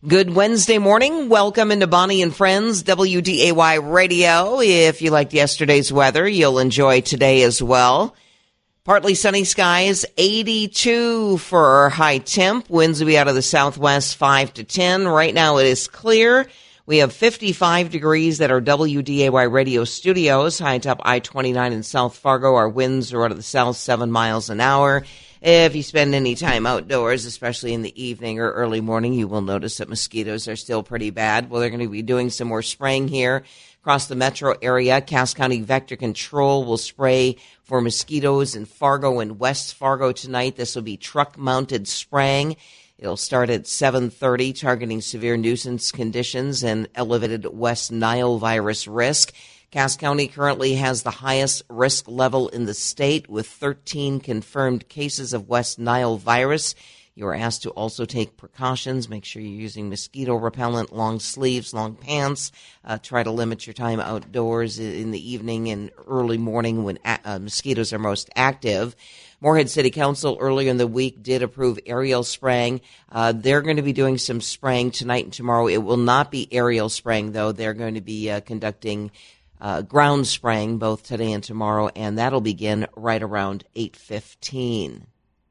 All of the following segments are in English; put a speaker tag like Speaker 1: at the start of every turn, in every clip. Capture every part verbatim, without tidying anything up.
Speaker 1: Good Wednesday morning. Welcome into Bonnie and Friends, W D A Y Radio. If you liked yesterday's weather, you'll enjoy today as well. Partly sunny skies, eighty-two for high temp. Winds will be out of the southwest, five to ten. Right now it is clear. We have fifty-five degrees at our W D A Y Radio studios. High top I twenty-nine in South Fargo. Our winds are out of the south, seven miles an hour. If you spend any time outdoors, especially in the evening or early morning, you will notice that mosquitoes are still pretty bad. Well, they're going to be doing some more spraying here across the metro area. Cass County Vector Control will spray for mosquitoes in Fargo and West Fargo tonight. This will be truck-mounted spraying. It'll start at seven thirty, targeting severe nuisance conditions and elevated West Nile virus risk. Cass County currently has the highest risk level in the state with thirteen confirmed cases of West Nile virus. You are asked to also take precautions. Make sure you're using mosquito repellent, long sleeves, long pants. Uh, try to limit your time outdoors in the evening and early morning when uh, mosquitoes are most active. Moorhead City Council earlier in the week did approve aerial spraying. Uh, they're going to be doing some spraying tonight and tomorrow. It will not be aerial spraying, though. They're going to be uh, conducting Uh, ground spraying both today and tomorrow, and that'll begin right around eight fifteen.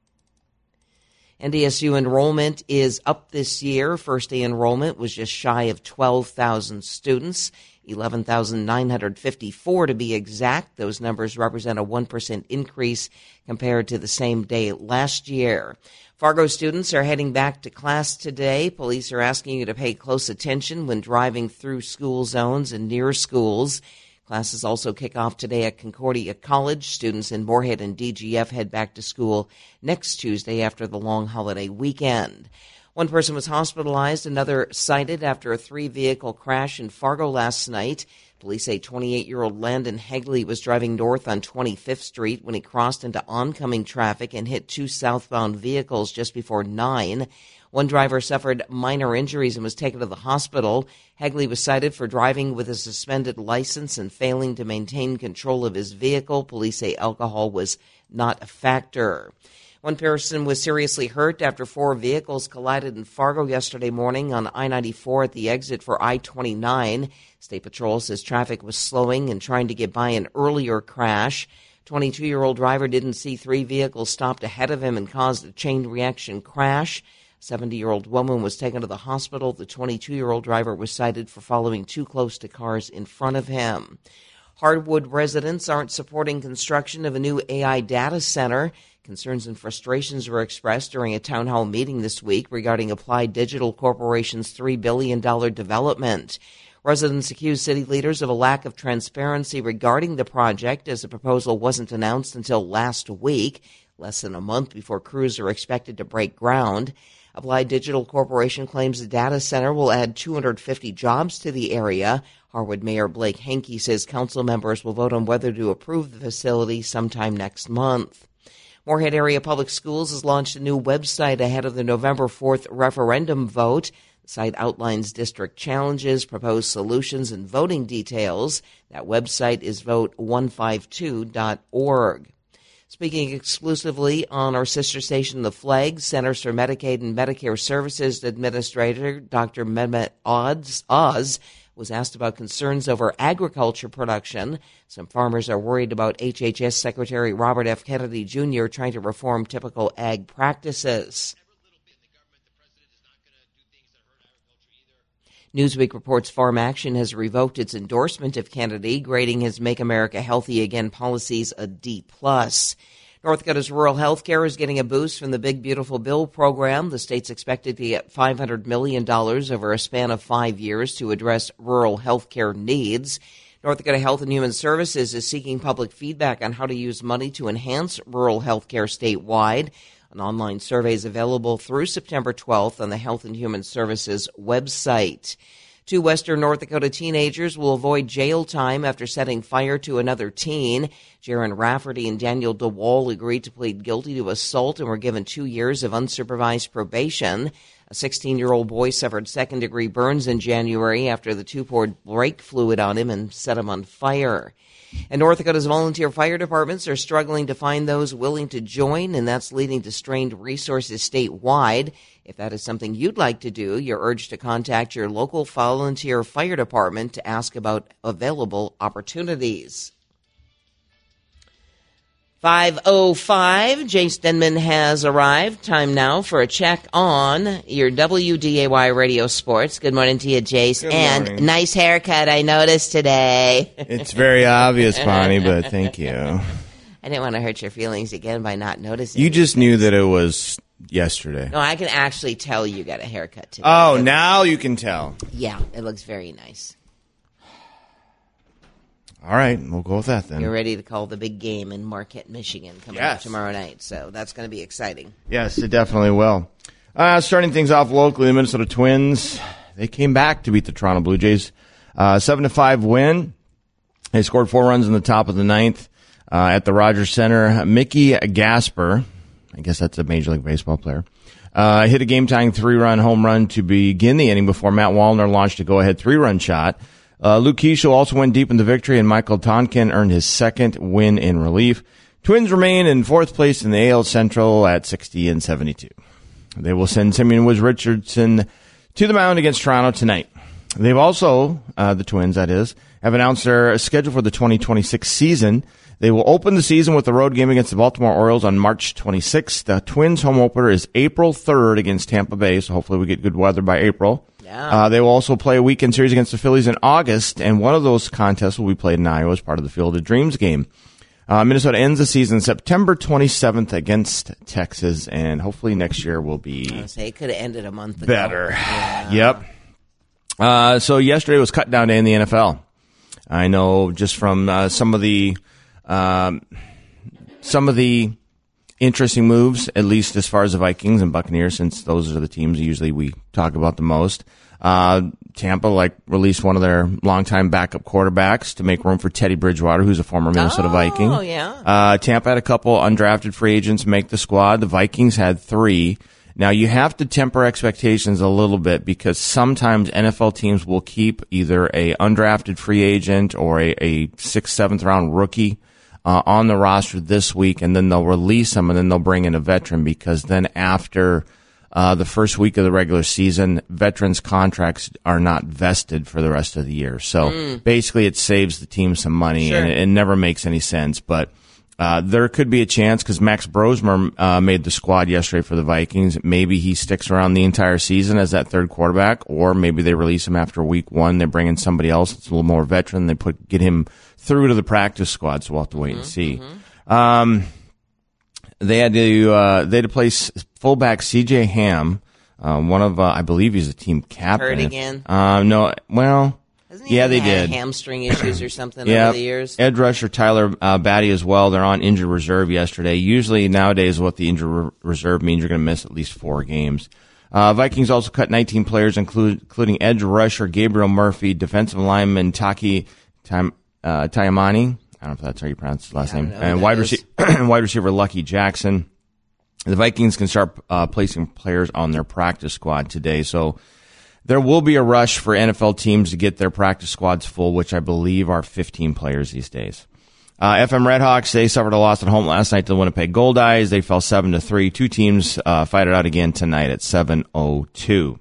Speaker 1: N D S U enrollment is up this year. First day enrollment was just shy of twelve thousand students, eleven thousand nine hundred fifty-four to be exact. Those numbers represent a one percent increase compared to the same day last year. Fargo students are heading back to class today. Police are asking you to pay close attention when driving through school zones and near schools. Classes also kick off today at Concordia College. Students in Moorhead and D G F head back to school next Tuesday after the long holiday weekend. One person was hospitalized, another cited after a three-vehicle crash in Fargo last night. Police say twenty-eight-year-old Landon Hegley was driving north on twenty-fifth Street when he crossed into oncoming traffic and hit two southbound vehicles just before nine. One driver suffered minor injuries and was taken to the hospital. Hegley was cited for driving with a suspended license and failing to maintain control of his vehicle. Police say alcohol was not a factor. One person was seriously hurt after four vehicles collided in Fargo yesterday morning on I ninety-four at the exit for I twenty-nine. State Patrol says traffic was slowing and trying to get by an earlier crash. twenty-two-year-old driver didn't see three vehicles stopped ahead of him and caused a chain reaction crash. seventy-year-old woman was taken to the hospital. The twenty-two-year-old driver was cited for following too close to cars in front of him. Hardwood residents aren't supporting construction of a new A I data center. Concerns and frustrations were expressed during a town hall meeting this week regarding Applied Digital Corporation's three billion dollars development. Residents accused city leaders of a lack of transparency regarding the project, as the proposal wasn't announced until last week, less than a month before crews are expected to break ground. Applied Digital Corporation claims the data center will add two hundred fifty jobs to the area. Harwood Mayor Blake Henke says council members will vote on whether to approve the facility sometime next month. Moorhead Area Public Schools has launched a new website ahead of the November fourth referendum vote. The site outlines district challenges, proposed solutions, and voting details. That website is vote one fifty-two dot org. Speaking exclusively on our sister station, The Flag, Centers for Medicaid and Medicare Services Administrator Doctor Mehmet Oz, Oz was asked about concerns over agriculture production. Some farmers are worried about H H S Secretary Robert F. Kennedy Junior trying to reform typical ag practices. Newsweek reports Farm Action has revoked its endorsement of Kennedy, grading his Make America Healthy Again policies a D plus. North Dakota's rural health care is getting a boost from the Big Beautiful Bill program. The state's expected to get five hundred million dollars over a span of five years to address rural health care needs. North Dakota Health and Human Services is seeking public feedback on how to use money to enhance rural health care statewide. An online survey is available through September twelfth on the Health and Human Services website. Two Western North Dakota teenagers will avoid jail time after setting fire to another teen. Jaron Rafferty and Daniel DeWall agreed to plead guilty to assault and were given two years of unsupervised probation. A sixteen-year-old boy suffered second-degree burns in January after the two poured brake fluid on him and set him on fire. And North Dakota's volunteer fire departments are struggling to find those willing to join, and that's leading to strained resources statewide. If that is something you'd like to do, you're urged to contact your local volunteer fire department to ask about available opportunities. five oh five, Jace Denman has arrived. Time now for a check on your W D A Y Radio Sports. Good morning to you, Jace.
Speaker 2: Good
Speaker 1: and
Speaker 2: morning.
Speaker 1: Nice haircut, I noticed today.
Speaker 2: It's very obvious, Bonnie, but thank you.
Speaker 1: I didn't want to hurt your feelings again by not noticing.
Speaker 2: You just knew that it was yesterday.
Speaker 1: No, I can actually tell you got a haircut today.
Speaker 2: Oh, now you can tell.
Speaker 1: Yeah, it looks very nice.
Speaker 2: All right, we'll go with that then.
Speaker 1: You're ready to call the big game in Marquette, Michigan coming
Speaker 2: Yes.
Speaker 1: up tomorrow night, so that's going to be exciting.
Speaker 2: Yes, it definitely will. Uh, starting things off locally, the Minnesota Twins, they came back to beat the Toronto Blue Jays. Uh, seven to five win. They scored four runs in the top of the ninth uh, at the Rogers Center. Mickey Gasper, I guess that's a Major League Baseball player, uh, hit a game-tying three-run home run to begin the inning before Matt Wallner launched a go-ahead three-run shot. Uh, Luke Keeschel also went deep in the victory, and Michael Tonkin earned his second win in relief. Twins remain in fourth place in the A L Central at sixty and seventy-two. They will send Simeon Woods Richardson to the mound against Toronto tonight. They've also, uh, the Twins, that is, have announced their schedule for the twenty twenty-six season. They will open the season with a road game against the Baltimore Orioles on March twenty-sixth. The Twins' home opener is April third against Tampa Bay, so hopefully we get good weather by April.
Speaker 1: Yeah.
Speaker 2: Uh, they will also play a weekend series against the Phillies in August, and one of those contests will be played in Iowa as part of the Field of Dreams game. Uh, Minnesota ends the season September twenty-seventh against Texas, and hopefully next year will be
Speaker 1: I say it could have ended a month ago.
Speaker 2: better.
Speaker 1: Yeah.
Speaker 2: Yep. Uh, so yesterday was cut down day in the N F L. I know just from uh, some of the um, some of the interesting moves, at least as far as the Vikings and Buccaneers, since those are the teams usually we talk about the most. Uh, Tampa, like, released one of their longtime backup quarterbacks to make room for Teddy Bridgewater, who's a former Minnesota
Speaker 1: Oh,
Speaker 2: Viking.
Speaker 1: Oh, yeah.
Speaker 2: Uh, Tampa had a couple undrafted free agents make the squad. The Vikings had three. Now, you have to temper expectations a little bit because sometimes N F L teams will keep either a undrafted free agent or a, a sixth, seventh round rookie uh, on the roster this week, and then they'll release them, and then they'll bring in a veteran because then after uh, the first week of the regular season, veterans' contracts are not vested for the rest of the year. So mm. basically it saves the team some money,
Speaker 1: Sure.
Speaker 2: and it, it never makes any sense. But Uh, there could be a chance because Max Brosmer uh, made the squad yesterday for the Vikings. Maybe he sticks around the entire season as that third quarterback, or maybe they release him after week one. They bring in somebody else that's a little more veteran. They put get him through to the practice squad. So we'll have to wait
Speaker 1: mm-hmm,
Speaker 2: and see.
Speaker 1: Mm-hmm.
Speaker 2: Um, they had to uh, they had to place fullback C J Ham, uh, one of uh, I believe he's a team captain.
Speaker 1: Hurt again?
Speaker 2: Uh, no, well.
Speaker 1: Hasn't he
Speaker 2: Yeah, they
Speaker 1: had
Speaker 2: did.
Speaker 1: hamstring issues or something
Speaker 2: Yeah,
Speaker 1: over the years?
Speaker 2: Edge rusher Tyler uh, Batty as well. They're on injured reserve yesterday. Usually nowadays what the injured re- reserve means, you're going to miss at least four games. Uh, Vikings also cut nineteen players, include, including edge rusher Gabriel Murphy, defensive lineman Taki Tam, uh, Tayamani. I don't know if that's how you pronounce his last
Speaker 1: Yeah, I
Speaker 2: name.
Speaker 1: don't know
Speaker 2: And
Speaker 1: who
Speaker 2: wide,
Speaker 1: that is.
Speaker 2: rece- wide receiver Lucky Jackson. The Vikings can start uh, placing players on their practice squad today. So there will be a rush for N F L teams to get their practice squads full, which I believe are fifteen players these days. Uh, F M Redhawks, they suffered a loss at home last night to the Winnipeg Goldeyes. They fell seven to three. Two teams uh, fight it out again tonight at seven oh two.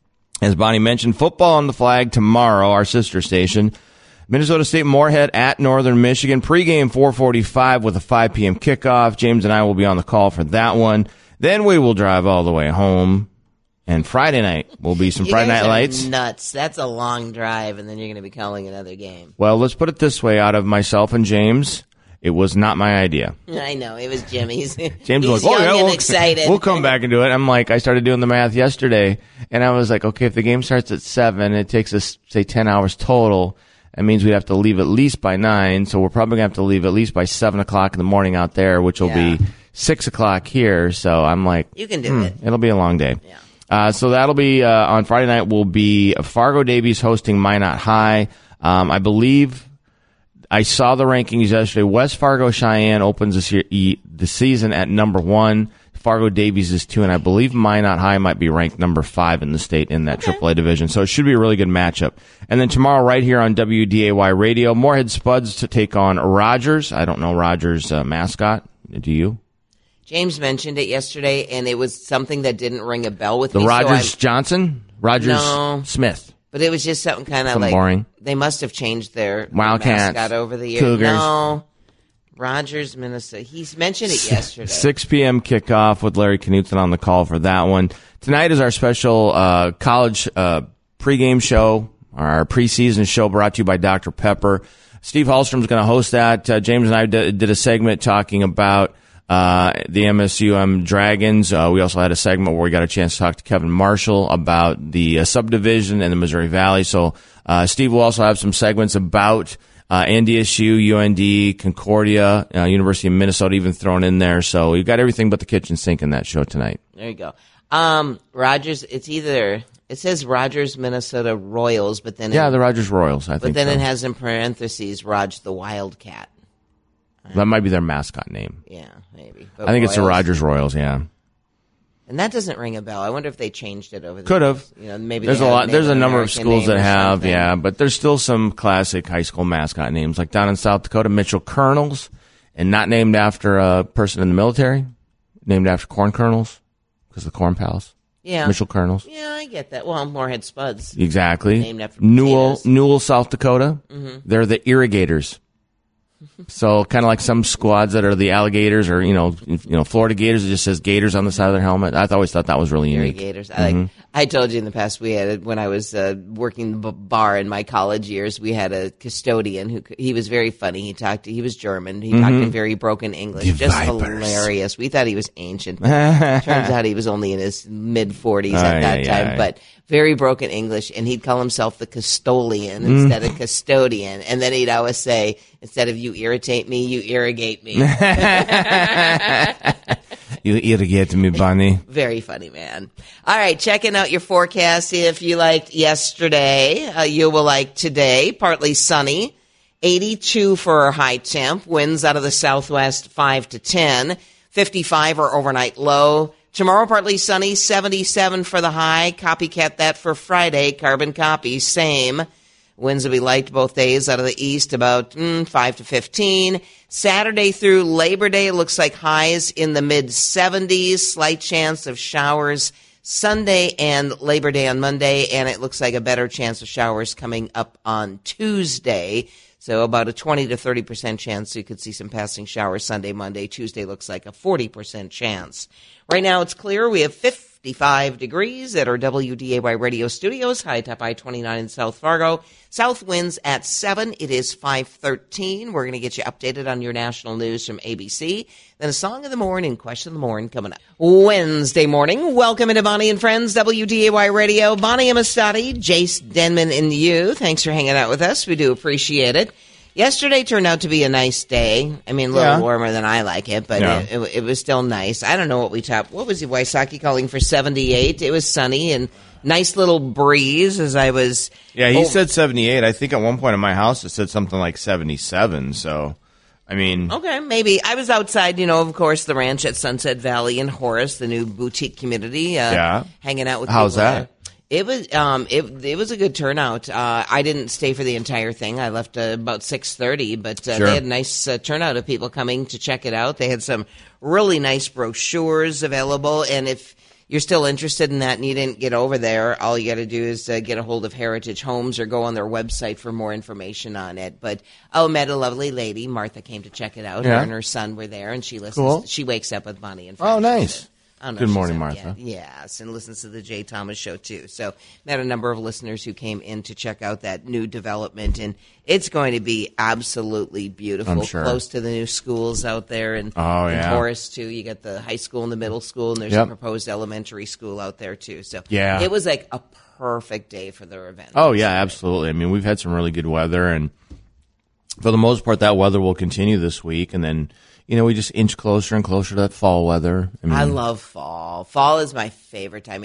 Speaker 2: As Bonnie mentioned, football on the flag tomorrow, our sister station. Minnesota State Moorhead at Northern Michigan. Pregame four forty-five with a five p.m. kickoff. James and I will be on the call for that one. Then we will drive all the way home. And Friday night will be some
Speaker 1: You
Speaker 2: Friday
Speaker 1: guys
Speaker 2: Night
Speaker 1: are
Speaker 2: Lights.
Speaker 1: Nuts. That's a long drive, and then you're going to be calling another game.
Speaker 2: Well, let's put it this way: out of myself and James, it was not my idea.
Speaker 1: I know. It was Jimmy's.
Speaker 2: James
Speaker 1: He's
Speaker 2: was like, "Oh
Speaker 1: young
Speaker 2: yeah,
Speaker 1: and
Speaker 2: we'll,
Speaker 1: excited.
Speaker 2: we'll come back and do it." I'm like, I started doing the math yesterday, and I was like, okay, if the game starts at seven, it takes us say ten hours total. That means we'd have to leave at least by nine, so we're probably going to have to leave at least by seven o'clock in the morning out there, which will
Speaker 1: Yeah.
Speaker 2: be six o'clock here. So I'm like,
Speaker 1: You can do
Speaker 2: hmm,
Speaker 1: it.
Speaker 2: It'll be a long day.
Speaker 1: Yeah.
Speaker 2: Uh, so that'll be, uh, on Friday night will be Fargo Davies hosting Minot High. Um, I believe I saw the rankings yesterday. West Fargo Cheyenne opens this year, e, the season at number one. Fargo Davies is two, and I believe Minot High might be ranked number five in the state in that
Speaker 1: Okay.
Speaker 2: triple A division. So it should be a really good matchup. And then tomorrow, right here on W D A Y Radio, Moorhead Spuds to take on Rogers. I don't know Rogers' uh, mascot. Do you?
Speaker 1: James mentioned it yesterday, and it was something that didn't ring a bell with
Speaker 2: The
Speaker 1: me.
Speaker 2: Rogers
Speaker 1: so
Speaker 2: Johnson? Rogers
Speaker 1: No.
Speaker 2: Smith.
Speaker 1: But it was just something kind of like
Speaker 2: boring.
Speaker 1: They must have changed their
Speaker 2: Wildcats,
Speaker 1: mascot over the years.
Speaker 2: Cougars.
Speaker 1: No, Rogers, Minnesota. He's mentioned it yesterday.
Speaker 2: six p.m. kickoff with Larry Knutson on the call for that one. Tonight is our special uh, college uh, pregame show, our preseason show brought to you by Doctor Pepper. Steve Hallstrom's going to host that. Uh, James and I d- did a segment talking about uh, the M S U M Dragons. Uh, we also had a segment where we got a chance to talk to Kevin Marshall about the uh, subdivision in the Missouri Valley. So uh, Steve will also have some segments about uh, N D S U, U N D, Concordia, uh, University of Minnesota even thrown in there. So we've got everything but the kitchen sink in that show tonight.
Speaker 1: There you go. Um, Rogers, it's either, it says Rogers, Minnesota Royals, but then
Speaker 2: Yeah,
Speaker 1: it,
Speaker 2: the Rogers Royals, I
Speaker 1: but
Speaker 2: think
Speaker 1: then
Speaker 2: so.
Speaker 1: it has in parentheses Rog the Wildcat.
Speaker 2: That might be their mascot name.
Speaker 1: Yeah, maybe.
Speaker 2: I think it's the
Speaker 1: Royals-
Speaker 2: Rogers Royals, yeah.
Speaker 1: And that doesn't ring a bell. I wonder if they changed it over the
Speaker 2: Could have.
Speaker 1: years. You know, maybe
Speaker 2: There's
Speaker 1: they
Speaker 2: a
Speaker 1: had
Speaker 2: lot. There's a
Speaker 1: Native
Speaker 2: number of
Speaker 1: American
Speaker 2: schools
Speaker 1: name
Speaker 2: that
Speaker 1: or
Speaker 2: have,
Speaker 1: something.
Speaker 2: yeah, but there's still some classic high school mascot names, like down in South Dakota, Mitchell Colonels, and not named after a person in the military, named after corn kernels, because of the Corn Palace.
Speaker 1: Yeah.
Speaker 2: Mitchell Colonels.
Speaker 1: Yeah, I get that. Well, Moorhead Spuds.
Speaker 2: Exactly.
Speaker 1: Named after
Speaker 2: Newell,
Speaker 1: potatoes.
Speaker 2: Newell, South Dakota.
Speaker 1: Mm-hmm.
Speaker 2: They're the irrigators. So kind of like some squads that are the alligators, or you know, you know, Florida Gators. It just says Gators on the side of their helmet. I always thought that was really unique.
Speaker 1: Irrigators. I like. I told you in the past we had when I was uh, working the b- bar in my college years. We had a custodian who he was very funny. He talked. He was German. He talked in very broken English.
Speaker 2: The
Speaker 1: Just
Speaker 2: vipers.
Speaker 1: hilarious. We thought he was ancient. Turns out he was only in his mid forties at
Speaker 2: Aye,
Speaker 1: that
Speaker 2: aye,
Speaker 1: time.
Speaker 2: aye.
Speaker 1: But very broken English, and he'd call himself the custodian instead of custodian. And then he'd always say, instead of you irritate me, you irrigate me.
Speaker 2: You irrigate me, Bunny.
Speaker 1: Very funny, man. All right, checking out your forecast. If you liked yesterday, uh, you will like today. Partly sunny, eighty-two for our high temp. Winds out of the southwest, five to ten. fifty-five our overnight low. Tomorrow, partly sunny, seventy-seven for the high. Copycat that for Friday. Carbon copy, same. Winds will be light both days out of the east, about mm, five to fifteen. Saturday through Labor Day looks like highs in the mid seventies. Slight chance of showers Sunday and Labor Day on Monday, and it looks like a better chance of showers coming up on Tuesday. So about a twenty to thirty percent chance you could see some passing showers Sunday, Monday. Tuesday looks like a forty percent chance. Right now it's clear. We have fifty-five degrees at our W D A Y radio studios. High top I twenty-nine in South Fargo. South winds at seven. It is five thirteen. We're going to get you updated on your national news from A B C. Then a song of the morning, question of the morning coming up. Wednesday morning. Welcome into Bonnie and Friends, W D A Y radio. Bonnie Amistadi, Jace Denman and you. Thanks for hanging out with us. We do appreciate it. Yesterday turned out to be a nice day. I mean, a little
Speaker 2: Yeah.
Speaker 1: warmer than I like it, but
Speaker 2: Yeah.
Speaker 1: it, it, it was still nice. I don't know what we topped. What was the Waisaki calling for seventy-eight? It was sunny and nice little breeze as I was.
Speaker 2: Yeah, he
Speaker 1: oh,
Speaker 2: said seventy-eight. I think at one point in my house it said something like seventy-seven. So, I mean,
Speaker 1: Okay, maybe. I was outside, you know, of course, the ranch at Sunset Valley in Horace, the new boutique community. Uh,
Speaker 2: Yeah.
Speaker 1: Hanging out with
Speaker 2: How's
Speaker 1: people
Speaker 2: that?
Speaker 1: there. It was um it it was a good turnout. Uh, I didn't stay for the entire thing. I left uh, about six thirty, but uh,
Speaker 2: Sure.
Speaker 1: they had a nice uh, turnout of people coming to check it out. They had some really nice brochures available, and if you're still interested in that and you didn't get over there, all you got to do is uh, get a hold of Heritage Homes or go on their website for more information on it. But oh, met a lovely lady. Martha came to check it out.
Speaker 2: Yeah.
Speaker 1: Her and her son were there, and she listens.
Speaker 2: Cool.
Speaker 1: She wakes up with Bonnie and Friends.
Speaker 2: oh, nice.
Speaker 1: I don't know
Speaker 2: Good
Speaker 1: if she's
Speaker 2: morning,
Speaker 1: up
Speaker 2: Martha.
Speaker 1: yet. Yes, and listens to the Jay Thomas Show, too. So met a number of listeners who came in to check out that new development, and it's going to be absolutely beautiful.
Speaker 2: I'm sure.
Speaker 1: Close to the new schools out there in,
Speaker 2: Oh,
Speaker 1: in
Speaker 2: yeah.
Speaker 1: Horace, too. You got the high school and the middle school, and there's
Speaker 2: Yep.
Speaker 1: a proposed elementary school out there, too. So
Speaker 2: Yeah.
Speaker 1: it was like a perfect day for their event.
Speaker 2: Oh, yeah, absolutely. I mean, we've had some really good weather, and for the most part, that weather will continue this week. And then, you know, we just inch closer and closer to that fall weather. I mean,
Speaker 1: I love fall. Fall is my favorite time of year.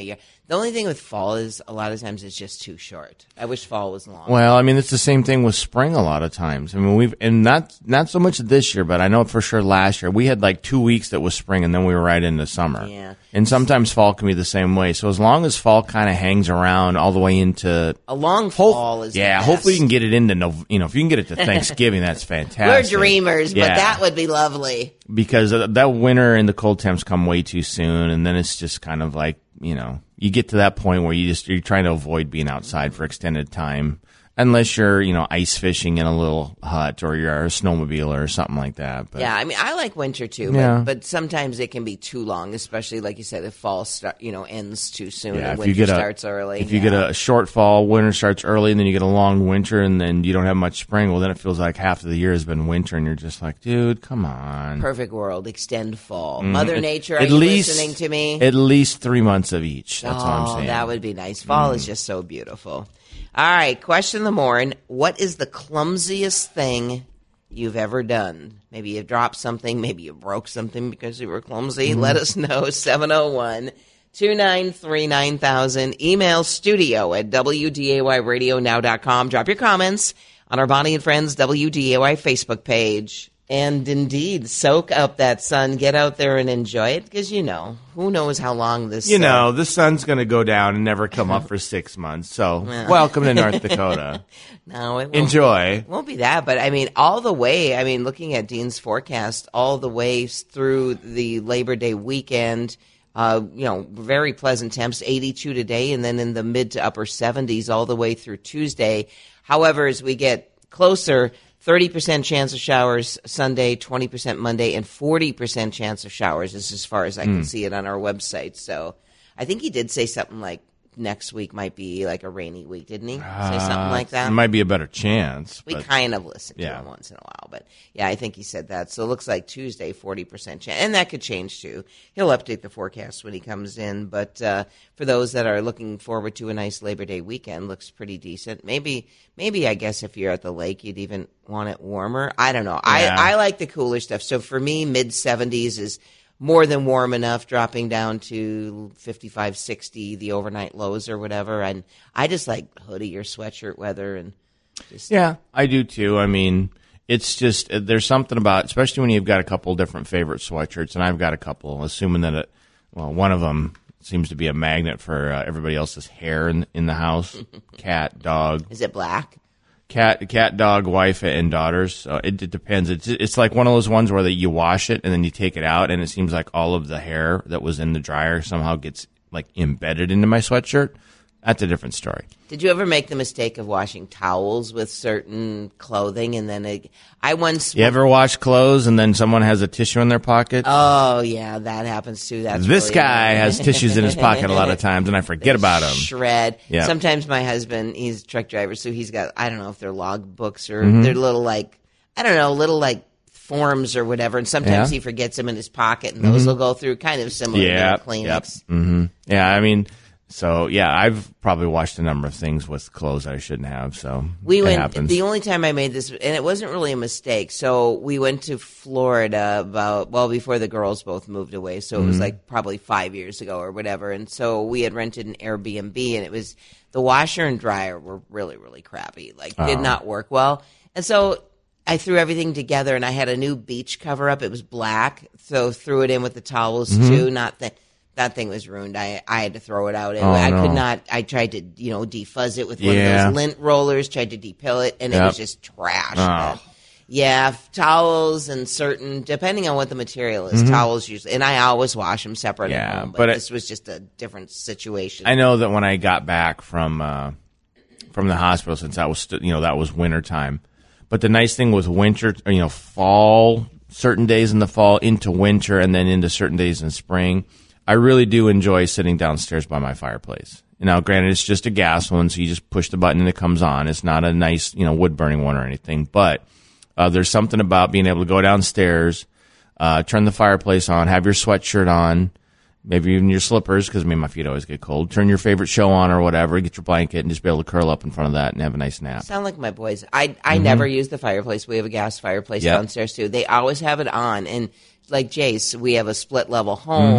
Speaker 1: The only thing with fall is a lot of times it's just too short. I wish fall was long.
Speaker 2: Well, I mean, it's the same thing with spring a lot of times. I mean, we've, and not, not so much this year, but I know for sure last year we had like two weeks that was spring and then we were right into summer.
Speaker 1: Yeah.
Speaker 2: And sometimes fall can be the same way. So as long as fall kind of hangs around all the way into
Speaker 1: a long fall is
Speaker 2: yeah,
Speaker 1: the
Speaker 2: hopefully you
Speaker 1: best.
Speaker 2: can get it into, Nov- you know, if you can get it to Thanksgiving, that's fantastic.
Speaker 1: We're dreamers,
Speaker 2: Yeah.
Speaker 1: but that would be lovely.
Speaker 2: Because that winter and the cold temps come way too soon, and then it's just kind of like, you know, you get to that point where you just you're trying to avoid being outside for extended time, unless you're, you know, ice fishing in a little hut or you're a snowmobile or something like that. But
Speaker 1: Yeah, I mean, I like winter too,
Speaker 2: Yeah.
Speaker 1: but, but sometimes it can be too long, especially like you said, if fall start, you know, ends too soon
Speaker 2: yeah,
Speaker 1: and
Speaker 2: if you
Speaker 1: winter
Speaker 2: get a
Speaker 1: starts early.
Speaker 2: if you
Speaker 1: yeah.
Speaker 2: get a short fall, winter starts early, and then you get a long winter, and then you don't have much spring. Well, then it feels like half of the year has been winter, and you're just like, dude, come on.
Speaker 1: Perfect world, extend fall. Mother Nature, are
Speaker 2: At
Speaker 1: you
Speaker 2: least
Speaker 1: listening to me?
Speaker 2: At least three months of each. That's
Speaker 1: oh,
Speaker 2: all I'm saying.
Speaker 1: that would be nice. Fall is just so beautiful. All right, question of the morning. What is the clumsiest thing you've ever done? Maybe you dropped something. Maybe you broke something because you were clumsy.
Speaker 2: Mm-hmm.
Speaker 1: Let us know. seven oh one, two nine three, nine thousand. Email studio at W D A Y radio now dot com. Drop your comments on our Bonnie and Friends W D A Y Facebook page. And indeed, soak up that sun. Get out there and enjoy it because, you know, who knows how long this
Speaker 2: You
Speaker 1: uh,
Speaker 2: know, the sun's going to go down and never come up for six months. So, welcome to North Dakota.
Speaker 1: No, it won't.
Speaker 2: Enjoy.
Speaker 1: Won't be that, but I mean, all the way, I mean, looking at Dean's forecast, all the way through the Labor Day weekend, uh, you know, very pleasant temps, eighty-two today, and then in the mid to upper seventies all the way through Tuesday. However, as we get closer, thirty percent chance of showers Sunday, twenty percent Monday, and forty percent chance of showers is as far as I can see it on our website. So I think he did say something like next week might be like a rainy week, didn't he? Say something like that?
Speaker 2: It might be a better chance.
Speaker 1: We
Speaker 2: but-
Speaker 1: kind of listen to
Speaker 2: yeah.
Speaker 1: him once in a while, but yeah, I think he said that. So it looks like Tuesday, forty percent chance, and that could change too. He'll update the forecast when he comes in, but uh, for those that are looking forward to a nice Labor Day weekend, looks pretty decent. Maybe, maybe I guess if you're at the lake, you'd even want it warmer. I don't know.
Speaker 2: Yeah.
Speaker 1: I I like the cooler stuff. So for me, mid seventies is more than warm enough, dropping down to fifty-five, sixty, the overnight lows or whatever. And I just like hoodie or sweatshirt weather and just
Speaker 2: Yeah, I do too. I mean, it's just, uh, there's something about, especially when you've got a couple different favorite sweatshirts, and I've got a couple, assuming that, it, well, one of them seems to be a magnet for uh, everybody else's hair in, in the house. Cat, dog.
Speaker 1: Is it black?
Speaker 2: Cat, cat, dog, wife, and daughters. So it, it depends. It's it's like one of those ones where that you wash it and then you take it out, and it seems like all of the hair that was in the dryer somehow gets like embedded into my sweatshirt. That's a different story.
Speaker 1: Did you ever make the mistake of washing towels with certain clothing and then it, I once
Speaker 2: You ever wash clothes and then someone has a tissue in their pocket?
Speaker 1: Oh yeah, that happens too. That's
Speaker 2: this
Speaker 1: really
Speaker 2: guy
Speaker 1: annoying.
Speaker 2: has tissues in his pocket a lot of times, and I forget about him.
Speaker 1: Shred.
Speaker 2: Yeah.
Speaker 1: Sometimes my husband, he's a truck driver, so he's got I don't know if they're log books or
Speaker 2: Mm-hmm.
Speaker 1: they're little like I don't know, little like forms or whatever, and sometimes
Speaker 2: Yeah. Mm-hmm.
Speaker 1: he forgets them in his pocket, and those will go through kind of similar
Speaker 2: Yeah,
Speaker 1: to Kleenex.
Speaker 2: yep. Mm-hmm. Yeah, I mean, so yeah, I've probably washed a number of things with clothes I shouldn't have. So
Speaker 1: We
Speaker 2: it
Speaker 1: went.
Speaker 2: happens.
Speaker 1: The only time I made this, and it wasn't really a mistake. So we went to Florida about well before the girls both moved away. So it was like probably five years ago or whatever. And so we had rented an Airbnb, and it was the washer and dryer were really really crappy. Like did not work well. And so I threw everything together, and I had a new beach cover up. It was black, so threw it in with the towels too. Not that. That thing was ruined. I I had to throw it out. It,
Speaker 2: Oh,
Speaker 1: I
Speaker 2: no.
Speaker 1: could not. I tried to you know defuzz it with one
Speaker 2: Yeah.
Speaker 1: of those lint rollers. Tried to depill it, and it
Speaker 2: Yep.
Speaker 1: was just trash.
Speaker 2: Oh.
Speaker 1: But, yeah, f- towels and certain depending on what the material is,
Speaker 2: Mm-hmm.
Speaker 1: towels usually. And I always wash them separate
Speaker 2: Yeah,
Speaker 1: at home. But,
Speaker 2: but it-
Speaker 1: this was just a different situation.
Speaker 2: I know that when I got back from uh, from the hospital, since that was st- you know that was winter time, but the nice thing with winter, or, you know, fall, certain days in the fall into winter, and then into certain days in spring, I really do enjoy sitting downstairs by my fireplace. Now, granted, it's just a gas one, so you just push the button and it comes on. It's not a nice, you know, wood burning one or anything, but uh, there's something about being able to go downstairs, uh, turn the fireplace on, have your sweatshirt on, maybe even your slippers, because I mean, my feet always get cold. Turn your favorite show on or whatever, get your blanket, and just be able to curl up in front of that and have a nice nap.
Speaker 1: Sound like my boys. I I never use the fireplace. We have a gas fireplace
Speaker 2: Yep.
Speaker 1: downstairs too. They always have it on, and like Jace, we have a split level home,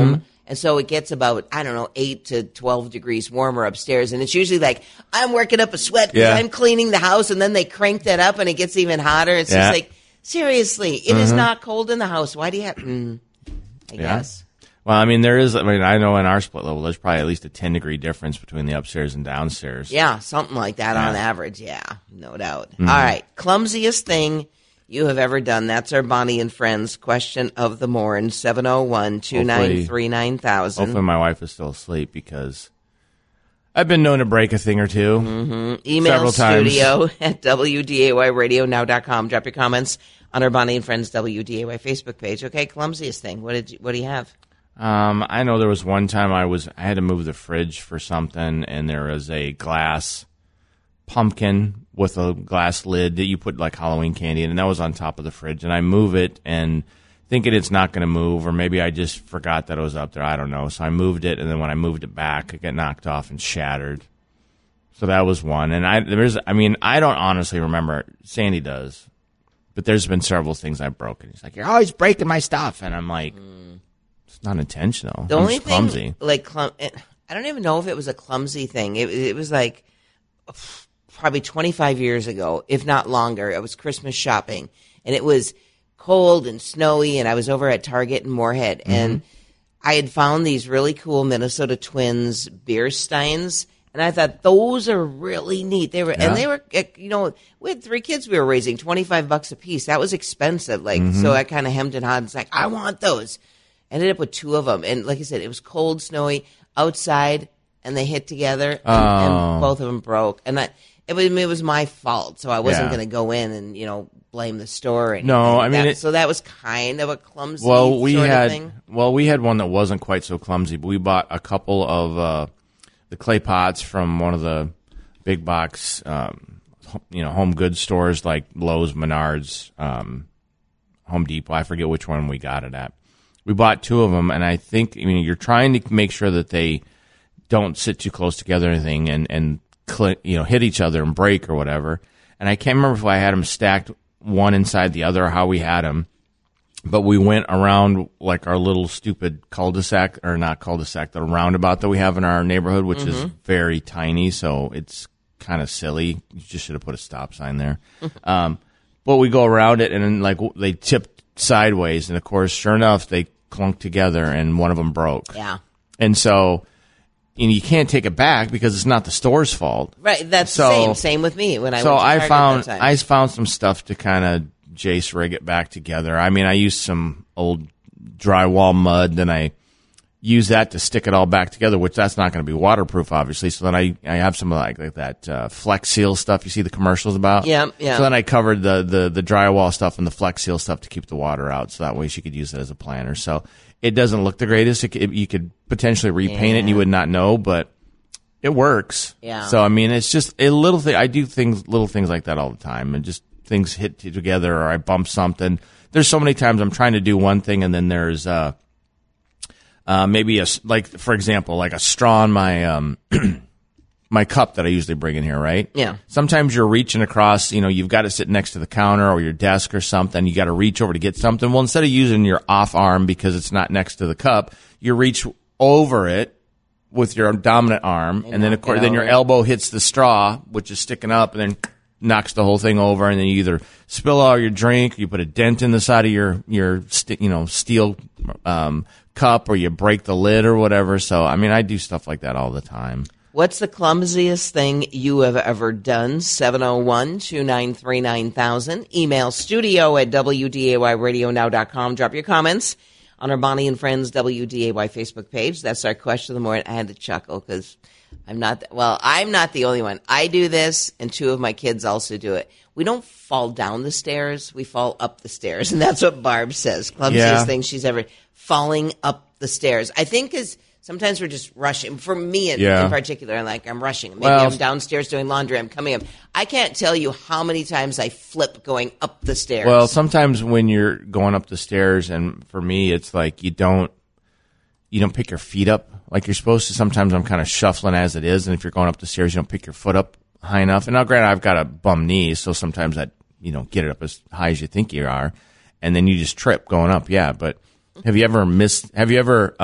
Speaker 1: And so it gets about, I don't know, eight to twelve degrees warmer upstairs. And it's usually like, I'm working up a sweat because
Speaker 2: Yeah.
Speaker 1: I'm cleaning the house. And then they crank that up and it gets even hotter. It's
Speaker 2: Yeah.
Speaker 1: just like, seriously, it is not cold in the house. Why do you have, mm, I
Speaker 2: Yeah.
Speaker 1: guess.
Speaker 2: Well, I mean, there is, I mean, I know in our split level, there's probably at least a ten degree difference between the upstairs and downstairs.
Speaker 1: Yeah, something like that on
Speaker 2: Yeah.
Speaker 1: average. Yeah, no doubt. All right. Clumsiest thing you have ever done. That's our Bonnie and Friends question of the morn, seven oh one, two nine three, nine thousand.
Speaker 2: Hopefully my wife is still asleep because I've been known to break a thing or two.
Speaker 1: Mm-hmm. Email
Speaker 2: several times.
Speaker 1: studio at W D A Y radio now dot com. Drop your comments on our Bonnie and Friends W D A Y Facebook page. Okay, clumsiest thing. What did you, what do you have?
Speaker 2: Um, I know there was one time I was I had to move the fridge for something, and there was a glass pumpkin with a glass lid that you put like Halloween candy in, and that was on top of the fridge. And I move it and thinking it's not going to move, or maybe I just forgot that it was up there. I don't know. So I moved it, and then when I moved it back, it got knocked off and shattered. So that was one. And I there's I mean I don't honestly remember. Sandy does, but there's been several things I've broken. He's like, "You're always breaking my stuff," and I'm like. Mm. It's not intentional.
Speaker 1: The
Speaker 2: I'm
Speaker 1: only
Speaker 2: just clumsy.
Speaker 1: thing, like, clum- I don't even know if it was a clumsy thing. It, it was like probably twenty-five years ago, if not longer. It was Christmas shopping, and it was cold and snowy, and I was over at Target in Moorhead, mm-hmm. and I had found these really cool Minnesota Twins beer steins, and I thought those are really neat. They were, yeah. and they were, you know, we had three kids we were raising, twenty-five bucks a piece. That was expensive. Like, mm-hmm. so I kind of hemmed and hawed. It's like, I want those. Ended up with two of them, and like I said, it was cold, snowy outside, and they hit together, and,
Speaker 2: oh.
Speaker 1: and both of them broke. And I, it was, it was my fault, so I wasn't
Speaker 2: yeah.
Speaker 1: going to go in and you know blame the store. Or anything.
Speaker 2: No, I mean,
Speaker 1: that,
Speaker 2: it,
Speaker 1: so that was kind of a clumsy.
Speaker 2: Well, we
Speaker 1: sort
Speaker 2: had
Speaker 1: of thing.
Speaker 2: well, we had one that wasn't quite so clumsy, but we bought a couple of uh, the clay pots from one of the big box, um, you know, home goods stores like Lowe's, Menards, um, Home Depot. I forget which one we got it at. We bought two of them, and I think, I mean, you're trying to make sure that they don't sit too close together or anything and, and cl- you know, hit each other and break or whatever. And I can't remember if I had them stacked one inside the other or how we had them, but we went around like our little stupid cul-de-sac, or not cul-de-sac, the roundabout that we have in our neighborhood, which mm-hmm. is very tiny, so it's kind of silly. You just should have put a stop sign there. um, but we go around it, and then like they tipped sideways, and of course, sure enough, they clunked together and one of them broke.
Speaker 1: Yeah.
Speaker 2: And so you know, you can't take it back because it's not the store's fault.
Speaker 1: Right. That's
Speaker 2: so,
Speaker 1: the same. Same with me when I
Speaker 2: so
Speaker 1: went to
Speaker 2: I
Speaker 1: Target
Speaker 2: found
Speaker 1: that time.
Speaker 2: I found some stuff to kind of Jace rig it back together. I mean, I used some old drywall mud, then I used that to stick it all back together, which that's not going to be waterproof, obviously. So then I, I have some like, like that uh, Flex Seal stuff you see the commercials about.
Speaker 1: Yeah, yeah.
Speaker 2: So then I covered the, the, the drywall stuff and the Flex Seal stuff to keep the water out, so that way she could use it as a planter. So it doesn't look the greatest. It, it, you could potentially repaint yeah. it and you would not know, but it works.
Speaker 1: Yeah.
Speaker 2: So, I mean, it's just a little thing. I do things, little things like that all the time, and just things hit together or I bump something. There's so many times I'm trying to do one thing and then there's uh, uh, maybe a, like, for example, like a straw in my, um, my cup that I usually bring in here, right?
Speaker 1: Yeah.
Speaker 2: Sometimes you're reaching across, you know, you've got to sit next to the counter or your desk or something. You got to reach over to get something. Well, instead of using your off arm because it's not next to the cup, you reach over it with your dominant arm, and, and then of course, then your elbow hits the straw, which is sticking up, and then knocks the whole thing over, and then you either spill all your drink, you put a dent in the side of your your st- you know steel um, cup, or you break the lid or whatever. So, I mean, I do stuff like that all the time.
Speaker 1: What's the clumsiest thing you have ever done? seven oh one, two nine three, nine thousand. Email studio at W D A Y radio now dot com. Drop your comments on our Bonnie and Friends W D A Y Facebook page. That's our question of the morning. I had to chuckle because I'm not, well, I'm not the only one. I do this, and two of my kids also do it. We don't fall down the stairs. We fall up the stairs, and that's what Barb says. Clumsiest
Speaker 2: yeah.
Speaker 1: thing she's ever, falling up the stairs. I think because sometimes we're just rushing. For me in,
Speaker 2: yeah.
Speaker 1: in particular, like I'm rushing. Maybe
Speaker 2: well,
Speaker 1: I'm downstairs doing laundry. I'm coming up. I can't tell you how many times I flip going up the stairs.
Speaker 2: Well, sometimes when you're going up the stairs, and for me, it's like you don't you don't pick your feet up like you're supposed to. Sometimes I'm kind of shuffling as it is, and if you're going up the stairs, you don't pick your foot up high enough. And now, granted, I've got a bum knee, so sometimes I you know get it up as high as you think you are, and then you just trip going up. Yeah, but have you ever missed? Have you ever uh,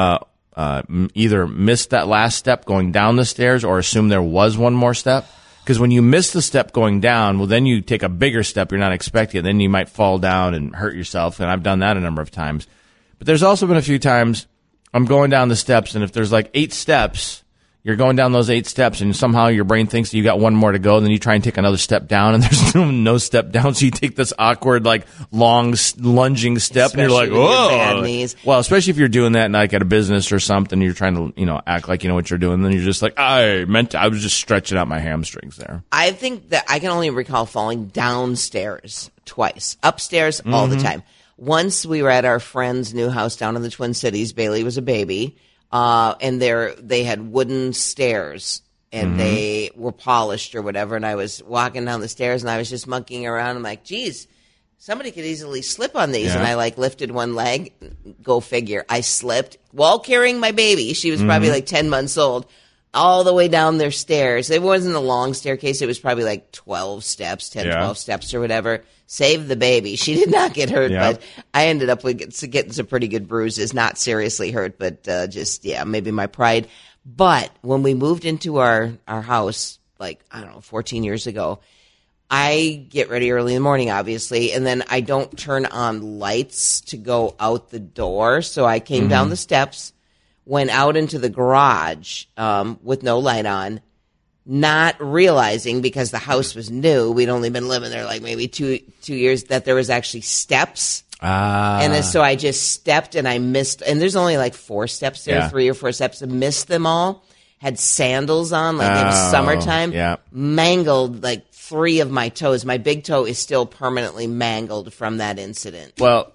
Speaker 2: uh, m- either missed that last step going down the stairs or assume there was one more step. Because when you miss the step going down, well, then you take a bigger step you're not expecting it. Then you might fall down and hurt yourself, and I've done that a number of times. But there's also been a few times I'm going down the steps, and if there's like eight steps, you're going down those eight steps, and somehow your brain thinks that you got one more to go, and then you try and take another step down, and there's no, no step down, so you take this awkward, like, long, lunging step,
Speaker 1: Especially
Speaker 2: and you're like,
Speaker 1: with your
Speaker 2: whoa.
Speaker 1: bad knees.
Speaker 2: Well, especially if you're doing that, like, at a business or something, you're trying to, you know, act like you know what you're doing, then you're just like, I meant to, I was just stretching out my hamstrings there.
Speaker 1: I think that I can only recall falling downstairs twice. Upstairs all
Speaker 2: Mm-hmm.
Speaker 1: the time. Once we were at our friend's new house down in the Twin Cities. Bailey was a baby. Uh, and there, they had wooden stairs, and mm-hmm. they were polished or whatever. And I was walking down the stairs, and I was just monkeying around. I'm like, geez, somebody could easily slip on these.
Speaker 2: Yeah.
Speaker 1: And I like lifted one leg. Go figure. I slipped while carrying my baby. She was mm-hmm. probably like ten months old. All the way down their stairs. It wasn't a long staircase. It was probably like twelve steps, ten, yeah. twelve steps or whatever. Saved the baby. She did not get hurt, yeah. but I ended up with getting some pretty good bruises. Not seriously hurt, but uh, just, yeah, maybe my pride. But when we moved into our, our house, like, I don't know, fourteen years ago, I get ready early in the morning, obviously, and then I don't turn on lights to go out the door. So I came mm-hmm. down the steps, went out into the garage um, with no light on, not realizing because the house was new, we'd only been living there like maybe two two years, that there was actually steps.
Speaker 2: Ah.
Speaker 1: And then, so I just stepped and I missed, and there's only like four steps there,
Speaker 2: yeah.
Speaker 1: three or four steps, and missed them all. Had sandals on, like oh, it was summertime.
Speaker 2: Yeah.
Speaker 1: Mangled like three of my toes. My big toe is still permanently mangled from that incident.
Speaker 2: Well,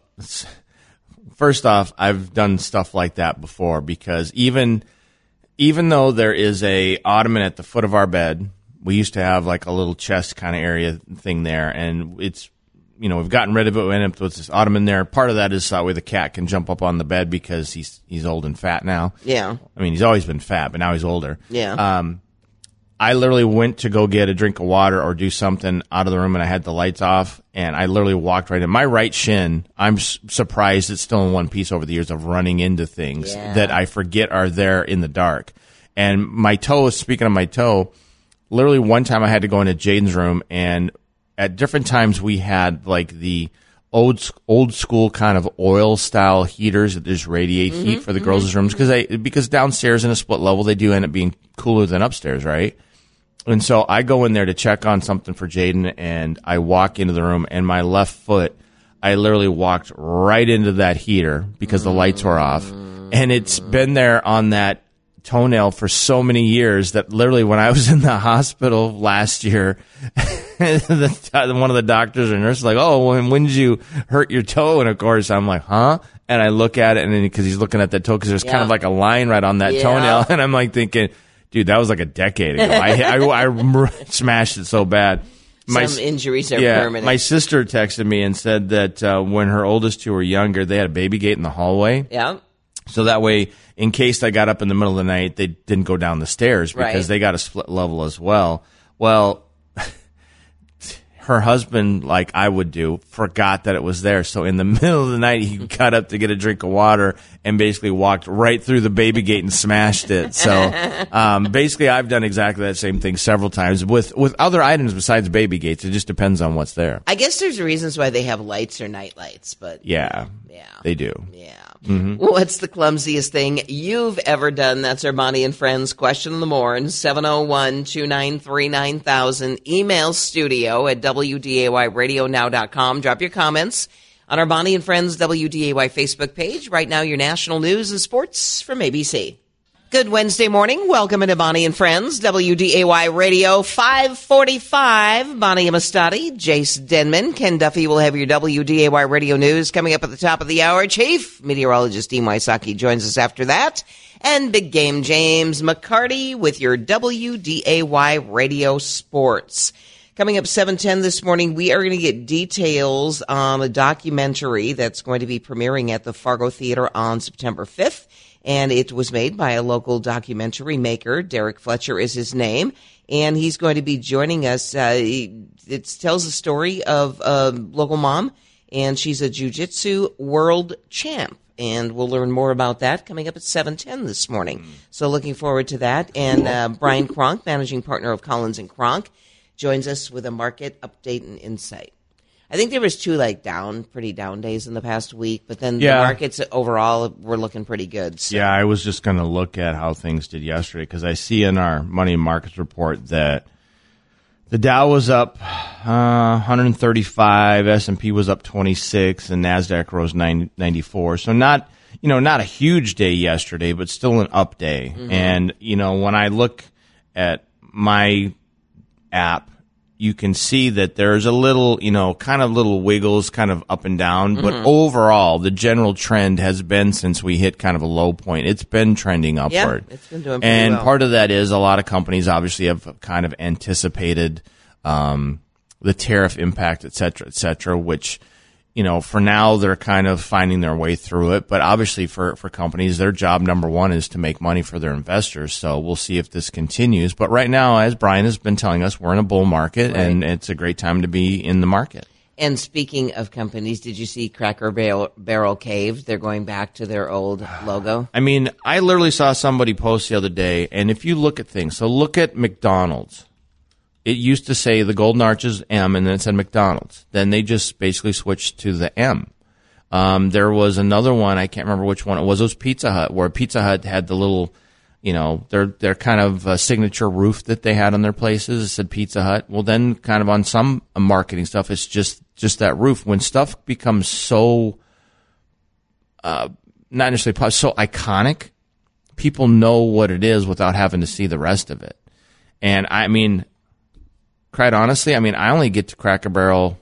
Speaker 2: first off, I've done stuff like that before because even even though there is a ottoman at the foot of our bed, we used to have like a little chest kind of area thing there, and it's, you know, we've gotten rid of it. We ended up with this ottoman there. Part of that is that way the cat can jump up on the bed because he's he's old and fat now.
Speaker 1: Yeah.
Speaker 2: I mean, he's always been fat, but now he's older.
Speaker 1: Yeah.
Speaker 2: Um, I literally went to go get a drink of water or do something out of the room, and I had the lights off, and I literally walked right in. My right shin, I'm s- surprised it's still in one piece over the years of running into things
Speaker 1: yeah.
Speaker 2: that I forget are there in the dark. And my toe, speaking of my toe, literally one time I had to go into Jaden's room, and at different times we had like the old old school kind of oil style heaters that just radiate mm-hmm, heat for the mm-hmm. girls' rooms because they because downstairs in a split level they do end up being cooler than upstairs, right? And so I go in there to check on something for Jaden, and I walk into the room, and my left foot, I literally walked right into that heater because the lights were off, and it's been there on that toenail for so many years that literally when I was in the hospital last year, the, one of the doctors or nurses was like, oh, when, when did you hurt your toe? And of course I'm like, huh? And I look at it, and then because he's looking at that toe, because there's yeah. kind of like a line right on that yeah. toenail, and I'm like thinking, dude, that was like a decade ago. I, I, I smashed it so bad.
Speaker 1: My, Some injuries are
Speaker 2: yeah,
Speaker 1: permanent.
Speaker 2: My sister texted me and said that uh, when her oldest two were younger, they had a baby gate in the hallway.
Speaker 1: Yeah.
Speaker 2: So that way, in case I got up in the middle of the night, they didn't go down the stairs because
Speaker 1: right.
Speaker 2: they got a split level as well. Well, her husband, like I would do, forgot that it was there. So in the middle of the night, he got up to get a drink of water and basically walked right through the baby gate and smashed it. So um, basically, I've done exactly that same thing several times with, with other items besides baby gates. It just depends on what's there.
Speaker 1: I guess there's reasons why they have lights or night lights, but
Speaker 2: yeah,
Speaker 1: yeah,
Speaker 2: they do.
Speaker 1: Yeah.
Speaker 2: Mm-hmm.
Speaker 1: What's the clumsiest thing you've ever done? That's our Bonnie and Friends question in the morning. seven oh one, two nine three, nine thousand. Email studio at W D A Y radio now dot com. Drop your comments on our Bonnie and Friends W D A Y Facebook page. Right now, your national news and sports from A B C. Good Wednesday morning. Welcome into Bonnie and Friends, W D A Y Radio, five forty-five. Bonnie Amistadi, Jace Denman, Ken Duffy will have your W D A Y Radio news coming up at the top of the hour. Chief Meteorologist Dean Wysocki joins us after that. And Big Game James McCarty with your W D A Y Radio Sports. Coming up seven ten this morning, we are going to get details on a documentary that's going to be premiering at the Fargo Theater on September fifth. And it was made by a local documentary maker. Derek Fletcher is his name. And he's going to be joining us. Uh, it tells the story of a local mom, and she's a jiu-jitsu world champ. and we'll learn more about that coming up at seven ten this morning. So looking forward to that. And uh, Brian Kronk, managing partner of Collins and Kronk, joins us with a market update and insight. I think there was two like down, pretty down days in the past week, but then
Speaker 2: yeah.
Speaker 1: the markets overall were looking pretty good. So.
Speaker 2: Yeah, I was just going to look at how things did yesterday because I see in our money markets report that the Dow was up uh, one hundred thirty-five, S and P was up twenty-six, and NASDAQ rose ninety-four. So not, you know, not a huge day yesterday, but still an up day. Mm-hmm. And, you know, when I look at my app, you can see that there's a little, you know, kind of little wiggles kind of up and down. Mm-hmm. But overall, the general trend has been since we hit kind of a low point. It's been trending upward.
Speaker 1: Yeah, it's been doing pretty
Speaker 2: And
Speaker 1: well.
Speaker 2: part of that is a lot of companies obviously have kind of anticipated um, the tariff impact, et cetera, et cetera, which, you know, for now they're kind of finding their way through it. But obviously for, for companies, their job number one is to make money for their investors. So we'll see if this continues. But right now, as Brian has been telling us, we're in a bull market, right. And it's a great time to be in the market.
Speaker 1: And speaking of companies, did you see Cracker Barrel, Barrel Cave? They're going back to their old logo.
Speaker 2: I mean, I literally saw somebody post the other day, and if you look at things, so look at McDonald's. It used to say the Golden Arches M, and then it said McDonald's. Then they just basically switched to the M. Um, there was another one, I can't remember which one it was. It was Pizza Hut, where Pizza Hut had the little, you know, their their kind of uh, signature roof that they had on their places. It said Pizza Hut. Well, then kind of on some marketing stuff, it's just, just that roof. When stuff becomes so, uh, not necessarily so iconic, people know what it is without having to see the rest of it. And I mean, quite honestly, I mean, I only get to Cracker Barrel.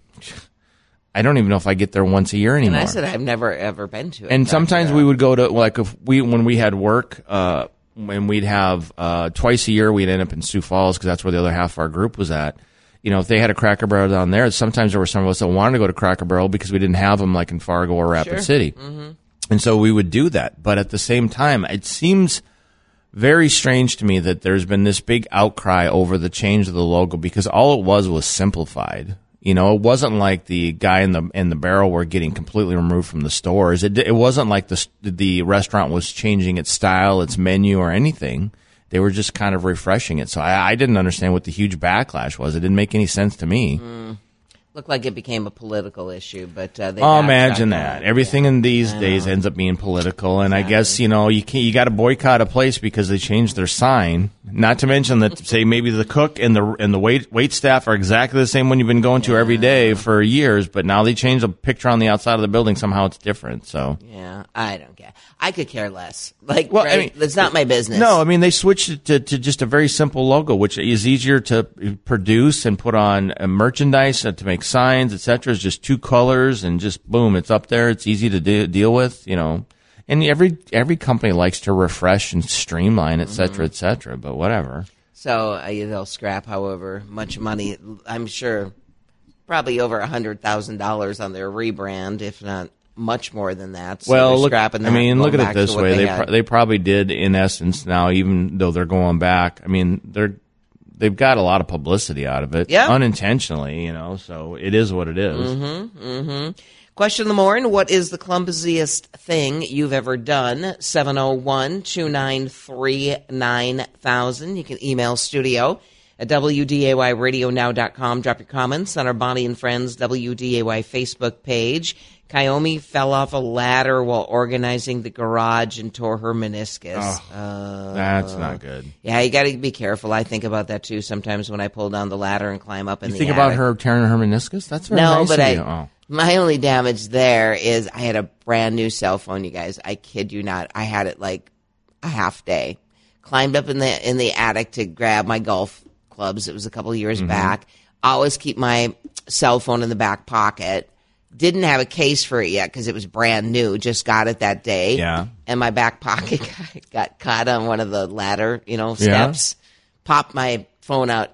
Speaker 2: I don't even know if I get there once a year anymore.
Speaker 1: And I said I've never ever been to it.
Speaker 2: And sometimes we would go to, like, if we when we had work, uh, when we'd have uh, twice a year, we'd end up in Sioux Falls because that's where the other half of our group was at. You know, if they had a Cracker Barrel down there, sometimes there were some of us that wanted to go to Cracker Barrel because we didn't have them like in Fargo or Rapid
Speaker 1: Sure.
Speaker 2: City,
Speaker 1: mm-hmm.
Speaker 2: and so we would do that. But at the same time, it seems very strange to me that there's been this big outcry over the change of the logo because all it was was simplified. You know, it wasn't like the guy in the in the barrel were getting completely removed from the stores. It it wasn't like the the restaurant was changing its style, its menu, or anything. They were just kind of refreshing it. So I, I didn't understand what the huge backlash was. It didn't make any sense to me.
Speaker 1: Mm. Looked like it became a political issue, but uh, they
Speaker 2: oh, imagine that.
Speaker 1: It.
Speaker 2: Everything
Speaker 1: yeah.
Speaker 2: in these days ends up being political, and
Speaker 1: exactly.
Speaker 2: I guess you know you can you got to boycott a place because they changed their sign. Not to mention that say maybe the cook and the and the wait wait staff are exactly the same one you've been going to yeah. every day for years, but now they changed a picture on the outside of the building. Somehow it's different. So
Speaker 1: yeah, I don't care. I could care less. Like,
Speaker 2: well,
Speaker 1: right?
Speaker 2: I mean,
Speaker 1: it's not my business.
Speaker 2: No, I mean they switched it to, to just a very simple logo, which is easier to produce and put on uh, merchandise uh, to make signs, et cetera. It's just two colors and just boom, it's up there. It's easy to de- deal with, you know. And every every company likes to refresh and streamline, et cetera, et cetera. But whatever.
Speaker 1: So uh, they'll scrap however much money. I'm sure, probably over a hundred thousand dollars on their rebrand, if not much more than that. So
Speaker 2: well, look,
Speaker 1: scrapping that,
Speaker 2: I mean, look at it this way:
Speaker 1: they
Speaker 2: they pro- they probably did in essence now, even though they're going back. I mean, they're they've got a lot of publicity out of it,
Speaker 1: yeah.
Speaker 2: unintentionally, you know. So it is what it is.
Speaker 1: Mm-hmm. Mm-hmm. Question of the morning: what is the clumsiest thing you've ever done? seven oh one, two nine three, nine thousand. You can email studio at W D A Y radio now dot com. Drop your comments on our Bonnie and Friends W D A Y Facebook page. Kaomi fell off a ladder while organizing the garage and tore her meniscus.
Speaker 2: Oh,
Speaker 1: uh,
Speaker 2: that's not good.
Speaker 1: Yeah, you got to be careful. I think about that too sometimes when I pull down the ladder and climb up in
Speaker 2: you
Speaker 1: the
Speaker 2: think
Speaker 1: attic.
Speaker 2: about her tearing her meniscus? That's very
Speaker 1: no,
Speaker 2: nice
Speaker 1: but
Speaker 2: of
Speaker 1: I.
Speaker 2: you. Oh.
Speaker 1: My only damage there is I had a brand new cell phone, you guys. I kid you not. I had it like a half day. Climbed up in the in the attic to grab my golf clubs. It was a couple of years mm-hmm. back. Always keep my cell phone in the back pocket. Didn't have a case for it yet because it was brand new. Just got it that day.
Speaker 2: Yeah.
Speaker 1: And my back pocket got, got caught on one of the ladder, you know, steps. Yeah. Popped my phone out.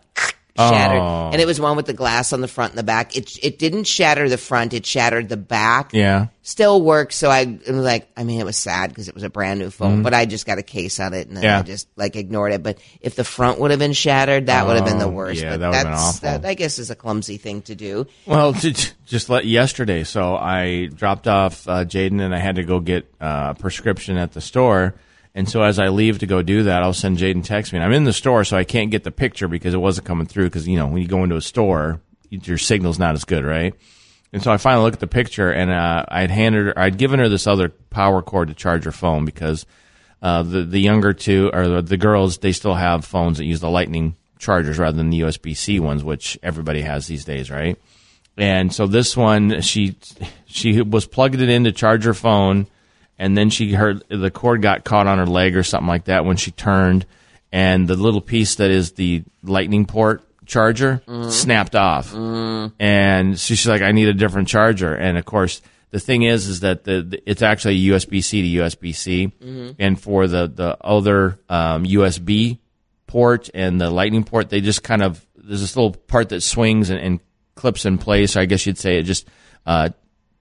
Speaker 1: shattered.
Speaker 2: Oh.
Speaker 1: And it was one with the glass on the front and the back. It it didn't shatter the front. It shattered the back.
Speaker 2: Yeah.
Speaker 1: Still works. So I it was like, I mean, it was sad because it was a brand new phone,
Speaker 2: Mm-hmm.
Speaker 1: but I just got a case on it and then
Speaker 2: Yeah.
Speaker 1: I just like ignored it. But if the front would have been shattered, that would have been the
Speaker 2: Oh,
Speaker 1: worst.
Speaker 2: yeah,
Speaker 1: but
Speaker 2: that would've been
Speaker 1: that's,
Speaker 2: awful.
Speaker 1: That, I guess, is a clumsy thing to do.
Speaker 2: Well, j- j- just let yesterday. So I dropped off uh, Jaden, and I had to go get uh, a prescription at the store. And so as I leave to go do that, I'll send Jaden text me. And I'm in the store, so I can't get the picture because it wasn't coming through. Because you know, when you go into a store, your signal's not as good, right? And so I finally look at the picture, and uh, I'd handed her, I'd given her this other power cord to charge her phone because uh, the the younger two or the, the girls, they still have phones that use the Lightning chargers rather than the U S B C ones, which everybody has these days, right? And so this one, she she was plugging it in to charge her phone, and then she heard the cord got caught on her leg or something like that when she turned, and the little piece that is the Lightning port charger mm-hmm. snapped off. Mm. And so she's like, I need a different charger. And of course, the thing is, is that the, the it's actually a U S B C to U S B C, mm-hmm. and for the the other um, U S B port and the Lightning port, they just kind of there's this little part that swings and, and clips in place. I guess you'd say it just uh,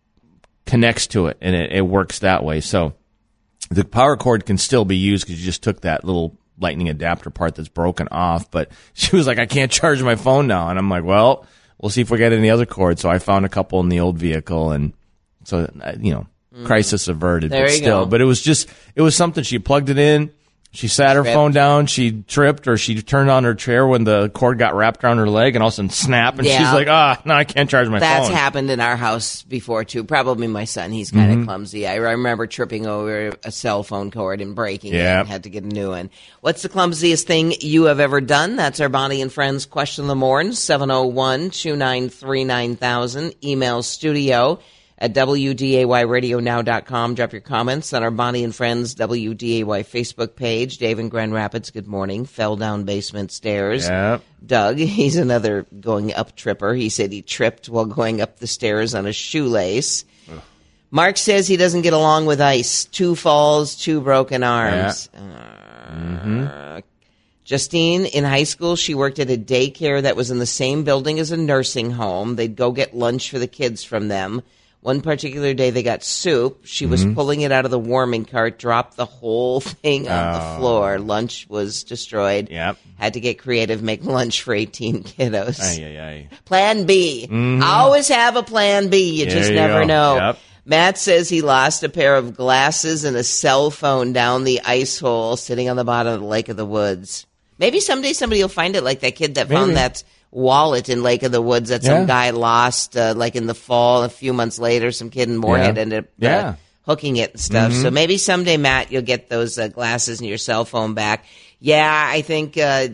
Speaker 2: connects to it, and it, it works that way. So the power cord can still be used because you just took that little Lightning adapter part that's broken off. But she was like, I can't charge my phone now. And I'm like, well, we'll see if we get any other cords. So I found a couple in the old vehicle, and so, you know, mm. crisis averted.
Speaker 1: There
Speaker 2: but
Speaker 1: you
Speaker 2: still,
Speaker 1: go.
Speaker 2: But it was just, it was something. She plugged it in. She sat her
Speaker 1: Tripped.
Speaker 2: phone down, she tripped, or she turned on her chair when the cord got wrapped around her leg, and all of a sudden snap, and
Speaker 1: Yeah.
Speaker 2: she's like, ah, no, I can't charge my
Speaker 1: That's
Speaker 2: phone.
Speaker 1: happened in our house before, too. Probably my son. He's kind of
Speaker 2: Mm-hmm.
Speaker 1: clumsy. I remember tripping over a cell phone cord and breaking
Speaker 2: Yeah.
Speaker 1: it and had to get a new one. What's the clumsiest thing you have ever done? That's our Bonnie and Friends question of the morning, seven oh one, two nine three, nine thousand. Email studio at W D A Y radio now dot com. Drop your comments on our Bonnie and Friends W D A Y Facebook page. Dave in Grand Rapids, good morning. Fell down basement stairs.
Speaker 2: Yep.
Speaker 1: Doug, he's another going up tripper. He said he tripped while going up the stairs on a shoelace. Ugh. Mark says he doesn't get along with ice. Two falls, two broken arms.
Speaker 2: Yeah.
Speaker 1: Uh,
Speaker 2: mm-hmm.
Speaker 1: Justine, in high school, she worked at a daycare that was in the same building as a nursing home. They'd go get lunch for the kids from them. One particular day, they got soup. She was
Speaker 2: Mm-hmm.
Speaker 1: pulling it out of the warming cart, dropped the whole thing on
Speaker 2: Oh.
Speaker 1: the floor. Lunch was destroyed.
Speaker 2: Yep.
Speaker 1: Had to get creative, make lunch for eighteen kiddos.
Speaker 2: Ay, ay, ay.
Speaker 1: Plan B. Always have a plan B. You
Speaker 2: There
Speaker 1: just
Speaker 2: you
Speaker 1: never
Speaker 2: go.
Speaker 1: know.
Speaker 2: Yep.
Speaker 1: Matt says he lost a pair of glasses and a cell phone down the ice hole sitting on the bottom of the Lake of the Woods. Maybe someday somebody will find it, like that kid that
Speaker 2: Maybe.
Speaker 1: found that wallet in Lake of the Woods that
Speaker 2: Yeah.
Speaker 1: some guy lost, uh, like in the fall. A few months later, some kid in Moorhead
Speaker 2: Yeah.
Speaker 1: ended up uh,
Speaker 2: Yeah.
Speaker 1: hooking it and stuff.
Speaker 2: Mm-hmm.
Speaker 1: So maybe someday, Matt, you'll get those uh, glasses and your cell phone back. Yeah, I think uh,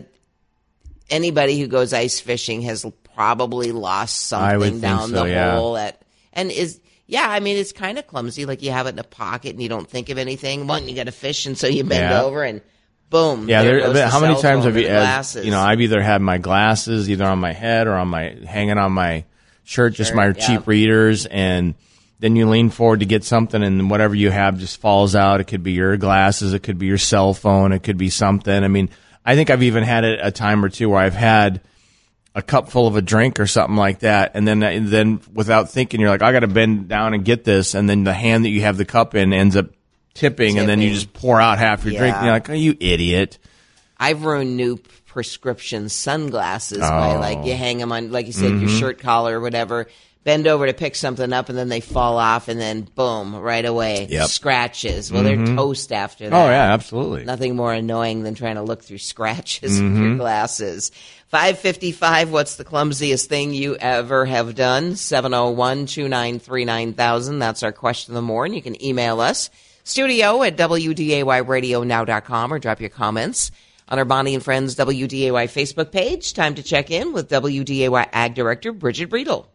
Speaker 1: anybody who goes ice fishing has probably lost
Speaker 2: I would
Speaker 1: something
Speaker 2: think
Speaker 1: down
Speaker 2: so,
Speaker 1: the
Speaker 2: yeah.
Speaker 1: hole. At and is yeah, I mean it's kind of clumsy. Like you have it in a pocket and you don't think of anything. One, you got to fish, and so you bend
Speaker 2: Yeah.
Speaker 1: over and boom.
Speaker 2: Yeah,
Speaker 1: there
Speaker 2: there,
Speaker 1: goes
Speaker 2: but
Speaker 1: the
Speaker 2: how many
Speaker 1: cell
Speaker 2: times
Speaker 1: phone
Speaker 2: have
Speaker 1: or
Speaker 2: you,
Speaker 1: the
Speaker 2: uh,
Speaker 1: glasses.
Speaker 2: you know, I've either had my glasses either on my head or on my, hanging on my shirt, just
Speaker 1: Shirt,
Speaker 2: my
Speaker 1: yeah.
Speaker 2: cheap readers, and then you lean forward to get something, and whatever you have just falls out. It could be your glasses, it could be your cell phone, it could be something. I mean, I think I've even had it a time or two where I've had a cup full of a drink or something like that, and then and then without thinking, you're like, I got to bend down and get this, and then the hand that you have the cup in ends up tipping, and then you
Speaker 1: Tipping.
Speaker 2: just pour out half your drink,
Speaker 1: Yeah.
Speaker 2: and you're like, oh, you idiot.
Speaker 1: I've ruined new prescription sunglasses by
Speaker 2: Oh.
Speaker 1: like you hang them on, like you said, your shirt collar or whatever. Bend over to pick something up, and then they fall off, and then boom, right away,
Speaker 2: Yep.
Speaker 1: scratches. Well, they're toast after that.
Speaker 2: Oh, yeah, absolutely.
Speaker 1: Nothing more annoying than trying to look through scratches with
Speaker 2: Mm-hmm.
Speaker 1: your glasses. five fifty-five, what's the clumsiest thing you ever have done? seven oh one, two nine three, nine thousand. That's our question of the morning. You can email us, studio at W D A Y radio now dot com, or drop your comments on our Bonnie and Friends W D A Y Facebook page. Time to check in with W D A Y Ag Director Bridget Breedel.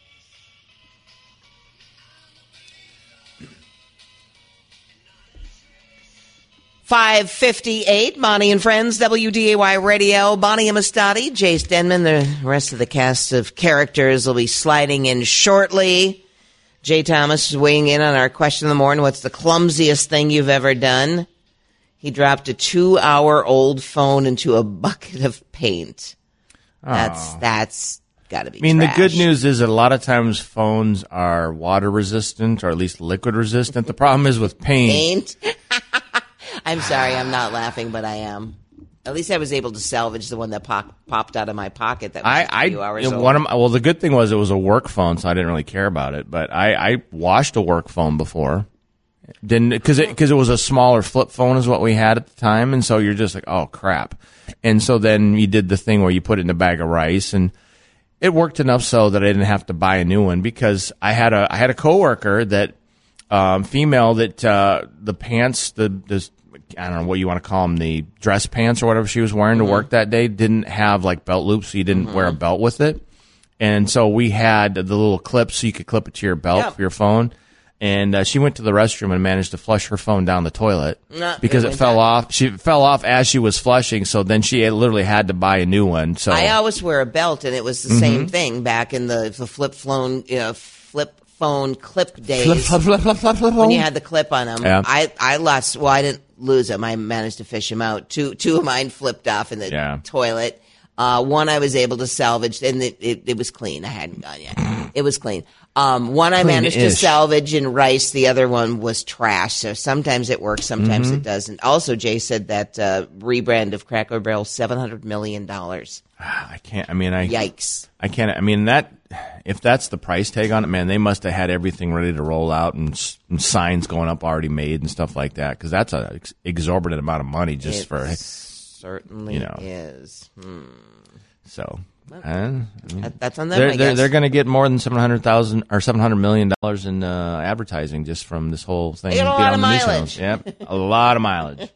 Speaker 1: five fifty-eight, Bonnie and Friends, W D A Y Radio. Bonnie Amistadi, Jace Denman, the rest of the cast of characters will be sliding in shortly. Jay Thomas is weighing in on our question of the morning. What's the clumsiest thing you've ever done? He dropped a two-hour-old phone into a bucket of paint. That's
Speaker 2: Aw.
Speaker 1: that's got to be
Speaker 2: I mean,
Speaker 1: trash.
Speaker 2: the good news is that a lot of times phones are water resistant or at least liquid resistant. The problem is with paint.
Speaker 1: Paint? I'm sorry, I'm not laughing, but I am. At least I was able to salvage the one that pop, popped out of my pocket that was
Speaker 2: I,
Speaker 1: a few
Speaker 2: I
Speaker 1: hours
Speaker 2: you know,
Speaker 1: old.
Speaker 2: one of my, well, the good thing was it was a work phone, so I didn't really care about it. But I, I washed a work phone before, didn't because it because it was a smaller flip phone is what we had at the time, and so you're just like, oh crap. And so then you did the thing where you put it in a bag of rice, and it worked enough so that I didn't have to buy a new one because I had a I had a coworker that um, female that uh, the pants the the I don't know what you want to call them, the dress pants or whatever she was wearing mm-hmm. to work that day didn't have like belt loops, so you didn't mm-hmm. wear a belt with it. And so we had the little clips so you could clip it to your belt
Speaker 1: yep.
Speaker 2: for your phone. And uh, she went to the restroom and managed to flush her phone down the toilet
Speaker 1: nah,
Speaker 2: because it fell down. off. She fell off as she was flushing, so then she literally had to buy a new one. So
Speaker 1: I always wear a belt, and it was the mm-hmm. same thing back in the, the flip phone, you know, flip phone clip days
Speaker 2: flip, flip, flip, flip, flip, flip,
Speaker 1: when you had the clip on them.
Speaker 2: Yeah.
Speaker 1: I I lost. Well, I didn't lose them. I managed to fish them out. Two two of mine flipped off in the
Speaker 2: yeah.
Speaker 1: toilet. Uh, one I was able to salvage, and it, it, it was clean. I hadn't gone yet. It was clean. Um, one I managed to salvage in rice. The other one was trash. So sometimes it works, sometimes mm-hmm. it doesn't. Also, Jay said that uh, rebrand of Cracker Barrel, seven hundred million dollars.
Speaker 2: I can't, I mean, I...
Speaker 1: Yikes.
Speaker 2: I can't, I mean, that... If that's the price tag on it, man, they must have had everything ready to roll out and, and signs going up already made and stuff like that because that's an ex- exorbitant amount of money just
Speaker 1: it
Speaker 2: for...
Speaker 1: certainly
Speaker 2: you know.
Speaker 1: is. Hmm.
Speaker 2: So... Uh, I mean,
Speaker 1: that, that's on them.
Speaker 2: They're
Speaker 1: I
Speaker 2: they're,
Speaker 1: guess.
Speaker 2: they're going to get more than seven hundred thousand or seven hundred million dollars in uh, advertising just from this whole thing.
Speaker 1: They get a lot of mileage.
Speaker 2: Yep, a lot of mileage.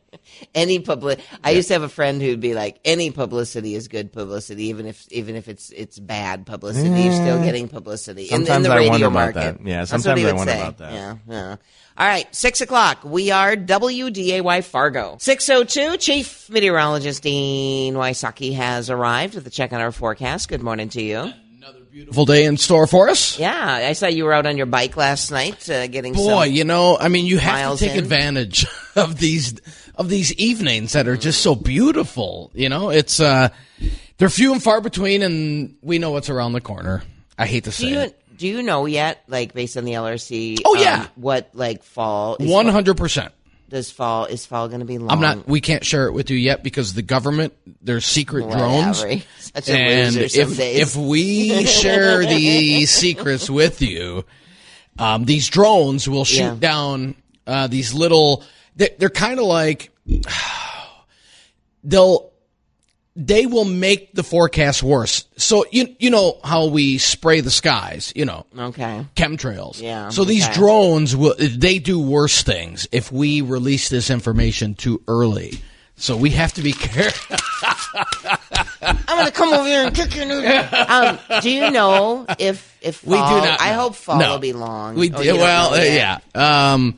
Speaker 1: Any public, I
Speaker 2: yeah.
Speaker 1: used to have a friend who'd be like, any publicity is good publicity, even if even if it's it's bad publicity. Yeah. You're still getting publicity in, in the
Speaker 2: I
Speaker 1: radio
Speaker 2: wonder
Speaker 1: market.
Speaker 2: About that. Yeah,
Speaker 1: That's
Speaker 2: sometimes
Speaker 1: what he
Speaker 2: I
Speaker 1: would
Speaker 2: wonder
Speaker 1: say.
Speaker 2: about that.
Speaker 1: Yeah, yeah. All right, six o'clock. We are W D A Y Fargo. six oh two, Chief Meteorologist Dean Wysocki has arrived with a check on our forecast. Good morning to you.
Speaker 3: Another beautiful day in store for us.
Speaker 1: Yeah, I saw you were out on your bike last night uh, getting
Speaker 3: Boy,
Speaker 1: some
Speaker 3: you know, I mean, you have
Speaker 1: miles
Speaker 3: to take
Speaker 1: in.
Speaker 3: advantage of these of these evenings that are just so beautiful. You know, it's uh, they're few and far between, and we know what's around the corner. I hate to say
Speaker 1: do you,
Speaker 3: it.
Speaker 1: Do you know yet, like based on the L R C?
Speaker 3: Oh, yeah.
Speaker 1: um, what like fall? is
Speaker 3: One hundred percent.
Speaker 1: Does fall is fall going to be long?
Speaker 3: I'm not. We can't share it with you yet because the government, there's secret
Speaker 1: Whatever.
Speaker 3: drones.
Speaker 1: Such a
Speaker 3: And
Speaker 1: loser some
Speaker 3: if
Speaker 1: days.
Speaker 3: if we share the secrets with you, um, these drones will shoot
Speaker 1: Yeah.
Speaker 3: down uh, these little. They're, they're kind of like they'll. They will make the forecast worse. So you you know how we spray the skies, you know,
Speaker 1: okay,
Speaker 3: chemtrails.
Speaker 1: Yeah,
Speaker 3: So these
Speaker 1: okay.
Speaker 3: drones will they do worse things if we release this information too early. So we have to be careful.
Speaker 1: I'm going to come over here and kick your new. Um, do you know if if fall,
Speaker 3: We do not
Speaker 1: I
Speaker 3: know.
Speaker 1: hope fall
Speaker 3: No.
Speaker 1: will be long.
Speaker 3: We
Speaker 1: Oh,
Speaker 3: do,
Speaker 1: you don't
Speaker 3: well,
Speaker 1: know
Speaker 3: uh,
Speaker 1: yet?
Speaker 3: yeah. Um,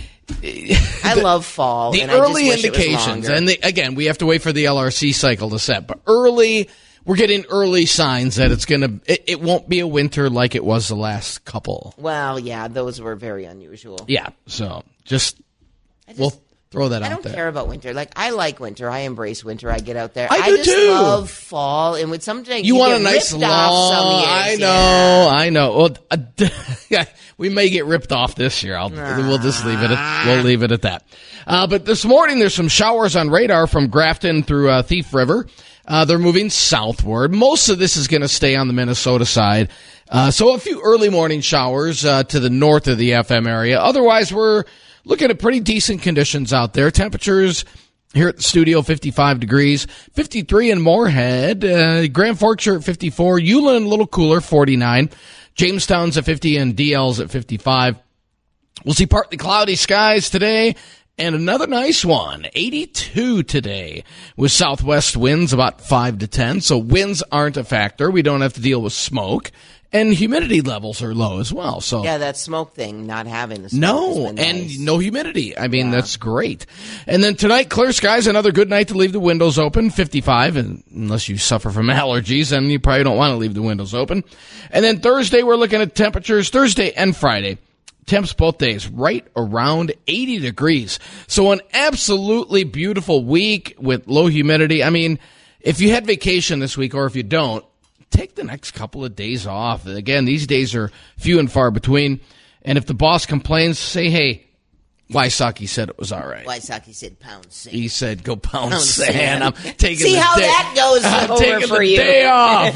Speaker 1: I love fall.
Speaker 3: the
Speaker 1: and I just
Speaker 3: early
Speaker 1: wish it was
Speaker 3: indications,
Speaker 1: longer.
Speaker 3: and the, again, we have to wait for the L R C cycle to set. But early, we're getting early signs that it's gonna. It, it won't be a winter like it was the last couple.
Speaker 1: Well, yeah, those were very unusual.
Speaker 3: Yeah. So just,
Speaker 1: just
Speaker 3: we'll throw that
Speaker 1: I
Speaker 3: out
Speaker 1: don't
Speaker 3: there.
Speaker 1: care about winter. Like I like winter. I embrace winter. I get out there.
Speaker 3: I do
Speaker 1: just
Speaker 3: too.
Speaker 1: love fall, and with some
Speaker 3: You, want
Speaker 1: get
Speaker 3: a nice
Speaker 1: ripped
Speaker 3: long?
Speaker 1: off some years,
Speaker 3: I know,
Speaker 1: yeah.
Speaker 3: I know. Well, uh, we may get ripped off this year. I'll, We'll just leave it. At, we'll leave it at that. Uh, but this morning there's some showers on radar from Grafton through uh, Thief River. Uh, they're moving southward. Most of this is going to stay on the Minnesota side. Uh, so a few early morning showers uh, to the north of the F M area. Otherwise, we're looking at pretty decent conditions out there. Temperatures here at the studio, fifty-five degrees, fifty-three in Moorhead, uh, Grand Forks are at fifty-four, Ulen a little cooler, forty-nine, Jamestown's at fifty, and D L's at fifty-five. We'll see partly cloudy skies today, and another nice one, eighty-two today, with southwest winds about five to ten, so winds aren't a factor. We don't have to deal with smoke. And humidity levels are low as well. So
Speaker 1: Yeah, that smoke thing, not having the smoke.
Speaker 3: no,
Speaker 1: has been
Speaker 3: and
Speaker 1: nice.
Speaker 3: no humidity. I mean, that's great. And then tonight, clear skies, another good night to leave the windows open, fifty-five, and unless you suffer from allergies, then you probably don't want to leave the windows open. And then Thursday, we're looking at temperatures, Thursday and Friday. Temps both days right around eighty degrees. So an absolutely beautiful week with low humidity. I mean, if you had vacation this week, or if you don't, take the next couple of days off. Again, these days are few and far between. And if the boss complains, say, hey, Wysocki said it was all right.
Speaker 1: Wysocki said pound sand.
Speaker 3: He said go pound,
Speaker 1: Pound
Speaker 3: sand.
Speaker 1: sand.
Speaker 3: I'm taking
Speaker 1: See
Speaker 3: the
Speaker 1: how
Speaker 3: day.
Speaker 1: that goes
Speaker 3: I'm
Speaker 1: over
Speaker 3: taking
Speaker 1: for
Speaker 3: the
Speaker 1: you.
Speaker 3: day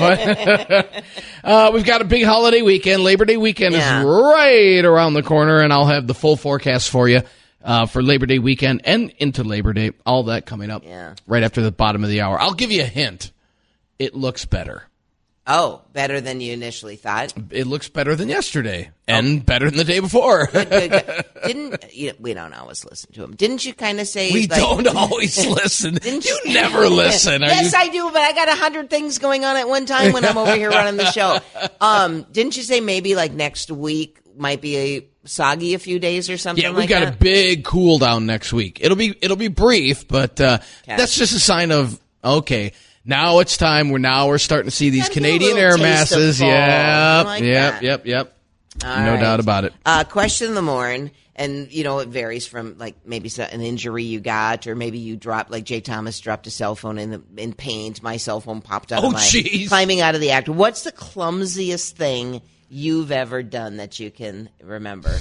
Speaker 3: off. uh, we've got a big holiday weekend. Labor Day weekend
Speaker 1: Yeah.
Speaker 3: is right around the corner, and I'll have the full forecast for you uh, for Labor Day weekend and into Labor Day. All that coming up
Speaker 1: Yeah.
Speaker 3: right after the bottom of the hour. I'll give you a hint. It looks better.
Speaker 1: Oh, better than you initially thought.
Speaker 3: It looks better than yesterday and better than the day before.
Speaker 1: Good, good, good. Didn't you, we don't always listen to him? Didn't you kind of say
Speaker 3: We
Speaker 1: like,
Speaker 3: don't always listen.
Speaker 1: Didn't
Speaker 3: You never listen. Are
Speaker 1: yes,
Speaker 3: you?
Speaker 1: I do, but I got a hundred things going on at one time when I'm over here running the show. Um, didn't you say maybe like next week might be a soggy a few days or something?
Speaker 3: Yeah, we
Speaker 1: like
Speaker 3: got
Speaker 1: that?
Speaker 3: a big cool down next week. It'll be it'll be brief, but uh,
Speaker 1: Okay.
Speaker 3: that's just a sign of okay. Now it's time. We're now we're starting to see these
Speaker 1: Gotta get a
Speaker 3: Canadian
Speaker 1: little
Speaker 3: air
Speaker 1: taste of
Speaker 3: masses.
Speaker 1: fall.
Speaker 3: Yep,
Speaker 1: I like
Speaker 3: yep,
Speaker 1: that.
Speaker 3: yep, yep.
Speaker 1: All
Speaker 3: no
Speaker 1: right.
Speaker 3: doubt about it.
Speaker 1: Uh, question of the morning, and you know it varies from like maybe so- an injury you got, or maybe you dropped like Jay Thomas dropped a cell phone in the in paint. My cell phone popped out
Speaker 3: Oh,
Speaker 1: of my
Speaker 3: jeez.
Speaker 1: climbing out of the act. What's the clumsiest thing you've ever done that you can remember?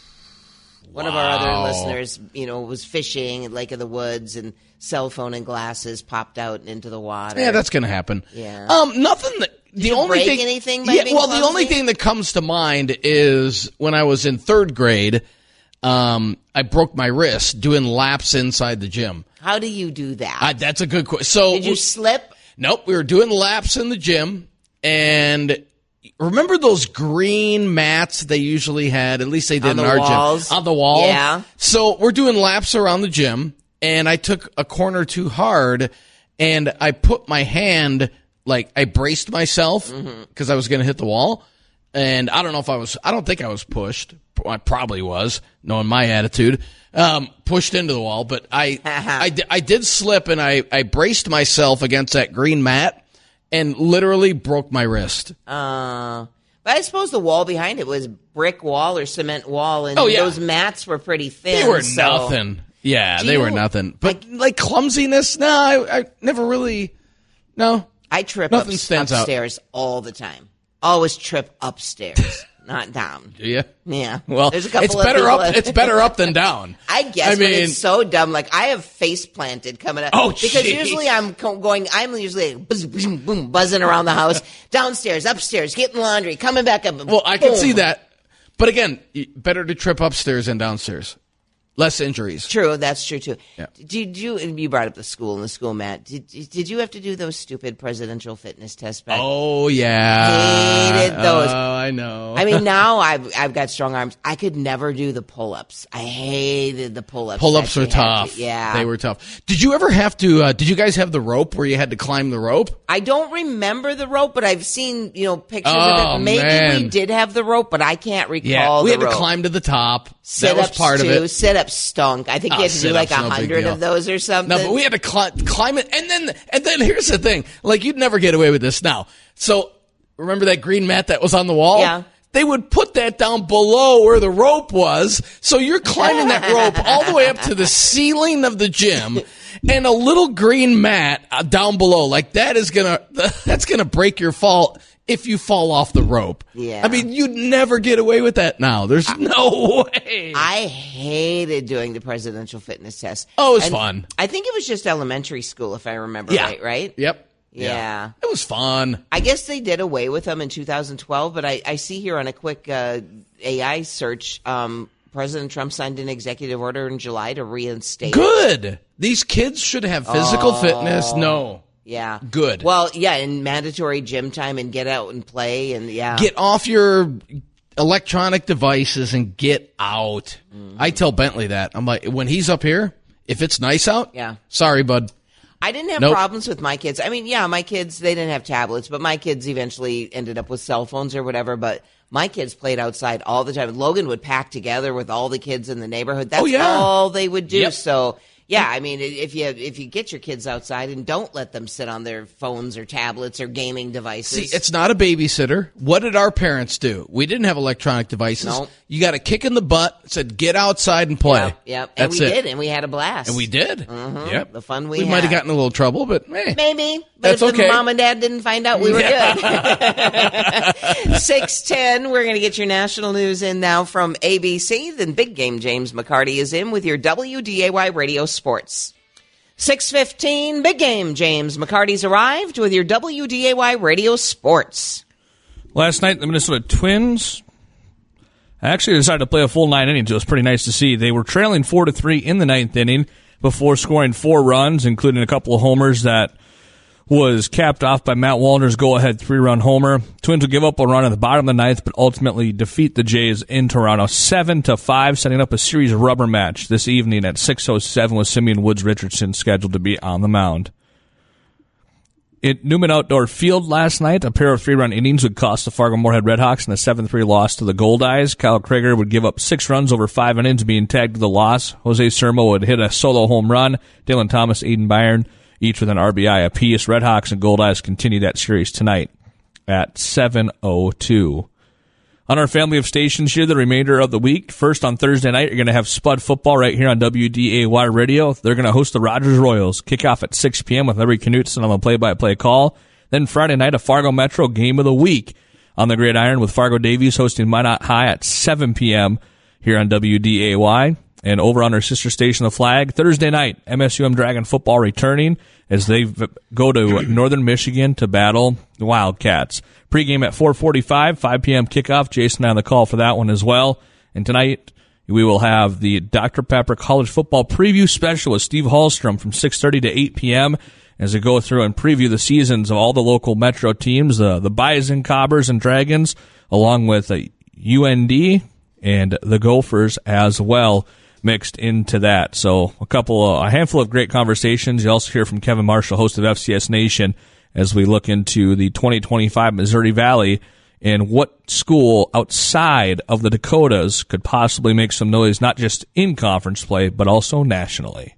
Speaker 1: One of our other
Speaker 3: Wow.
Speaker 1: listeners, you know, was fishing at Lake of the Woods, and cell phone and glasses popped out into the water.
Speaker 3: Yeah, that's going to happen.
Speaker 1: Yeah.
Speaker 3: Um, nothing. That, the
Speaker 1: you
Speaker 3: only
Speaker 1: break
Speaker 3: thing,
Speaker 1: anything by
Speaker 3: yeah.
Speaker 1: being
Speaker 3: Well, the
Speaker 1: clumsy?
Speaker 3: only thing that comes to mind is when I was in third grade. Um, I broke my wrist doing laps inside the gym.
Speaker 1: How do you do that?
Speaker 3: I, that's a good question. So
Speaker 1: Did you slip?
Speaker 3: Nope, we were doing laps in the gym, and remember those green mats they usually had? At least they did
Speaker 1: On the
Speaker 3: in our
Speaker 1: walls?
Speaker 3: gym. On the wall.
Speaker 1: Yeah.
Speaker 3: So we're doing laps around the gym, and I took a corner too hard, and I put my hand, like, I braced myself because I was going to hit the wall. And I don't know if I was, I don't think I was pushed. I probably was, knowing my attitude. Um, pushed into the wall, but I, I, di- I did slip, and I, I braced myself against that green mat and literally broke my wrist.
Speaker 1: Uh, but I suppose the wall behind it was brick wall or cement wall, and
Speaker 3: Oh, yeah.
Speaker 1: those mats were pretty thin.
Speaker 3: They were
Speaker 1: so-
Speaker 3: nothing. Yeah,
Speaker 1: Do
Speaker 3: they
Speaker 1: you-
Speaker 3: were nothing. But like clumsiness, no, I, I never really, no.
Speaker 1: I trip
Speaker 3: Nothing
Speaker 1: up,
Speaker 3: stands out.
Speaker 1: upstairs all the time. Always trip upstairs, not down.
Speaker 3: Do you?
Speaker 1: Yeah.
Speaker 3: Well,
Speaker 1: There's a couple
Speaker 3: it's
Speaker 1: of
Speaker 3: better
Speaker 1: people
Speaker 3: up.
Speaker 1: that-
Speaker 3: It's better up than down.
Speaker 1: I guess,
Speaker 3: I
Speaker 1: but
Speaker 3: mean,
Speaker 1: it's so dumb. Like I have face planted coming up.
Speaker 3: Oh,
Speaker 1: because
Speaker 3: jeez.
Speaker 1: usually I'm co- going. I'm usually like, buzz, boom, boom, buzzing around the house, downstairs, upstairs, getting laundry, coming back up.
Speaker 3: well, I can
Speaker 1: boom.
Speaker 3: see that. But again, y- better to trip upstairs than downstairs. Less injuries.
Speaker 1: True, that's true too.
Speaker 3: Yeah.
Speaker 1: Did you? You brought up the school and the school mat. Did Did you have to do those stupid presidential fitness tests back?
Speaker 3: Oh yeah,
Speaker 1: Hated those.
Speaker 3: Oh, I know.
Speaker 1: I mean, now I've I've got strong arms. I could never do the pull ups. I hated the pull ups.
Speaker 3: pull-ups were tough.
Speaker 1: Yeah,
Speaker 3: they were tough. Did you ever have to? Uh, did you guys have the rope where you had to climb the rope?
Speaker 1: I don't remember the rope, but I've seen you know pictures
Speaker 3: Oh,
Speaker 1: of it. Maybe
Speaker 3: man.
Speaker 1: we did have the rope, but I can't recall.
Speaker 3: Yeah, we
Speaker 1: the
Speaker 3: had to
Speaker 1: rope.
Speaker 3: climb to the top.
Speaker 1: Sit
Speaker 3: that was
Speaker 1: ups
Speaker 3: part
Speaker 1: too.
Speaker 3: of it.
Speaker 1: Sit ups stunk. I think
Speaker 3: Oh,
Speaker 1: you had to do like
Speaker 3: sit-ups,
Speaker 1: a
Speaker 3: no big
Speaker 1: hundred
Speaker 3: deal.
Speaker 1: of those or something.
Speaker 3: No, but we had to cli- climb it, and then and then here's the thing: like you'd never get away with this now. So remember that green mat that was on the wall?
Speaker 1: Yeah.
Speaker 3: They would put that down below where the rope was, so you're climbing that rope all the way up to the ceiling of the gym, and a little green mat uh, down below. Like that is gonna that's gonna break your fall if you fall off the rope.
Speaker 1: Yeah.
Speaker 3: I mean, you'd never get away with that now. There's no way.
Speaker 1: I hated doing the presidential fitness test.
Speaker 3: Oh, it was
Speaker 1: And
Speaker 3: fun.
Speaker 1: I think it was just elementary school, if I remember
Speaker 3: Yeah.
Speaker 1: right. Right?
Speaker 3: Yep.
Speaker 1: Yeah.
Speaker 3: It was fun.
Speaker 1: I guess they did away with them in two thousand twelve, but I, I see here on a quick uh, A I search, um, President Trump signed an executive order in July to reinstate. it.
Speaker 3: Good. These kids should have physical
Speaker 1: Oh.
Speaker 3: fitness. No.
Speaker 1: Yeah.
Speaker 3: Good.
Speaker 1: Well, yeah, and mandatory gym time and get out and play and yeah.
Speaker 3: Get off your electronic devices and get out.
Speaker 1: Mm-hmm.
Speaker 3: I tell Bentley that. I'm like, when he's up here, if it's nice out,
Speaker 1: Yeah.
Speaker 3: sorry, bud.
Speaker 1: I didn't have
Speaker 3: Nope.
Speaker 1: problems with my kids. I mean, yeah, my kids, they didn't have tablets, but my kids eventually ended up with cell phones or whatever. But my kids played outside all the time. Logan would pack together with all the kids in the neighborhood. That's
Speaker 3: Oh, yeah.
Speaker 1: all they would do.
Speaker 3: Yep.
Speaker 1: So, yeah, I mean, if you if you get your kids outside and don't let them sit on their phones or tablets or gaming devices.
Speaker 3: See, it's not a babysitter. What did our parents do? We didn't have electronic devices.
Speaker 1: Nope.
Speaker 3: You got a kick in the butt, said, get outside and play.
Speaker 1: Yep, yep. And
Speaker 3: That's
Speaker 1: we
Speaker 3: it.
Speaker 1: did, and we had a blast.
Speaker 3: And we did.
Speaker 1: Mhm.
Speaker 3: Yep.
Speaker 1: The fun we
Speaker 3: We might have
Speaker 1: had.
Speaker 3: gotten in a little trouble, but hey.
Speaker 1: Maybe,
Speaker 3: That's
Speaker 1: if
Speaker 3: okay.
Speaker 1: the mom and dad didn't find out we were good. six ten, we're going to get your national news in now from A B C. Then Big Game James McCarty is in with your W D A Y Radio Sports. six fifteen, Big Game James McCarty's arrived with your W D A Y Radio Sports.
Speaker 4: Last night, the Minnesota Twins actually decided to play a full nine innings. It was pretty nice to see. They were trailing four to three in the ninth inning before scoring four runs, including a couple of homers that was capped off by Matt Wallner's go-ahead three-run homer. Twins would give up a run at the bottom of the ninth, but ultimately defeat the Jays in Toronto seven to five, setting up a series rubber match this evening at six oh seven with Simeon Woods Richardson scheduled to be on the mound. At Newman Outdoor Field last night, a pair of three-run innings would cost the Fargo-Moorhead Redhawks in a seven three loss to the Goldeyes. Kyle Krager would give up six runs over five innings, being tagged to the loss. Jose Sermo would hit a solo home run. Dylan Thomas, Aiden Byron, each with an R B I apiece. Redhawks and Goldeyes continue that series tonight at seven oh two. On our family of stations here, the remainder of the week. First, on Thursday night, you're going to have Spud football right here on W D A Y Radio. They're going to host the Rogers Royals. Kickoff at six p.m. with Larry Knutson on the play-by-play call. Then Friday night, a Fargo Metro game of the week on the Gridiron with Fargo Davies hosting Minot High at seven p.m. here on W D A Y. And over on our sister station, The Flag, Thursday night, M S U M Dragon football returning as they v- go to Northern Michigan to battle the Wildcats. Pre-game at four forty-five, five p.m. kickoff. Jason and I on the call for that one as well. And tonight, we will have the Doctor Pepper College Football Preview Special with Steve Hallstrom from six thirty to eight p.m. as they go through and preview the seasons of all the local Metro teams, uh, the Bison, Cobbers, and Dragons, along with uh, U N D and the Gophers as well, mixed into that. So a couple, uh, a handful of great conversations. You also hear from Kevin Marshall, host of F C S Nation, as we look into the twenty twenty-five Missouri Valley and what school outside of the Dakotas could possibly make some noise, not just in conference play, but also nationally.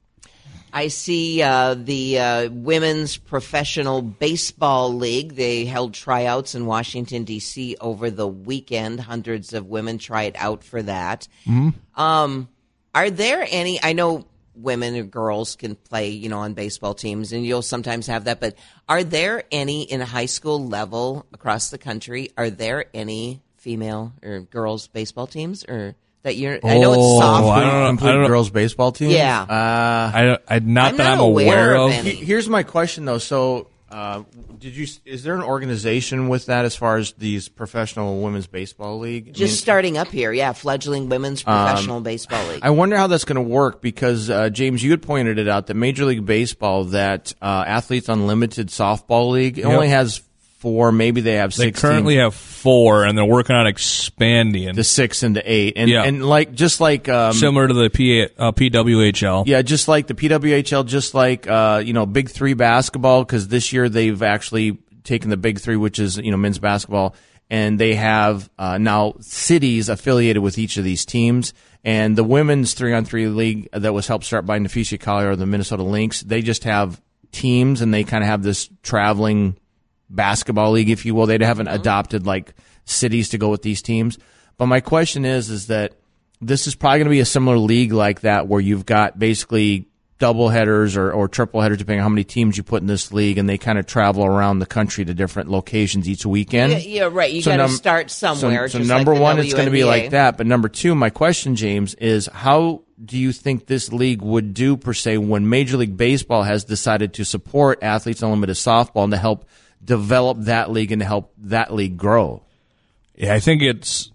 Speaker 1: I see uh, the uh, Women's Professional Baseball League. They held tryouts in Washington, D C over the weekend. Hundreds of women tried out for that. Mm-hmm. Um, are there any, I know women or girls can play, you know, on baseball teams, and you'll sometimes have that, but are there any in a high school level across the country, are there any female or girls baseball teams or that you're,
Speaker 2: oh,
Speaker 1: I know it's soft.
Speaker 2: I don't know, complete I don't know. Girls baseball team?
Speaker 1: Yeah.
Speaker 2: Uh,
Speaker 4: I, I, not
Speaker 1: I'm
Speaker 4: that
Speaker 1: not
Speaker 4: I'm aware,
Speaker 1: aware of
Speaker 4: of.
Speaker 1: any.
Speaker 2: Here's my question though. So, uh, did you, is there an organization with that as far as these professional women's baseball league?
Speaker 1: Just I mean, starting up here. Yeah. Fledgling Women's Professional um, Baseball League.
Speaker 2: I wonder how that's going to work because, uh, James, you had pointed it out that Major League Baseball, that, uh, Athletes Unlimited Softball League, it yep. only has four, maybe they have six.
Speaker 4: They currently
Speaker 2: teams.
Speaker 4: have four, and they're working on expanding
Speaker 2: to six and to eight, and
Speaker 4: yeah.
Speaker 2: and like just like um,
Speaker 4: similar to the P, uh, P W H L.
Speaker 2: Yeah, just like the P W H L, just like uh, you know Big Three basketball, because this year they've actually taken the Big Three, which is you know men's basketball, and they have uh, now cities affiliated with each of these teams. And the women's three-on-three league that was helped start by Neficia Collier, or the Minnesota Lynx, they just have teams, and they kind of have this traveling basketball league, if you will. They haven't mm-hmm. adopted like cities to go with these teams. But my question is, is that this is probably going to be a similar league like that where you've got basically double headers or, or triple headers, depending on how many teams you put in this league, and they kind of travel around the country to different locations each weekend.
Speaker 1: Yeah, yeah right. You
Speaker 2: so
Speaker 1: got to
Speaker 2: num-
Speaker 1: start somewhere.
Speaker 2: So, so
Speaker 1: just
Speaker 2: number
Speaker 1: like
Speaker 2: one,
Speaker 1: W N B A.
Speaker 2: it's going to be like that. But number two, my question, James, is how do you think this league would do per se when Major League Baseball has decided to support Athletes Unlimited Softball and to help develop that league and to help that league grow?
Speaker 4: Yeah, I think it's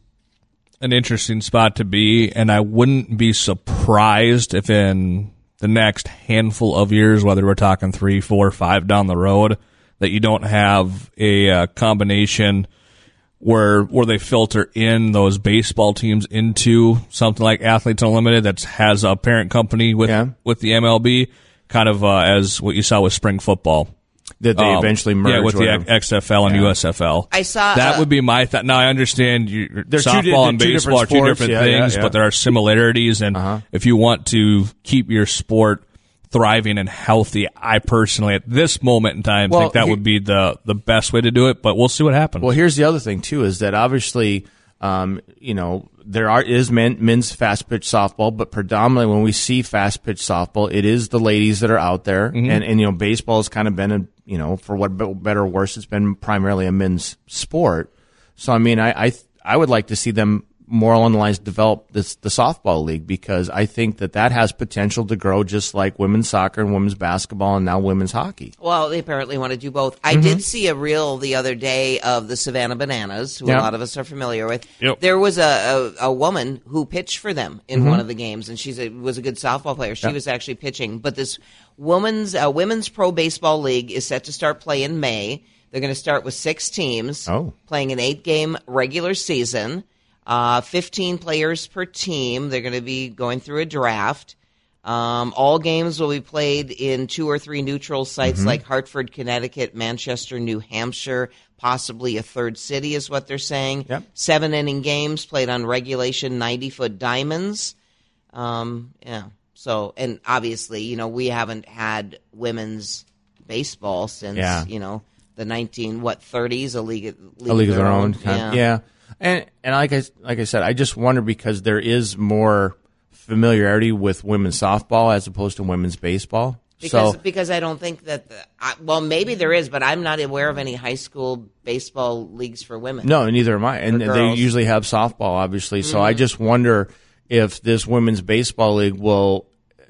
Speaker 4: an interesting spot to be, and I wouldn't be surprised if in the next handful of years, whether we're talking three, four, five down the road, that you don't have a uh, combination where where they filter in those baseball teams into something like Athletes Unlimited that has a parent company with
Speaker 2: yeah.
Speaker 4: with the M L B, kind of uh, as what you saw with spring football.
Speaker 2: That they
Speaker 4: um,
Speaker 2: eventually merge.
Speaker 4: Yeah, with
Speaker 2: whatever.
Speaker 4: the X F L and
Speaker 2: yeah.
Speaker 4: U S F L.
Speaker 1: I saw
Speaker 4: that
Speaker 1: uh,
Speaker 4: would be my thought. Now I understand you, softball
Speaker 2: two,
Speaker 4: and
Speaker 2: two
Speaker 4: baseball are two
Speaker 2: sports.
Speaker 4: different
Speaker 2: yeah,
Speaker 4: things,
Speaker 2: yeah, yeah.
Speaker 4: but there are similarities. And
Speaker 2: uh-huh.
Speaker 4: if you want to keep your sport thriving and healthy, I personally, at this moment in time,
Speaker 2: well,
Speaker 4: think that
Speaker 2: he,
Speaker 4: would be the the best way to do it. But we'll see what happens.
Speaker 2: Well, here's the other thing too: is that obviously Um, you know, there are is men, men's fast pitch softball, but predominantly when we see fast pitch softball, it is the ladies that are out there. Mm-hmm. And, and, you know, baseball has kind of been, a, you know, for what better or worse, it's been primarily a men's sport. So, I mean, I, I, I would like to see them more along the lines develop this, the softball league, because I think that that has potential to grow just like women's soccer and women's basketball and now women's hockey.
Speaker 1: Well, they apparently want to do both. I mm-hmm. did see a reel the other day of the Savannah Bananas, who yep. a lot of us are familiar with.
Speaker 4: Yep.
Speaker 1: There was a, a, a woman who pitched for them in mm-hmm. one of the games, and she was a good softball player. She yep. was actually pitching. But this women's uh, women's pro baseball league is set to start play in May. They're going to start with six teams
Speaker 2: oh.
Speaker 1: playing an eight-game regular season. Uh, fifteen players per team. They're going to be going through a draft. Um, all games will be played in two or three neutral sites mm-hmm. like Hartford, Connecticut, Manchester, New Hampshire, possibly a third city is what they're saying.
Speaker 2: Yep.
Speaker 1: Seven-inning games played on regulation ninety-foot diamonds. Um, yeah. So, and obviously, you know, we haven't had women's baseball since,
Speaker 2: yeah.
Speaker 1: you know, the nineteen, what, thirties, a league, league
Speaker 2: a league
Speaker 1: of their,
Speaker 2: their own.
Speaker 1: own.
Speaker 2: Yeah. yeah. And and like I like I said, I just wonder because there is more familiarity with women's softball as opposed to women's baseball.
Speaker 1: Because
Speaker 2: so,
Speaker 1: because I don't think that the, I, well maybe there is, but I'm not aware of any high school baseball leagues for women.
Speaker 2: No, neither am I. And they usually have softball, obviously. So mm-hmm. I just wonder if this women's baseball league will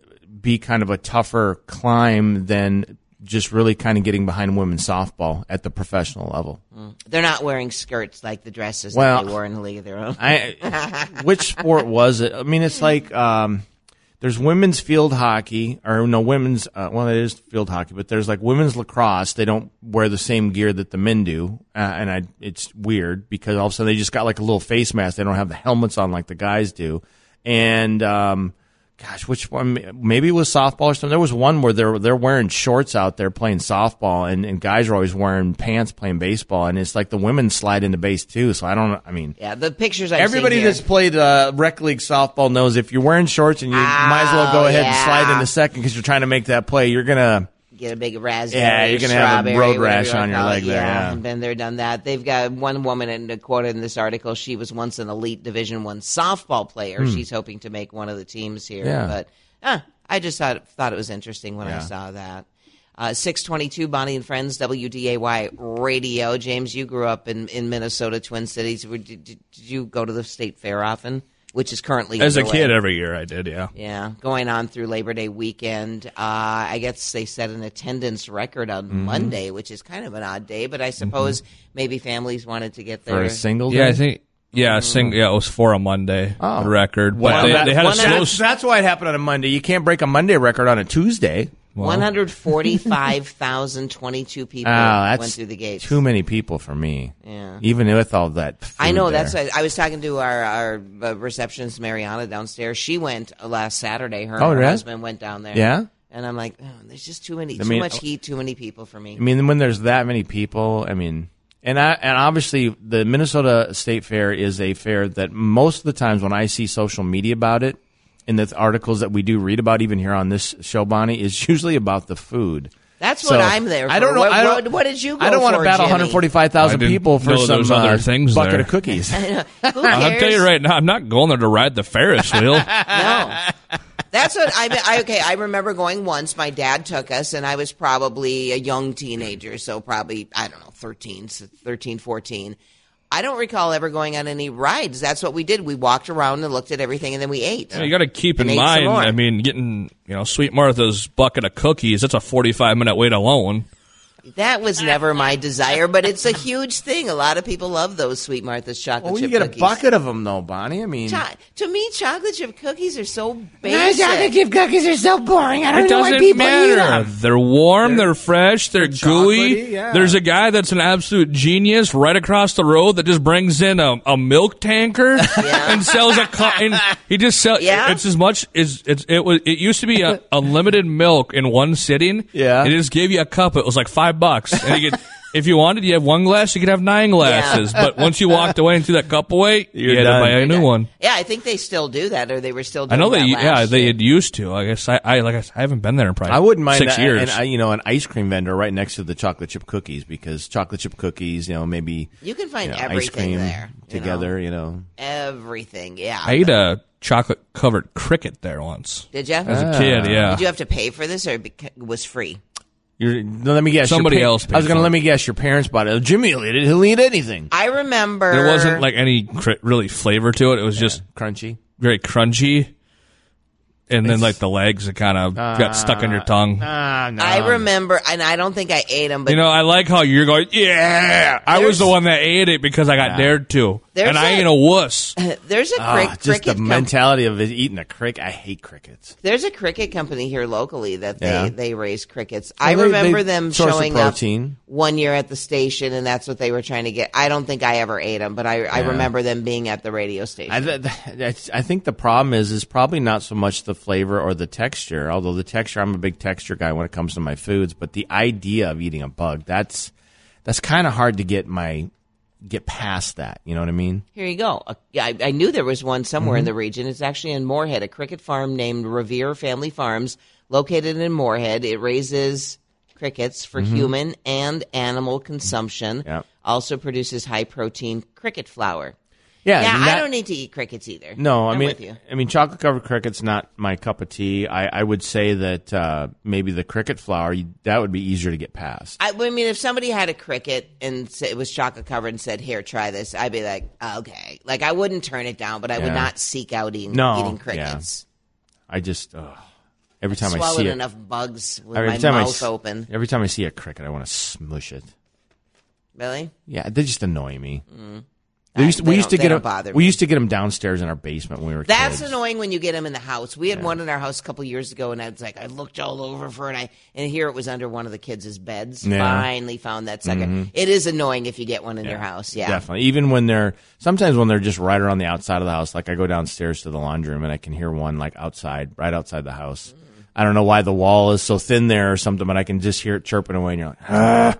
Speaker 2: be kind of a tougher climb than just really kind of getting behind women's softball at the professional level.
Speaker 1: Mm. They're not wearing skirts like the dresses
Speaker 2: well,
Speaker 1: that they wore in the League of Their Own.
Speaker 2: I, which sport was it? I mean, it's like um, there's women's field hockey, or no, women's, uh, well, it is field hockey, but there's like women's lacrosse. They don't wear the same gear that the men do, uh, and I, it's weird because all of a sudden they just got like a little face mask. They don't have the helmets on like the guys do. And um gosh, which one? Maybe it was softball or something. There was one where they're they're wearing shorts out there playing softball, and, and guys are always wearing pants playing baseball, and it's like the women slide into base too. So I don't know. I mean,
Speaker 1: yeah, the pictures. I've
Speaker 2: everybody
Speaker 1: seen
Speaker 2: that's played uh, rec league softball knows if you're wearing shorts and you oh, might as well go ahead
Speaker 1: yeah.
Speaker 2: and slide into second because you're trying to make that play. You're gonna
Speaker 1: get a big raspberry.
Speaker 2: Yeah, you're gonna have a road rash on your leg
Speaker 1: yeah,
Speaker 2: there. Yeah,
Speaker 1: and been there, done that. They've got one woman in quoted in this article. She was once an elite Division One softball player. Hmm. She's hoping to make one of the teams here,
Speaker 2: yeah.
Speaker 1: but. Ah, I just thought thought it was interesting when
Speaker 2: yeah.
Speaker 1: I saw that. Uh, six twenty-two, Bonnie and Friends, W D A Y Radio. James, you grew up in, in Minnesota, Twin Cities. Did, did, did you go to the state fair often? Which is currently
Speaker 4: As
Speaker 1: underway.
Speaker 4: a kid, every year I did, yeah.
Speaker 1: Yeah, going on through Labor Day weekend. Uh, I guess they set an attendance record on mm-hmm. Monday, which is kind of an odd day, but I suppose mm-hmm. maybe families wanted to get there.
Speaker 2: For a single day?
Speaker 4: Yeah, I think... Yeah, sing, yeah, it was for a Monday
Speaker 2: oh.
Speaker 4: record. But
Speaker 2: well,
Speaker 4: they,
Speaker 2: that,
Speaker 4: they had a slow...
Speaker 2: That's, that's why it happened on a Monday. You can't break a Monday record on a Tuesday.
Speaker 1: Well, one hundred forty-five thousand twenty-two people
Speaker 2: oh,
Speaker 1: went through the gates.
Speaker 2: Too many people for me.
Speaker 1: Yeah.
Speaker 2: Even with all that food
Speaker 1: I know.
Speaker 2: there.
Speaker 1: That's. A, I was talking to our, our uh, receptionist, Mariana, downstairs. She went uh, last Saturday. Her,
Speaker 2: oh,
Speaker 1: and her
Speaker 2: really?
Speaker 1: husband went down there.
Speaker 2: Yeah?
Speaker 1: And I'm like, oh, there's just too many,
Speaker 2: I
Speaker 1: too
Speaker 2: mean,
Speaker 1: much heat, too many people for me.
Speaker 2: I mean, when there's that many people, I mean... And I, and obviously, the Minnesota State Fair is a fair that most of the times when I see social media about it, in the articles that we do read about, even here on this show, Bonnie, is usually about the food.
Speaker 1: That's
Speaker 2: so,
Speaker 1: what I'm there for.
Speaker 2: I don't know.
Speaker 1: What,
Speaker 2: I don't,
Speaker 1: what, what did you go
Speaker 2: I don't want
Speaker 1: for,
Speaker 2: to battle
Speaker 1: Jimmy?
Speaker 2: one hundred forty-five thousand people for some
Speaker 4: other
Speaker 2: uh,
Speaker 4: things
Speaker 2: bucket
Speaker 4: there.
Speaker 2: of cookies.
Speaker 1: Who cares?
Speaker 4: I'll tell you right now, I'm not going there to ride the Ferris wheel.
Speaker 1: No. That's what I, I okay. I remember going once. My dad took us, and I was probably a young teenager, so probably I don't know, thirteen, thirteen, fourteen. I don't recall ever going on any rides. That's what we did. We walked around and looked at everything, and then we ate.
Speaker 4: Yeah, you got to keep in mind. I mean, getting you know Sweet Martha's bucket of cookies. That's a forty-five minute wait alone.
Speaker 1: That was never my desire, but it's a huge thing. A lot of people love those Sweet Martha's chocolate
Speaker 2: well,
Speaker 1: chip
Speaker 2: you get
Speaker 1: cookies.
Speaker 2: a bucket of them, though, Bonnie. I mean,
Speaker 1: Cho- to me, chocolate chip cookies are so basic.
Speaker 2: My chocolate chip cookies are so boring. I don't
Speaker 4: it
Speaker 2: know why
Speaker 4: doesn't
Speaker 2: people
Speaker 4: matter.
Speaker 2: eat them.
Speaker 4: They're warm. They're, they're fresh. They're, they're gooey.
Speaker 2: Yeah.
Speaker 4: There's a guy that's an absolute genius right across the road that just brings in a, a milk tanker
Speaker 1: yeah.
Speaker 4: and sells a. Co- and he just sells.
Speaker 1: Yeah.
Speaker 4: It's as much as it's. It was. It used to be a unlimited milk in one sitting.
Speaker 2: Yeah.
Speaker 4: It just gave you a cup. It was like five five bucks. And you could, if you wanted, you have one glass, you could have nine glasses. Yeah. But once you walked away and threw that cup away, You're you had done. to buy a new one.
Speaker 1: Yeah, I think they still do that, or they were still doing
Speaker 4: I know
Speaker 1: that
Speaker 4: they,
Speaker 1: last
Speaker 4: yeah,
Speaker 1: year.
Speaker 4: they had used to. I guess I, I like I, said, I haven't been there in probably
Speaker 2: I wouldn't mind
Speaker 4: six
Speaker 2: that,
Speaker 4: years.
Speaker 2: And, and you know, an ice cream vendor right next to the chocolate chip cookies, because chocolate chip cookies, you know, maybe
Speaker 1: you can find
Speaker 2: you know,
Speaker 1: everything
Speaker 2: ice cream
Speaker 1: there you
Speaker 2: together.
Speaker 1: Know?
Speaker 2: You know,
Speaker 1: everything. Yeah,
Speaker 4: I ate a chocolate covered cricket there once.
Speaker 1: Did you?
Speaker 4: As a kid, yeah.
Speaker 1: Did you have to pay for this, or it was free?
Speaker 2: You're, let me guess.
Speaker 4: Somebody
Speaker 2: pa-
Speaker 4: else.
Speaker 2: I was going to let me guess. Your parents bought it. Jimmy will eat it. He'll eat anything.
Speaker 1: I remember
Speaker 4: there wasn't like any cr- really flavor to it. It was yeah. just
Speaker 2: crunchy,
Speaker 4: very crunchy. And then, like, the legs, it kind of uh, got stuck in your tongue.
Speaker 2: Uh, no.
Speaker 1: I remember, and I don't think I ate them. But
Speaker 4: you know, I like how you're going, yeah! I was the one that ate it because I got yeah. dared to. There's and a, I ain't a wuss.
Speaker 1: There's a
Speaker 2: oh,
Speaker 1: crick,
Speaker 2: just
Speaker 1: cricket
Speaker 2: the
Speaker 1: com-
Speaker 2: mentality of eating a cricket. I hate crickets.
Speaker 1: There's a cricket company here locally that they,
Speaker 2: yeah.
Speaker 1: they raise crickets.
Speaker 2: Well,
Speaker 1: I
Speaker 2: they,
Speaker 1: remember
Speaker 2: they
Speaker 1: them
Speaker 2: source
Speaker 1: showing
Speaker 2: of
Speaker 1: up
Speaker 2: protein.
Speaker 1: one year at the station, and that's what they were trying to get. I don't think I ever ate them, but I, yeah. I remember them being at the radio station.
Speaker 2: I, I, I think the problem is is probably not so much the flavor or the texture, although the texture, I'm a big texture guy when it comes to my foods, but the idea of eating a bug, that's that's kind of hard to get my get past that. You know what I mean?
Speaker 1: Here you go. Uh, I, I knew there was one somewhere
Speaker 2: mm-hmm.
Speaker 1: in the region. It's actually in Moorhead, a cricket farm named Revere Family Farms, located in Moorhead. It raises crickets for mm-hmm. human and animal consumption.
Speaker 2: Yep.
Speaker 1: Also produces high-protein cricket flour.
Speaker 2: Yeah,
Speaker 1: yeah.
Speaker 2: that,
Speaker 1: I don't need to eat crickets either.
Speaker 2: No, I
Speaker 1: I'm
Speaker 2: mean,
Speaker 1: with you.
Speaker 2: I mean, chocolate covered cricket's not my cup of tea. I, I would say that uh, maybe the cricket flour, that would be easier to get past.
Speaker 1: I, I mean, if somebody had a cricket and it was chocolate covered and said, "Here, try this," I'd be like, okay. Like I wouldn't turn it down, but I
Speaker 2: yeah.
Speaker 1: would not seek out eating,
Speaker 2: no,
Speaker 1: eating crickets.
Speaker 2: Yeah. I just ugh. every time
Speaker 1: I've
Speaker 2: I see it,
Speaker 1: enough bugs with
Speaker 2: every
Speaker 1: my
Speaker 2: time
Speaker 1: mouth
Speaker 2: I,
Speaker 1: open.
Speaker 2: Every time I see a cricket, I want to smush it.
Speaker 1: Really?
Speaker 2: Yeah, they just annoy me.
Speaker 1: Mm.
Speaker 2: They used to,
Speaker 1: they
Speaker 2: we used to get them.
Speaker 1: Bother
Speaker 2: we
Speaker 1: me.
Speaker 2: used to get them downstairs in our basement when we were
Speaker 1: That's
Speaker 2: kids.
Speaker 1: annoying when you get them in the house. We had
Speaker 2: yeah.
Speaker 1: one in our house a couple years ago, and I was like, I looked all over for it, and, I, and here it was under one of the kids' beds.
Speaker 2: Yeah.
Speaker 1: Finally found that sucker. Mm-hmm. It is annoying if you get one in
Speaker 2: yeah.
Speaker 1: your house. Yeah,
Speaker 2: definitely. Even when they're sometimes when they're just right around the outside of the house. Like I go downstairs to the laundry room and I can hear one like outside, right outside the house. Mm. I don't know why the wall is so thin there or something, but I can just hear it chirping away, and you're like, ah.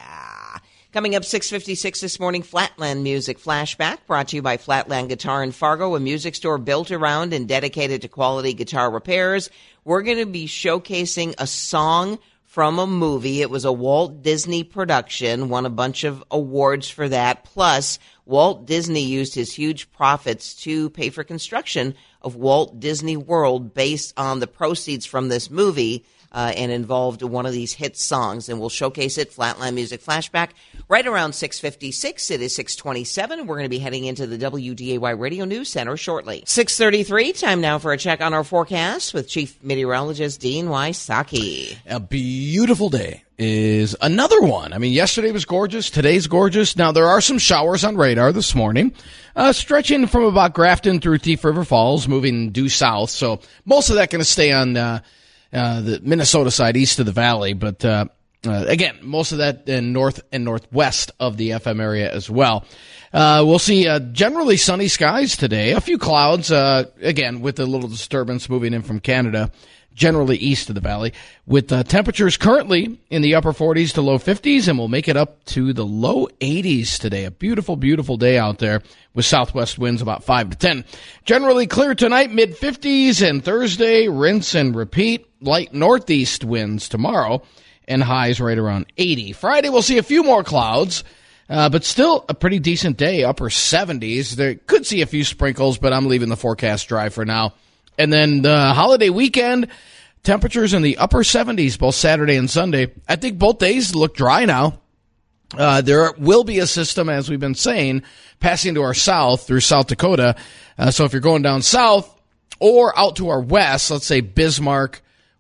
Speaker 1: Coming up six fifty-six this morning, Flatland Music Flashback, brought to you by Flatland Guitar in Fargo, a music store built around and dedicated to quality guitar repairs. We're going to be showcasing a song from a movie. It was a Walt Disney production, won a bunch of awards for that. Plus, Walt Disney used his huge profits to pay for construction of Walt Disney World based on the proceeds from this movie. Uh, and involved one of these hit songs, and we'll showcase it, Flatland Music Flashback, right around six fifty-six. It is six twenty-seven, and we're going to be heading into the W D A Y Radio News Center shortly. six thirty-three, time now for a check on our forecast with Chief Meteorologist Dean Wysocki.
Speaker 3: A beautiful day is another one. I mean, yesterday was gorgeous. Today's gorgeous. Now, there are some showers on radar this morning, uh, stretching from about Grafton through Thief River Falls, moving due south. So most of that going to stay on uh Uh, the Minnesota side, east of the valley, but uh, uh, again, most of that in north and northwest of the F M area as well. Uh, we'll see uh, generally sunny skies today. A few clouds, uh, again, with a little disturbance moving in from Canada, generally east of the valley, with uh, temperatures currently in the upper forties to low fifties, and we'll make it up to the low eighties today. A beautiful, beautiful day out there with southwest winds about five to ten. Generally clear tonight, mid fifties, and Thursday, rinse and repeat. Light northeast winds tomorrow, and highs right around eighty. Friday, we'll see a few more clouds, uh, but still a pretty decent day, upper seventies. There could see a few sprinkles, but I'm leaving the forecast dry for now. And then the holiday weekend, temperatures in the upper seventies, both Saturday and Sunday. I think both days look dry now. Uh, there will be a system, as we've been saying, passing to our south through South Dakota. Uh, so if you're going down south or out to our west, let's say Bismarck,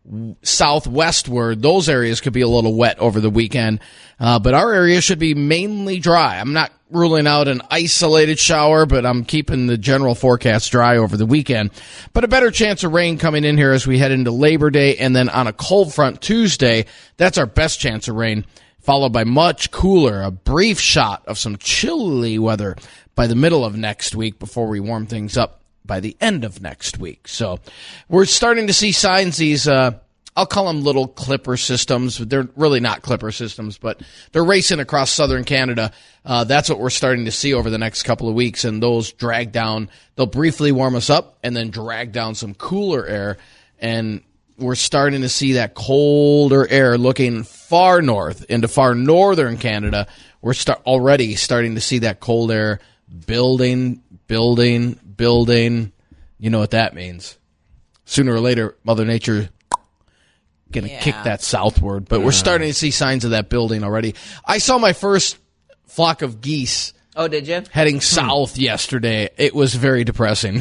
Speaker 3: southwestward, those areas could be a little wet over the weekend. Uh, but our area should be mainly dry. I'm not ruling out an isolated shower, but I'm keeping the general forecast dry over the weekend. But a better chance of rain coming in here as we head into Labor Day, and then on a cold front Tuesday, that's our best chance of rain, followed by much cooler, a brief shot of some chilly weather by the middle of next week before we warm things up by the end of next week. So we're starting to see signs these uh, I'll call them little clipper systems. They're really not clipper systems, but they're racing across southern Canada. Uh, that's what we're starting to see over the next couple of weeks, and those drag down. They'll briefly warm us up and then drag down some cooler air, and we're starting to see that colder air looking far north into far northern Canada. We're start already starting to see that cold air building, building, building. You know what that means. Sooner or later, Mother Nature going to
Speaker 1: yeah.
Speaker 3: kick that southward. But we're starting to see signs of that building already. I saw my first flock of geese.
Speaker 1: Oh, did you?
Speaker 3: Heading south hmm. yesterday. It was very depressing.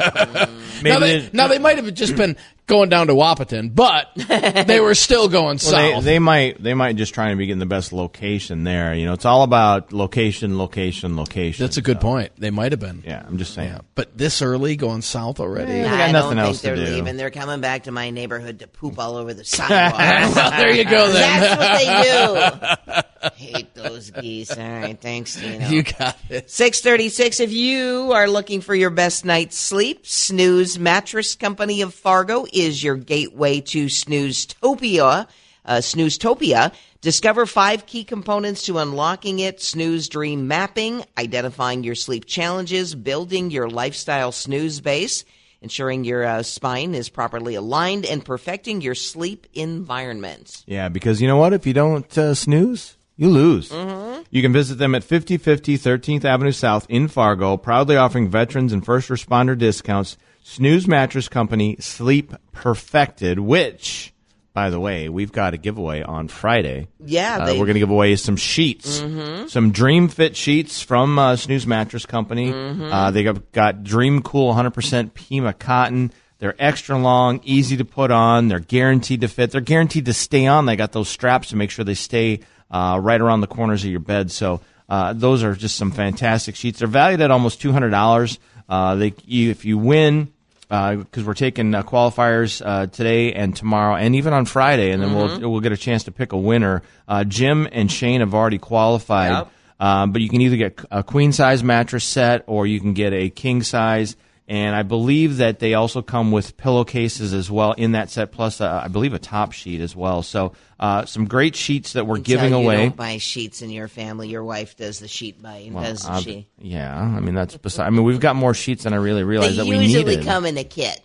Speaker 2: mm.
Speaker 3: now, they, now, they might have just been going down to Wahpeton, but they were still going
Speaker 2: well,
Speaker 3: south.
Speaker 2: They, they might they might just trying to be getting the best location there. You know, it's all about location, location, location.
Speaker 3: That's a good
Speaker 2: so.
Speaker 3: point. They might have been.
Speaker 2: Yeah, I'm just saying. Yeah.
Speaker 3: But this early going south already?
Speaker 2: Yeah, they got
Speaker 1: I
Speaker 2: nothing
Speaker 1: don't
Speaker 2: else
Speaker 1: think they're
Speaker 2: to do.
Speaker 1: leaving. They're coming back to my neighborhood to poop all over the sidewalk.
Speaker 3: Well, there you go then.
Speaker 1: That's what they do. Hate those geese. All right, thanks, Dino.
Speaker 3: You got it.
Speaker 1: six thirty-six, if you are looking for your best night's sleep, Snooze Mattress Company of Fargo is your gateway to Snooztopia. Uh, Snooztopia. Discover five key components to unlocking it: snooze dream mapping, identifying your sleep challenges, building your lifestyle snooze base, ensuring your uh, spine is properly aligned, and perfecting your sleep environment.
Speaker 2: Yeah, because you know what? If you don't uh, snooze, you lose.
Speaker 1: Mm-hmm.
Speaker 2: You can visit them at fifty fifty thirteenth Avenue South in Fargo, proudly offering veterans and first responder discounts. Snooze Mattress Company, Sleep Perfected, which, by the way, we've got a giveaway on Friday.
Speaker 1: Yeah.
Speaker 2: Uh,
Speaker 1: They...
Speaker 2: we're going to give away some sheets, mm-hmm. some Dream Fit sheets from uh, Snooze Mattress Company. Mm-hmm. Uh, they got, got Dream Cool one hundred percent Pima cotton. They're extra long, easy to put on. They're guaranteed to fit. They're guaranteed to stay on. They got those straps to make sure they stay uh, right around the corners of your bed. So uh, those are just some fantastic sheets. They're valued at almost two hundred dollars. Uh, they, you, if you win, because uh, we're taking uh, qualifiers uh, today and tomorrow, and even on Friday, and then mm-hmm. we'll we'll get a chance to pick a winner. Uh, Jim and Shane have already qualified,
Speaker 1: yep.
Speaker 2: um, but you can either get a queen size mattress set or you can get a king size. And I believe that they also come with pillowcases as well in that set, plus uh, I believe a top sheet as well. So uh, some great sheets that we're
Speaker 1: Until
Speaker 2: giving
Speaker 1: you
Speaker 2: away.
Speaker 1: Don't buy sheets in your family. Your wife does the sheet buying,
Speaker 2: well,
Speaker 1: doesn't
Speaker 2: uh,
Speaker 1: she?
Speaker 2: Yeah, I mean that's beside. I mean we've got more sheets than I really realized
Speaker 1: they
Speaker 2: that we needed.
Speaker 1: They usually come in a kit.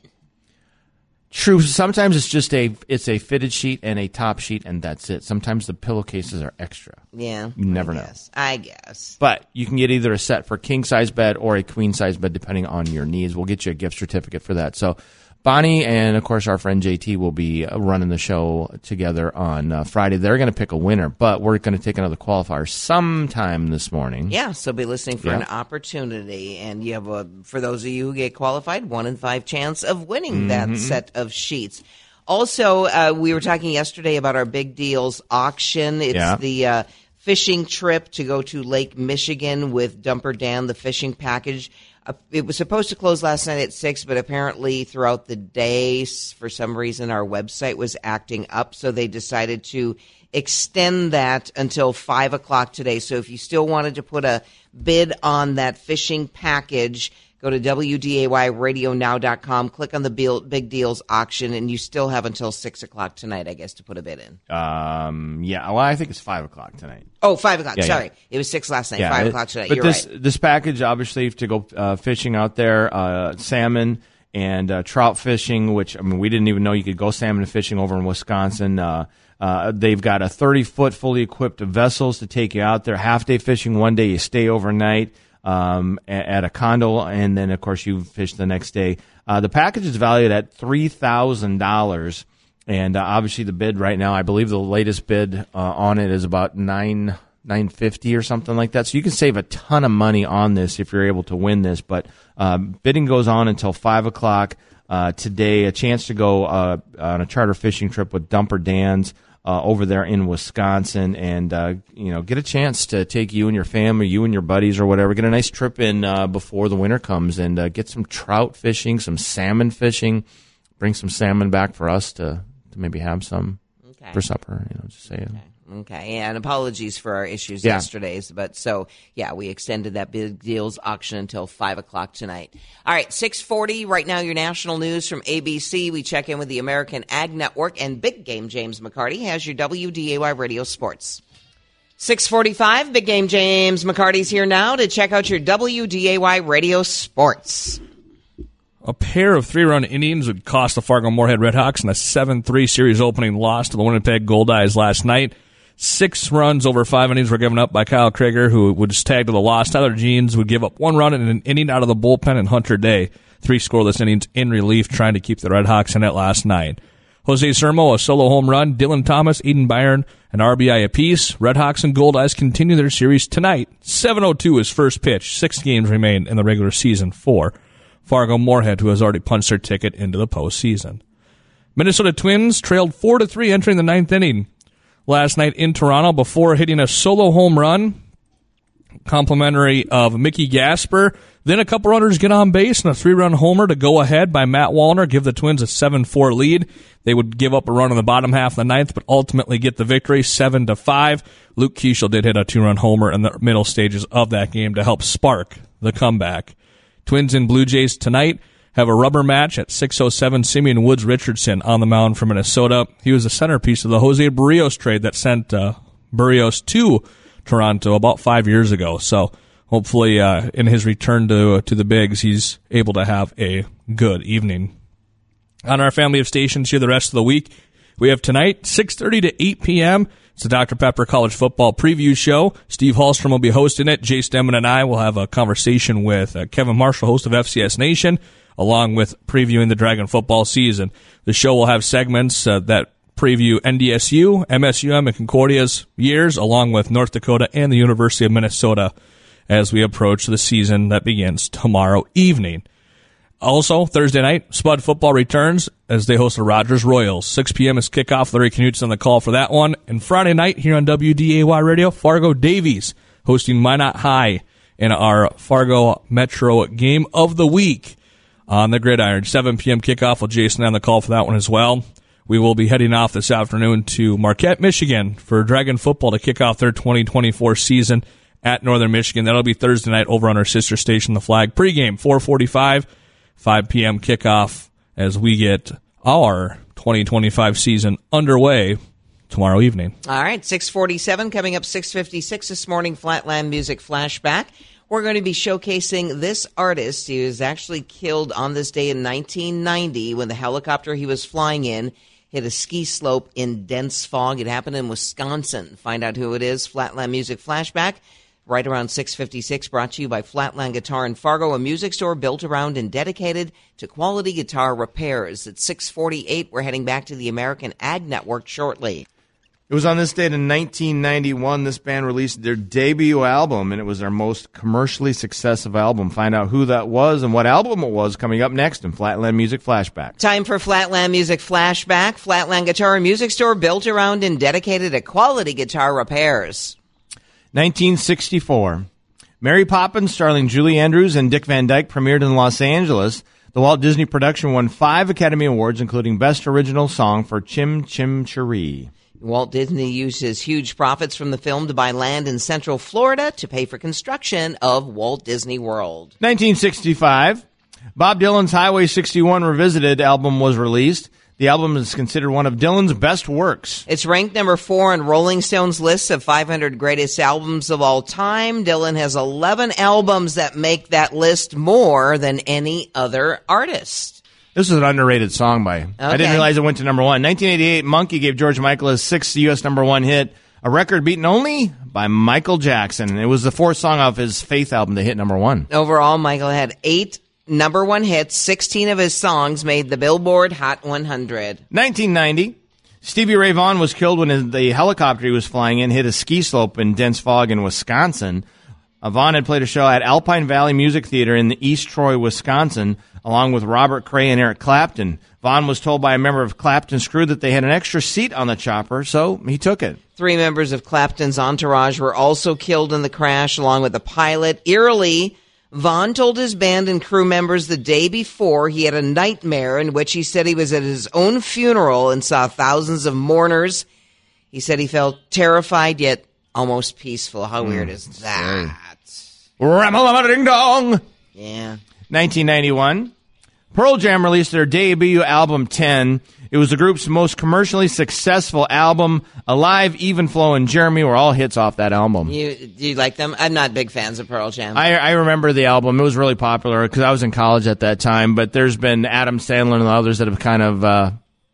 Speaker 2: True. Sometimes it's just a it's a fitted sheet and a top sheet, and that's it. Sometimes the pillowcases are extra.
Speaker 1: Yeah,
Speaker 2: you never
Speaker 1: I
Speaker 2: know.
Speaker 1: Guess. I guess.
Speaker 2: But you can get either a set for king size bed or a queen size bed, depending on your needs. We'll get you a gift certificate for that. So Bonnie and of course our friend J T will be running the show together on uh, Friday. They're going to pick a winner, but we're going to take another qualifier sometime this morning.
Speaker 1: Yeah, so be listening for
Speaker 2: yeah.
Speaker 1: an opportunity, and you have a for those of you who get qualified, one in five chance of winning
Speaker 2: mm-hmm.
Speaker 1: that set of sheets. Also, uh, we were talking yesterday about our Big Deals auction. It's
Speaker 2: yeah.
Speaker 1: the uh, fishing trip to go to Lake Michigan with Dumper Dan, the fishing package. Uh, it was supposed to close last night at six, but apparently throughout the day, for some reason, our website was acting up, so they decided to extend that until five o'clock today. So if you still wanted to put a bid on that fishing package, go to W D A Y radio now dot com, click on the Big Deals auction, and you still have until six o'clock tonight, I guess, to put a bid in.
Speaker 2: Um, yeah, well, I think it's five o'clock tonight.
Speaker 1: Oh, five o'clock.
Speaker 2: Yeah,
Speaker 1: Sorry.
Speaker 2: yeah.
Speaker 1: It was six last night.
Speaker 2: Yeah,
Speaker 1: five
Speaker 2: it,
Speaker 1: o'clock tonight.
Speaker 2: But
Speaker 1: You're
Speaker 2: this,
Speaker 1: right.
Speaker 2: this package, obviously, to go uh, fishing out there, uh, salmon and uh, trout fishing, which, I mean, we didn't even know you could go salmon fishing over in Wisconsin. Uh, uh, they've got a thirty-foot fully equipped vessels to take you out there. Half-day fishing one day, you stay overnight um, at a condo, and then, of course, you fish the next day. Uh, the package is valued at three thousand dollars. And uh, obviously the bid right now, I believe the latest bid uh, on it is about nine nine fifty or something like that. So you can save a ton of money on this if you're able to win this. But uh, bidding goes on until five o'clock uh, today. A chance to go uh, on a charter fishing trip with Dumper Dan's uh, over there in Wisconsin, and uh, you know, get a chance to take you and your family, you and your buddies or whatever, get a nice trip in uh, before the winter comes, and uh, get some trout fishing, some salmon fishing. Bring some salmon back for us to. to maybe have some
Speaker 1: okay.
Speaker 2: for supper, you know, just say.
Speaker 1: Okay. Okay, and apologies for our issues
Speaker 2: Yeah.
Speaker 1: yesterday's, but so, yeah, we extended that big deals auction until five o'clock tonight. All right, six forty, right now your national news from A B C. We check in with the American Ag Network, and Big Game James McCarty has your W D A Y Radio Sports. six forty-five, Big Game James McCarty's here now to check out your W D A Y Radio Sports.
Speaker 4: A pair of three-run innings would cost the Fargo-Moorhead Redhawks in a seven three series opening loss to the Winnipeg Goldeyes last night. Six runs over five innings were given up by Kyle Krager, who would just tag to the loss. Tyler Jeans would give up one run in an inning out of the bullpen, and Hunter Day, three scoreless innings in relief, trying to keep the Redhawks in it last night. Jose Sermo, a solo home run. Dylan Thomas, Eden Byron, an R B I apiece. Redhawks and Goldeyes continue their series tonight. seven oh two is first pitch. Six games remain in the regular season for Fargo-Moorhead, who has already punched their ticket into the postseason. Minnesota Twins trailed four to three entering the ninth inning last night in Toronto before hitting a solo home run, complimentary of Mickey Gasper. Then a couple runners get on base and a three-run homer to go ahead by Matt Wallner, give the Twins a seven four lead. They would give up a run in the bottom half of the ninth, but ultimately get the victory seven to five. Luke Keeschel did hit a two-run homer in the middle stages of that game to help spark the comeback. Twins and Blue Jays tonight have a rubber match at six oh seven. Simeon Woods Richardson on the mound for Minnesota. He was the centerpiece of the Jose Barrios trade that sent uh, Barrios to Toronto about five years ago. So hopefully uh, in his return to, uh, to the Bigs, he's able to have a good evening. On our family of stations here the rest of the week, we have tonight, six thirty to eight p.m., it's the Doctor Pepper College Football Preview Show. Steve Hallstrom will be hosting it. Jay Stemmen and I will have a conversation with uh, Kevin Marshall, host of F C S Nation, along with previewing the Dragon football season. The show will have segments uh, that preview N D S U, M S U M, and Concordia's years, along with North Dakota and the University of Minnesota as we approach the season that begins tomorrow evening. Also, Thursday night, Spud Football returns as they host the Rogers Royals. six p.m. is kickoff. Larry Knut's on the call for that one. And Friday night here on W D A Y Radio, Fargo Davies hosting Minot High in our Fargo Metro Game of the Week on the gridiron. seven p.m. kickoff with Jason on the call for that one as well. We will be heading off this afternoon to Marquette, Michigan for Dragon football to kick off their twenty twenty-four season at Northern Michigan. That'll be Thursday night over on our sister station, The Flag. Pregame, four forty-five. five p.m. kickoff as we get our twenty twenty-five season underway tomorrow evening.
Speaker 1: All right, six forty-seven coming up six fifty-six this morning, Flatland Music Flashback. We're going to be showcasing this artist. He was actually killed on this day in nineteen ninety when the helicopter he was flying in hit a ski slope in dense fog. It happened in Wisconsin. Find out who it is, Flatland Music Flashback. Right around six fifty-six, brought to you by Flatland Guitar in Fargo, a music store built around and dedicated to quality guitar repairs. At six forty-eight, we're heading back to the American Ag Network shortly.
Speaker 2: It was on this date in nineteen ninety-one this band released their debut album, and it was their most commercially successful album. Find out who that was and what album it was coming up next in Flatland Music Flashback.
Speaker 1: Time for Flatland Music Flashback. Flatland Guitar and Music Store built around and dedicated to quality guitar repairs.
Speaker 2: nineteen sixty-four. Mary Poppins, starring Julie Andrews and Dick Van Dyke, premiered in Los Angeles. The Walt Disney production won five Academy Awards, including Best Original Song for Chim Chim Cheree.
Speaker 1: Walt Disney used his huge profits from the film to buy land in Central Florida to pay for construction of Walt Disney World.
Speaker 2: nineteen sixty-five. Bob Dylan's Highway sixty-one Revisited album was released. The album is considered one of Dylan's best works.
Speaker 1: It's ranked number four in Rolling Stone's list of five hundred greatest albums of all time. Dylan has eleven albums that make that list more than any other artist.
Speaker 2: This is an underrated song by him.
Speaker 1: Okay.
Speaker 2: I didn't realize it went to number one. nineteen eighty-eight, Monkey gave George Michael his sixth U S number one hit, a record beaten only by Michael Jackson. It was the fourth song off his Faith album to hit number one.
Speaker 1: Overall, Michael had eight number one hits. sixteen of his songs made the Billboard Hot one hundred.
Speaker 2: nineteen ninety, Stevie Ray Vaughan was killed when the helicopter he was flying in hit a ski slope in dense fog in Wisconsin. Uh, Vaughan had played a show at Alpine Valley Music Theater in East Troy, Wisconsin, along with Robert Cray and Eric Clapton. Vaughan was told by a member of Clapton's crew that they had an extra seat on the chopper, so he took it.
Speaker 1: Three members of Clapton's entourage were also killed in the crash, along with the pilot. Eerily, Vaughan told his band and crew members the day before he had a nightmare in which he said he was at his own funeral and saw thousands of mourners. He said he felt terrified yet almost peaceful. How mm, weird is that?
Speaker 2: Ram-a-lam-a-ding-dong!
Speaker 1: Yeah.
Speaker 2: nineteen ninety-one. Pearl Jam released their debut album, ten. It was the group's most commercially successful album. Alive, Even Flow, and Jeremy were all hits off that album.
Speaker 1: You do you like them? I'm not big fans of Pearl Jam.
Speaker 2: I, I remember the album. It was really popular because I was in college at that time, but there's been Adam Sandler and others that have kind of uh,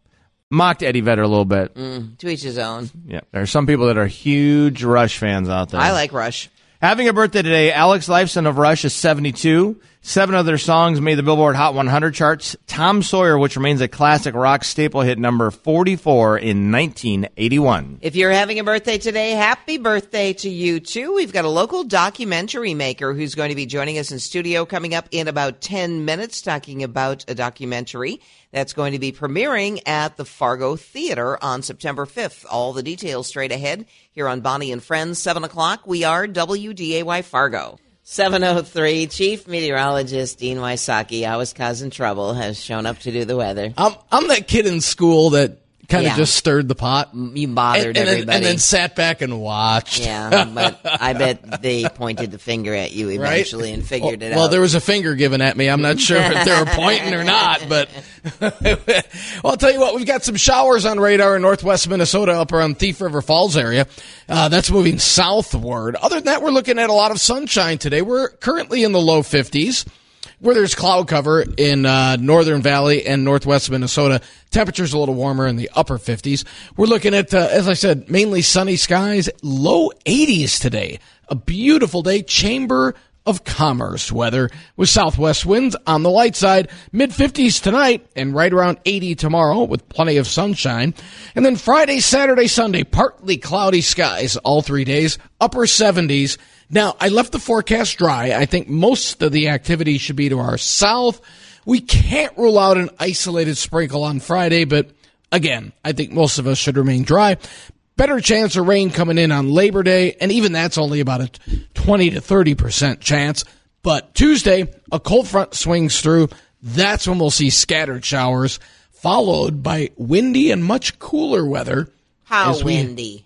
Speaker 2: mocked Eddie Vedder a little bit.
Speaker 1: Mm, to each his own.
Speaker 2: Yeah, there are some people that are huge Rush fans out there.
Speaker 1: I like Rush.
Speaker 2: Having a birthday today, Alex Lifeson of Rush is seventy-two. Seven of their songs made the Billboard Hot one hundred charts. Tom Sawyer, which remains a classic rock staple, hit number forty-four in nineteen eighty-one.
Speaker 1: If you're having a birthday today, happy birthday to you, too. We've got a local documentary maker who's going to be joining us in studio coming up in about ten minutes, talking about a documentary that's going to be premiering at the Fargo Theater on September fifth. All the details straight ahead here on Bonnie and Friends, seven o'clock. We are W D A Y Fargo. seven oh three, Chief Meteorologist Dean Wysocki, always causing trouble, has shown up to do the weather.
Speaker 3: I'm, I'm that kid in school that kind of
Speaker 1: Yeah.
Speaker 3: just stirred the pot.
Speaker 1: You bothered
Speaker 3: and, and
Speaker 1: everybody.
Speaker 3: Then, and then sat back and watched.
Speaker 1: Yeah, but I bet they pointed the finger at you eventually
Speaker 3: Right?
Speaker 1: and figured
Speaker 3: well,
Speaker 1: it
Speaker 3: well,
Speaker 1: out.
Speaker 3: there was a finger given at me. I'm not sure if they were pointing or not, but well, I'll tell you what, we've got some showers on radar in northwest Minnesota up around Thief River Falls area. Uh, that's moving southward. Other than that, we're looking at a lot of sunshine today. We're currently in the low fifties. Where there's cloud cover in uh, Northern Valley and northwest Minnesota, temperatures a little warmer in the upper fifties. We're looking at, uh, as I said, mainly sunny skies, low eighties today. A beautiful day, Chamber of Commerce weather with southwest winds on the light side, mid fifties tonight and right around eighty tomorrow with plenty of sunshine. And then Friday, Saturday, Sunday, partly cloudy skies all three days, upper seventies. Now, I left the forecast dry. I think most of the activity should be to our south. We can't rule out an isolated sprinkle on Friday, but again, I think most of us should remain dry. Better chance of rain coming in on Labor Day, and even that's only about a twenty to thirty percent chance. But Tuesday, a cold front swings through. That's when we'll see scattered showers, followed by windy and much cooler weather.
Speaker 1: How
Speaker 3: as we-
Speaker 1: windy?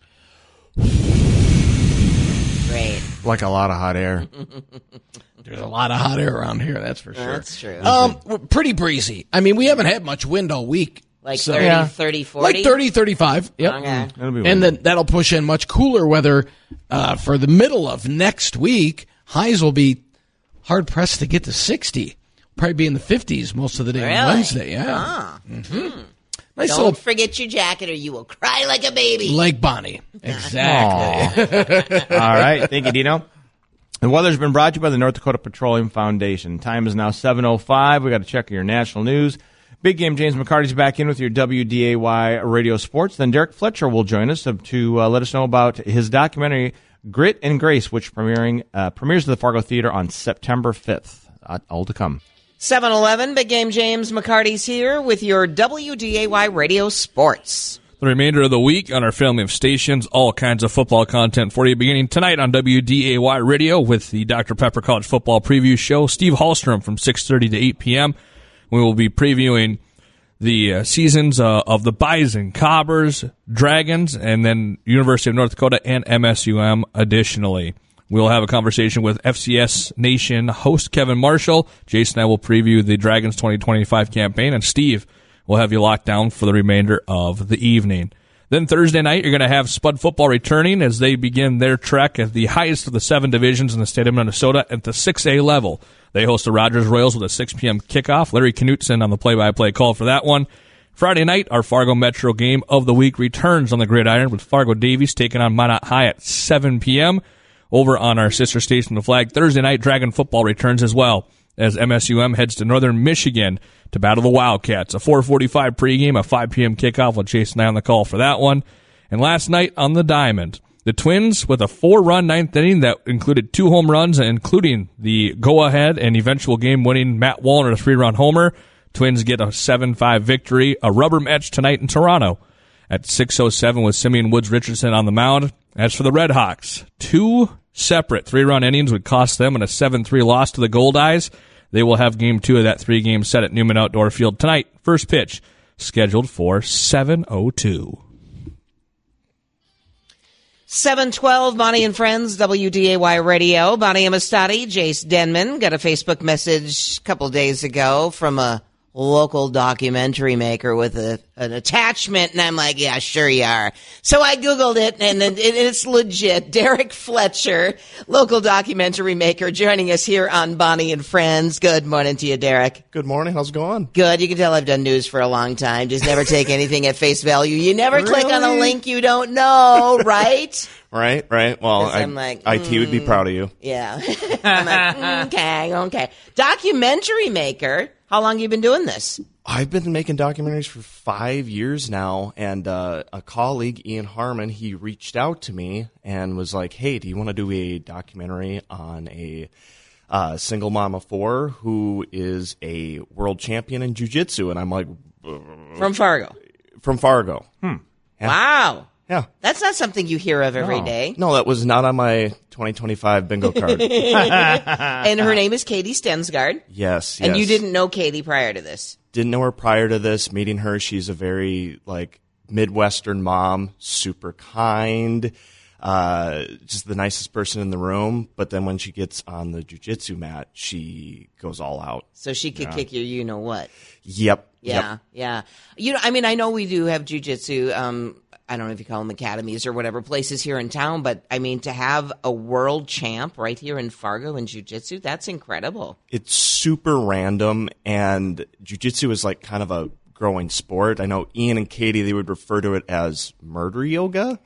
Speaker 1: Great.
Speaker 2: Like a lot of hot air.
Speaker 3: There's a lot of hot air around here, that's for sure.
Speaker 1: That's true.
Speaker 3: Um, we're pretty breezy. I mean, we haven't had much wind all week.
Speaker 1: Like
Speaker 3: so-
Speaker 1: thirty,
Speaker 2: Yeah.
Speaker 1: thirty, forty?
Speaker 3: Like thirty, thirty-five. Yep.
Speaker 1: Okay.
Speaker 2: That'll be
Speaker 3: And
Speaker 2: windy.
Speaker 3: then that'll push in much cooler weather uh, for the middle of next week. Highs will be hard pressed to get to sixty. Probably be in the fifties most of the day
Speaker 1: Really?
Speaker 3: on Wednesday. Yeah.
Speaker 1: Ah.
Speaker 3: Nice
Speaker 1: Don't
Speaker 3: little
Speaker 1: forget your jacket or you will cry like a baby.
Speaker 3: Lake Bonnie. Exactly.
Speaker 2: All right. Thank you, Dino. The weather's been brought to you by the North Dakota Petroleum Foundation. Time is now seven oh five. We got to check your national news. Big game James McCarty's back in with your W D A Y radio sports. Then Derek Fletcher will join us to, to uh, let us know about his documentary Grit and Grace, which premiering uh, premieres at the Fargo Theater on September fifth. Uh, all to come.
Speaker 1: seven eleven, Big Game James McCarty's here with your W D A Y radio sports.
Speaker 4: The remainder of the week on our family of stations, all kinds of football content for you, beginning tonight on W D A Y Radio with the Doctor Pepper College Football Preview Show. Steve Hallstrom from six thirty to eight p.m. We will be previewing the uh, seasons uh, of the Bison, Cobbers, Dragons, and then University of North Dakota and M S U M additionally. We'll have a conversation with F C S Nation host Kevin Marshall. Jason and I will preview the Dragons twenty twenty-five campaign, and Steve will have you locked down for the remainder of the evening. Then Thursday night, you're going to have Spud Football returning as they begin their trek at the highest of the seven divisions in the state of Minnesota at the six A level. They host the Rogers Royals with a six p.m. kickoff. Larry Knutson on the play-by-play call for that one. Friday night, our Fargo Metro game of the week returns on the gridiron with Fargo Davies taking on Minot High at seven p.m. Over on our sister station, The Flag. Thursday night, Dragon Football returns as well as M S U M heads to Northern Michigan to battle the Wildcats. A four forty-five pregame, a five p.m. kickoff with Jason and I on the call for that one. And last night on the Diamond, the Twins with a four-run ninth inning that included two home runs, including the go-ahead and eventual game-winning Matt Wallner three-run homer. Twins get a seven five victory. A rubber match tonight in Toronto at six oh seven with Simeon Woods Richardson on the mound. As for the Red Hawks, two separate three-run innings would cost them in a seven three loss to the Goldeyes. They will have game two of that three-game set at Newman Outdoor Field tonight. First pitch scheduled for seven oh two.
Speaker 1: seven twelve, Bonnie and Friends, W D A Y Radio. Bonnie Amistadi, Jace Denman. Got a Facebook message a couple days ago from a local documentary maker with a, an attachment, and I'm like, yeah, sure you are. So I Googled it, and it, it's legit. Derek Fletcher, local documentary maker, joining us here on Bonnie and Friends. Good morning to you, Derek.
Speaker 5: Good morning. How's it going?
Speaker 1: Good. You can tell I've done news for a long time. Just never take anything at face value. You never
Speaker 5: Really?
Speaker 1: click on a link you don't know, right?
Speaker 5: Right, right. Well,
Speaker 1: 'Cause
Speaker 5: I,
Speaker 1: I'm like,
Speaker 5: I T would be proud of you.
Speaker 1: Yeah. I'm like, mm, okay, okay. Documentary maker. How long have you been doing this?
Speaker 5: I've been making documentaries for five years now, and uh, a colleague, Ian Harmon, he reached out to me and was like, hey, do you want to do a documentary on a uh, single mom of four who is a world champion in jiu-jitsu? And I'm like,
Speaker 1: From Fargo.
Speaker 5: from Fargo. Hmm. Yeah.
Speaker 1: Wow.
Speaker 5: Yeah.
Speaker 1: That's not something you hear of every day.
Speaker 5: No, that was not on my twenty twenty-five bingo card.
Speaker 1: And her name is Katie Stensgaard.
Speaker 5: Yes, yes.
Speaker 1: And you didn't know Katie prior to this.
Speaker 5: Didn't know her prior to this. Meeting her, she's a very like Midwestern mom, super kind, uh, just the nicest person in the room. But then when she gets on the jiu-jitsu mat, she goes all out.
Speaker 1: So she could kick your you know what.
Speaker 5: Yep.
Speaker 1: Yeah,
Speaker 5: Yep.
Speaker 1: yeah. You know, I mean, I know we do have jujitsu. Um, I don't know if you call them academies or whatever places here in town, but I mean, to have a world champ right here in Fargo in jiu-jitsu, that's incredible.
Speaker 5: It's super random, and jiu-jitsu is like kind of a growing sport. I know Ian and Katie, they would refer to it as murder yoga.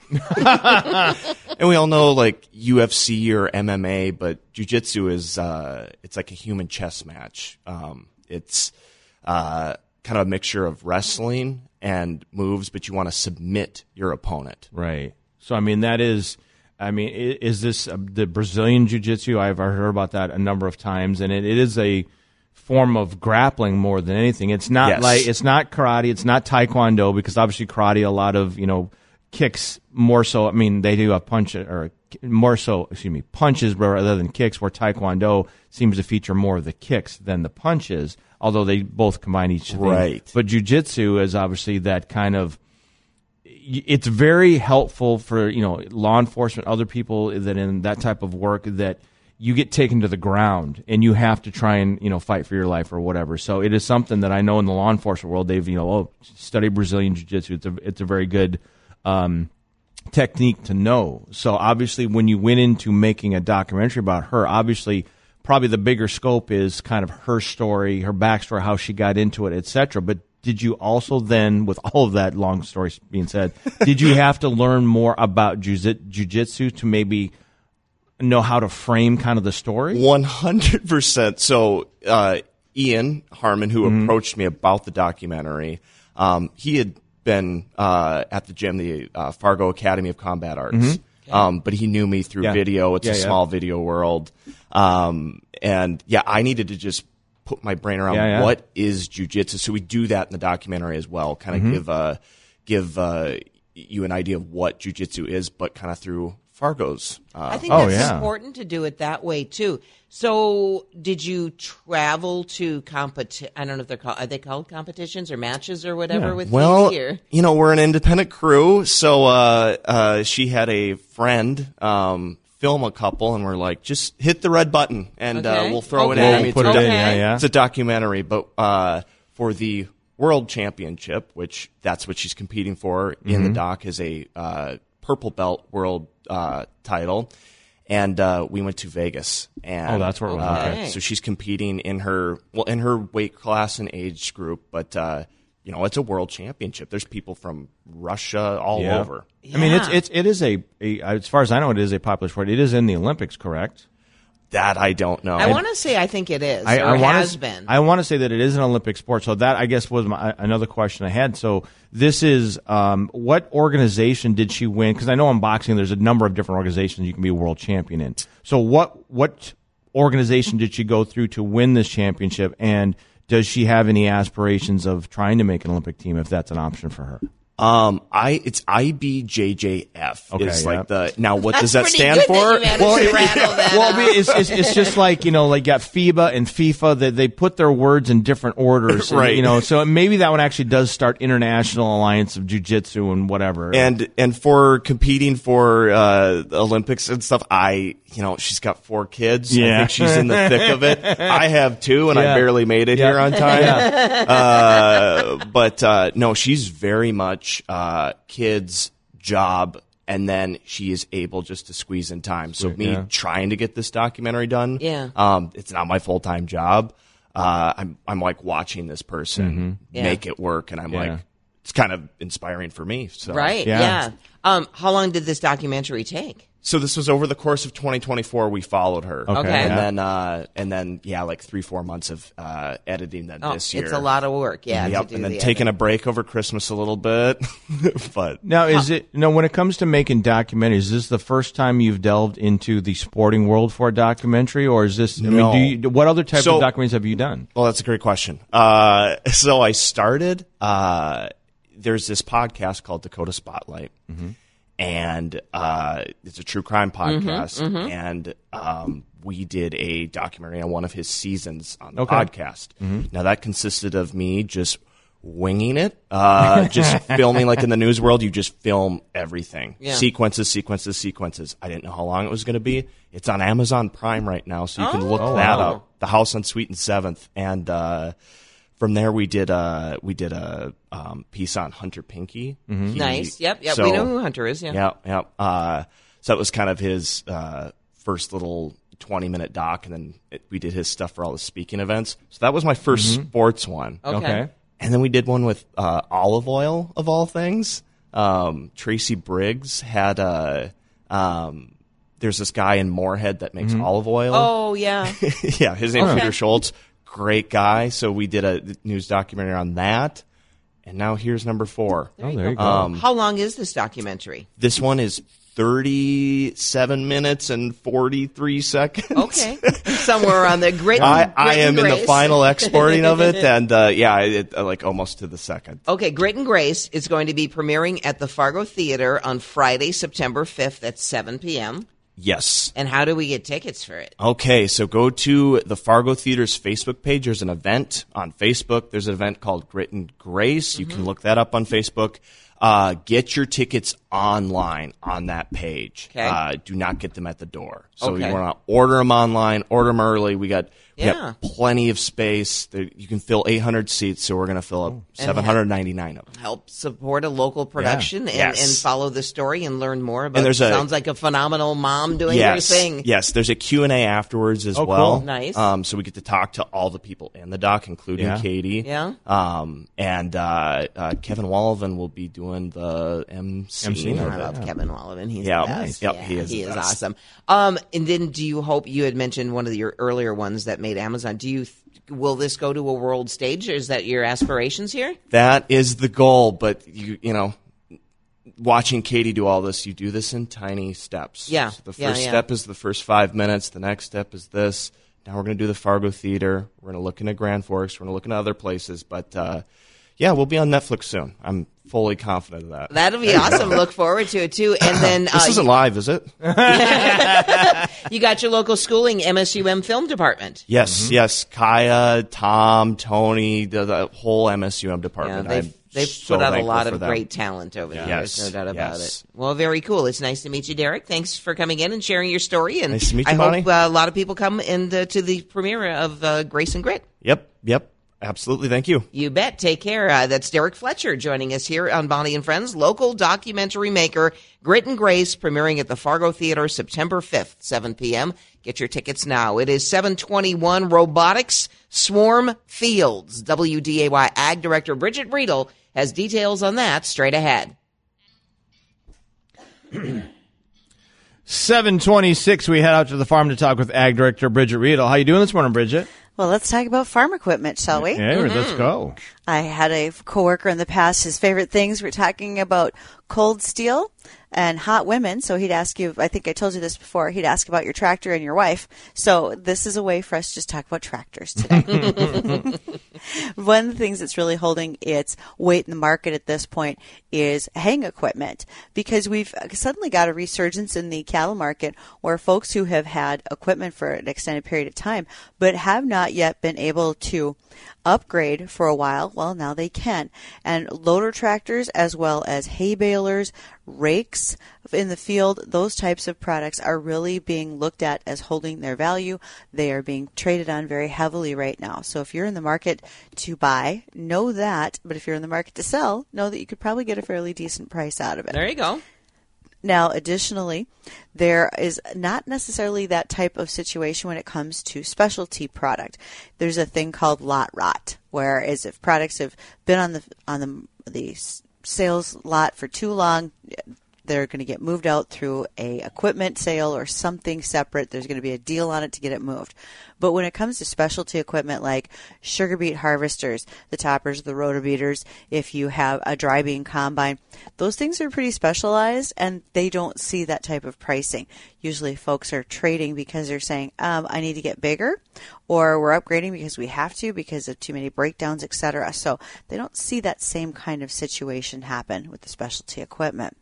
Speaker 5: And we all know like U F C or M M A, but jiu-jitsu is, uh, it's like a human chess match. Um, it's, uh, kind of a mixture of wrestling and moves, but you want to submit your opponent.
Speaker 2: Right. So, I mean, that is, I mean, i- is this uh, the Brazilian Jiu-Jitsu? I've heard about that a number of times, and it, it is a form of grappling more than anything. It's not
Speaker 5: Yes.
Speaker 2: like, it's not karate, it's not taekwondo, because obviously karate, a lot of, you know, kicks more so, I mean, they do a punch, or more so, excuse me, punches rather than kicks, where taekwondo seems to feature more of the kicks than the punches, although they both combine each thing.
Speaker 5: Right.
Speaker 2: But jiu-jitsu is obviously that kind of, it's very helpful for, you know, law enforcement, other people that in that type of work, that you get taken to the ground and you have to try and, you know, fight for your life or whatever. So it is something that I know in the law enforcement world, they've, you know, oh, study Brazilian jiu-jitsu. It's a, it's a very good um, technique to know. So obviously when you went into making a documentary about her, obviously probably the bigger scope is kind of her story, her backstory, how she got into it, et cetera. But did you also then, with all of that long story being said, did you have to learn more about jiu- jiu-jitsu to maybe know how to frame kind of the story?
Speaker 5: one hundred percent. So, uh, Ian Harmon, who
Speaker 2: Mm-hmm.
Speaker 5: approached me about the documentary, um, he had been uh, at the gym, the uh, Fargo Academy of Combat Arts. Um, but he knew me through
Speaker 2: Mm-hmm. Yeah.
Speaker 5: video. It's
Speaker 2: Yeah,
Speaker 5: a
Speaker 2: yeah.
Speaker 5: small video world. Um, and yeah, I needed to just put my brain around
Speaker 2: Yeah, yeah.
Speaker 5: what is jiu-jitsu. So we do that in the documentary as well. Kind of
Speaker 2: Mm-hmm.
Speaker 5: give, uh, give, uh, you an idea of what jiu-jitsu is, but kind of through Fargo's, uh,
Speaker 1: I think
Speaker 2: Oh,
Speaker 1: that's
Speaker 2: yeah.
Speaker 1: important to do it that way too. So, did you travel to competi- I don't know if they're called, are they called competitions or matches or whatever
Speaker 2: Yeah.
Speaker 1: with
Speaker 5: Well,
Speaker 1: Katie, or?
Speaker 5: you know, we're an independent crew, so uh, uh, she had a friend um, film a couple, and we're like, just hit the red button, and
Speaker 1: Okay.
Speaker 5: uh, we'll throw
Speaker 1: Okay.
Speaker 5: it in. I
Speaker 2: We'll
Speaker 5: mean,
Speaker 2: put
Speaker 5: it's
Speaker 2: it
Speaker 5: a
Speaker 2: in,
Speaker 5: doc-
Speaker 2: yeah, yeah.
Speaker 5: It's a documentary, but uh, for the World Championship, which that's what she's competing for in
Speaker 2: Mm-hmm.
Speaker 5: the doc, is a uh, purple belt world uh, title. And uh, we went to Vegas, and
Speaker 2: Oh, that's where it was.
Speaker 5: uh,
Speaker 1: Okay.
Speaker 5: so she's competing in her well in her weight class and age group, but uh, you know it's a world championship. There's people from Russia all
Speaker 2: Yeah.
Speaker 5: over.
Speaker 2: I mean, it's
Speaker 1: Yeah.
Speaker 2: it's it is a, a as far as I know, it is a popular sport. It is in the Olympics, correct?
Speaker 5: That I don't know.
Speaker 1: I want to say I think it is,
Speaker 2: I,
Speaker 1: or
Speaker 2: I wanna,
Speaker 1: has been.
Speaker 2: I want to say that it is an Olympic sport. So that I guess was my, another question I had. So this is um, what organization did she win? Because I know in boxing there's a number of different organizations you can be a world champion in. So what what organization did she go through to win this championship? And does she have any aspirations of trying to make an Olympic team if that's an option for her?
Speaker 5: Um, I it's I B J J F
Speaker 2: Okay,
Speaker 5: is
Speaker 2: yeah.
Speaker 5: like the now. What
Speaker 1: That's
Speaker 5: does that
Speaker 1: pretty
Speaker 5: stand
Speaker 1: good
Speaker 5: for?
Speaker 1: that you managed
Speaker 2: Well,
Speaker 1: to
Speaker 2: it-
Speaker 1: rattle that
Speaker 2: well, I
Speaker 1: off.
Speaker 2: mean, it's, it's it's just like, you know, like got FIBA and FIFA that they put their words in different orders, and,
Speaker 5: Right.
Speaker 2: You know, so maybe that one actually does start International Alliance of Jiu-Jitsu and whatever.
Speaker 5: And and for competing for uh, the Olympics and stuff, I you know she's got four kids.
Speaker 2: Yeah.
Speaker 5: I think she's in the thick of it. I have two, and
Speaker 2: Yeah.
Speaker 5: I barely made it
Speaker 2: Yeah.
Speaker 5: here on time. Uh, but uh, no, she's very much uh, kids job, and then she is able just to squeeze in time. So me
Speaker 2: yeah.
Speaker 5: trying to get this documentary done,
Speaker 1: Yeah.
Speaker 5: um, it's not my full time job. Uh, I'm I'm like watching this person
Speaker 1: Yeah.
Speaker 5: make it work, and I'm
Speaker 2: Yeah.
Speaker 5: like, it's kind of inspiring for me. So.
Speaker 1: Right.
Speaker 2: Yeah.
Speaker 1: Yeah. Um, how long did this documentary take?
Speaker 5: So this was over the course of twenty twenty-four. We followed her,
Speaker 2: Okay.
Speaker 1: Okay.
Speaker 5: and
Speaker 2: Yeah.
Speaker 5: then uh, and then yeah, like three four months of uh, editing then
Speaker 1: Oh,
Speaker 5: this year.
Speaker 1: it's a lot of work. Yeah.
Speaker 5: Yep,
Speaker 1: to do
Speaker 5: and then
Speaker 1: the
Speaker 5: taking
Speaker 1: edit.
Speaker 5: a break over Christmas a little bit, but
Speaker 2: Now, is it, you know, when it comes to making documentaries, is this the first time you've delved into the sporting world for a documentary, or is this, I
Speaker 5: No.
Speaker 2: mean, do you, what other type
Speaker 5: So-
Speaker 2: of documentaries have you done?
Speaker 5: well, that's a great question. Uh, so I started. Uh, there's this podcast called Dakota Spotlight, and uh, it's a true crime podcast, and um, we did a documentary on one of his seasons on the
Speaker 2: Okay.
Speaker 5: podcast. Now that consisted of me just winging it, uh, just filming like in the news world. You just film everything,
Speaker 1: Yeah.
Speaker 5: sequences, sequences, sequences. I didn't know how long it was going to be. It's on Amazon Prime right now, so you can look
Speaker 1: Oh.
Speaker 5: that
Speaker 1: wow.
Speaker 5: up. The House on Sweet and Seventh, and uh, from there we did a we did a um, piece on Hunter Pinky. He-
Speaker 1: Nice. Yep. Yep.
Speaker 5: so-
Speaker 1: we know who Hunter is. Yeah.
Speaker 5: Yeah, yeah. Uh, so that was kind of his uh, first little twenty minute doc, and then it, we did his stuff for all the speaking events. So that was my 1st sports one.
Speaker 1: Okay.
Speaker 2: Okay.
Speaker 5: And then we did one with uh, olive oil, of all things. Um, Tracy Briggs had a. Um, there's this guy in Moorhead that makes olive oil.
Speaker 1: Oh, yeah.
Speaker 5: Yeah, his name's
Speaker 1: Okay.
Speaker 5: Peter Schultz. Great guy. So we did a news documentary on that. And now here's number four.
Speaker 2: Oh, there you go.
Speaker 5: Um,
Speaker 1: How long is this documentary?
Speaker 5: This one is thirty-seven minutes and forty-three seconds.
Speaker 1: Okay. Somewhere on the grit.
Speaker 5: I,
Speaker 1: grit
Speaker 5: I
Speaker 1: and
Speaker 5: am in the
Speaker 1: grace.
Speaker 5: final exporting of it, and uh, yeah, it, uh, like almost to the second.
Speaker 1: Okay, Grit and Grace is going to be premiering at the Fargo Theater on Friday, September fifth at seven p.m.
Speaker 5: Yes.
Speaker 1: And how do we get tickets for it?
Speaker 5: Okay, so go to the Fargo Theater's Facebook page. There's an event on Facebook. There's an event called Grit and Grace. You can look that up on Facebook. Uh, get your tickets online on that page.
Speaker 1: Okay.
Speaker 5: Uh, do not get them at the door. So
Speaker 1: Okay.
Speaker 5: you want to order them online, order them early. We got, we
Speaker 1: Yeah.
Speaker 5: got plenty of space. There, you can fill eight hundred seats, so we're going to fill up seven hundred ninety-nine of them.
Speaker 1: Help support a local production and,
Speaker 5: Yes.
Speaker 1: and follow the story and learn more about
Speaker 5: And there's
Speaker 1: it.
Speaker 5: a-
Speaker 1: Sounds like a phenomenal mom doing
Speaker 5: Yes,
Speaker 1: her thing.
Speaker 5: yes. There's a Q and A afterwards as
Speaker 2: Oh,
Speaker 5: well.
Speaker 2: cool.
Speaker 1: Nice.
Speaker 5: Um, so we get to talk to all the people in the doc, including
Speaker 2: Yeah.
Speaker 5: Katie.
Speaker 1: Yeah.
Speaker 5: Um, and uh, uh, Kevin Wallivan will be doing the M C.
Speaker 2: emceeing
Speaker 1: I
Speaker 2: of
Speaker 1: love
Speaker 2: Yeah.
Speaker 1: Kevin Wallivan. He's
Speaker 5: Yeah,
Speaker 1: the best.
Speaker 5: yep,
Speaker 1: Yeah,
Speaker 5: he is the best.
Speaker 1: awesome. Um, and then do you hope you had mentioned one of your earlier ones that made Amazon? Do you th- will this go to a world stage? Or is that your aspirations here?
Speaker 5: That is the goal, but you you know, watching Katie do all this, you do this in tiny steps.
Speaker 1: Yeah,
Speaker 5: So the first
Speaker 1: yeah, yeah.
Speaker 5: step is the first five minutes. The next step is this. Now we're going to do the Fargo Theater. We're going to look into Grand Forks. We're going to look into other places. But uh, yeah, we'll be on Netflix soon. I'm fully confident of that.
Speaker 1: That'll be awesome. Look forward to it too. And then
Speaker 5: this
Speaker 1: uh,
Speaker 5: isn't live, is it?
Speaker 1: you got your local schooling M S U M Film Department.
Speaker 5: Yes, yes. Kaya, Tom, Tony, the, the whole M S U M
Speaker 1: Yeah,
Speaker 5: department.
Speaker 1: they've
Speaker 5: I'm
Speaker 1: they've
Speaker 5: so
Speaker 1: put out a
Speaker 5: thankful
Speaker 1: lot
Speaker 5: for
Speaker 1: of
Speaker 5: them.
Speaker 1: great talent over there.
Speaker 5: Yes,
Speaker 1: There's no doubt about
Speaker 5: yes.
Speaker 1: it. Well, very cool. It's nice to meet you, Derek. Thanks for coming in and sharing your story. And
Speaker 5: Nice to meet you,
Speaker 1: I
Speaker 5: Bonnie.
Speaker 1: hope uh, a lot of people come in the, to the premiere of uh, Grace and Grit.
Speaker 5: Yep, yep. Absolutely. Thank you.
Speaker 1: You bet. Take care. Uh, that's Derek Fletcher joining us here on Bonnie and Friends, local documentary maker, Grit and Grace, premiering at the Fargo Theater September fifth, seven p.m. Get your tickets now. It is seven twenty-one Robotics Swarm Fields. W D A Y Ag Director Bridget Riedel has details on that straight ahead.
Speaker 2: seven twenty-six, we head out to the farm to talk with Ag Director Bridget Riedel. How you doing this morning, Bridget?
Speaker 6: Well, let's talk about farm equipment, shall we?
Speaker 2: Hey, mm-hmm. Let's go.
Speaker 6: I had a coworker in the past, his favorite things were talking about cold steel and hot women. So he'd ask you, I think I told you this before, he'd ask about your tractor and your wife. So this is a way for us to just talk about tractors today. One of the things that's really holding its weight in the market at this point is hang equipment, because we've suddenly got a resurgence in the cattle market where folks who have had equipment for an extended period of time but have not yet been able to upgrade for a while, well, now they can. And loader tractors, as well as hay balers, rakes in the field, those types of products are really being looked at as holding their value. They are being traded on very heavily right now. So if you're in the market to buy, know that. But if you're in the market to sell, know that you could probably get a fairly decent price out of it.
Speaker 1: There you go.
Speaker 6: Now, additionally, there is not necessarily that type of situation when it comes to specialty product. There's a thing called lot rot, whereas if products have been on the on the the sales lot for too long, they're going to get moved out through a equipment sale or something separate. There's going to be a deal on it to get it moved. But when it comes to specialty equipment like sugar beet harvesters, the toppers, the rotor beaters, if you have a dry bean combine, those things are pretty specialized and they don't see that type of pricing. Usually folks are trading because they're saying, um, I need to get bigger, or we're upgrading because we have to because of too many breakdowns, et cetera. So they don't see that same kind of situation happen with the specialty equipment.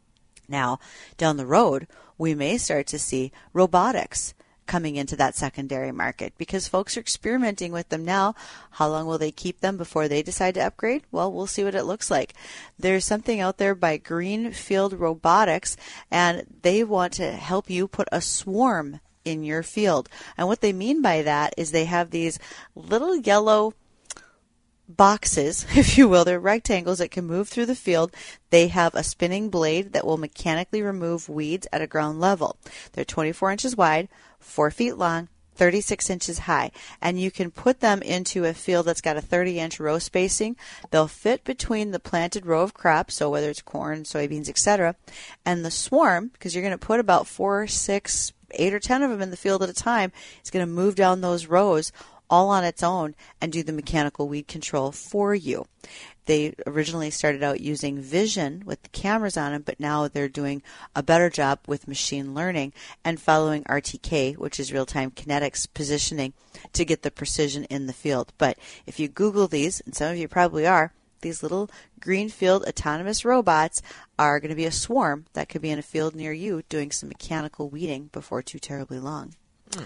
Speaker 6: Now, down the road, we may start to see robotics coming into that secondary market because folks are experimenting with them now. How long will they keep them before they decide to upgrade? Well, we'll see what it looks like. There's something out there by Greenfield Robotics, and they want to help you put a swarm in your field. And what they mean by that is they have these little yellow boxes, if you will. They're rectangles that can move through the field. They have a spinning blade that will mechanically remove weeds at a ground level. They're twenty-four inches wide, four feet long, thirty-six inches high, and you can put them into a field that's got a thirty inch row spacing. They'll fit between the planted row of crops, so whether it's corn, soybeans, et cetera, and the swarm, because you're going to put about four, six, eight, or ten of them in the field at a time. It's going to move down those rows all on its own and do the mechanical weed control for you. They originally started out using vision with the cameras on them, but now they're doing a better job with machine learning and following R T K, which is real-time kinetics positioning, to get the precision in the field. But if you Google these, and some of you probably are, these little Greenfield autonomous robots are going to be a swarm that could be in a field near you doing some mechanical weeding before too terribly long. Mm.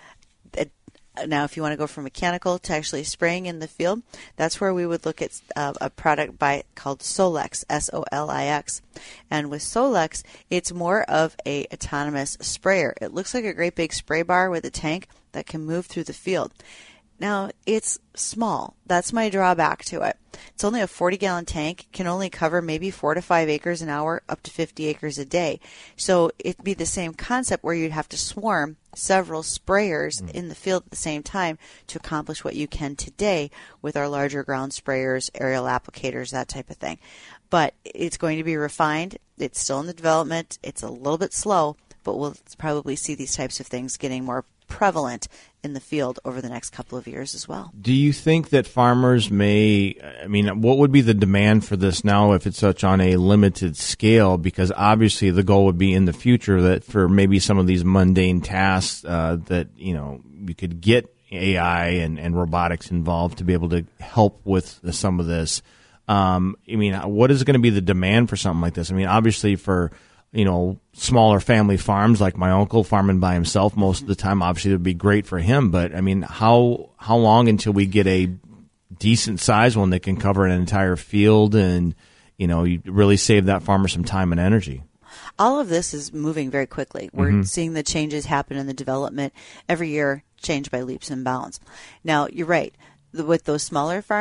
Speaker 6: It, Now, if you want to go from mechanical to actually spraying in the field, that's where we would look at uh, a product by called Solix, S O L I X. And with Solix, it's more of a autonomous sprayer. It looks like a great big spray bar with a tank that can move through the field. Now, it's small. That's my drawback to it. It's only a forty gallon tank, can only cover maybe four to five acres an hour, up to fifty acres a day. So it'd be the same concept where you'd have to swarm several sprayers mm. in the field at the same time to accomplish what you can today with our larger ground sprayers, aerial applicators, that type of thing. But it's going to be refined. It's still in the development. It's a little bit slow, but we'll probably see these types of things getting more prevalent in the field over the next couple of years as well.
Speaker 2: Do you think that farmers may, I mean, what would be the demand for this now if it's such on a limited scale? Because obviously the goal would be in the future that for maybe some of these mundane tasks uh, that, you know, you could get A I and, and robotics involved to be able to help with some of this. Um, I mean, what is going to be the demand for something like this? I mean, obviously for, you know, smaller family farms like my uncle farming by himself most of the time, obviously it would be great for him. But I mean, how how long until we get a decent size one that can cover an entire field and, you know, you really save that farmer some time and energy?
Speaker 6: All of this is moving very quickly. We're mm-hmm. seeing the changes happen in the development every year, change by leaps and bounds. Now, you're right. With those smaller farms,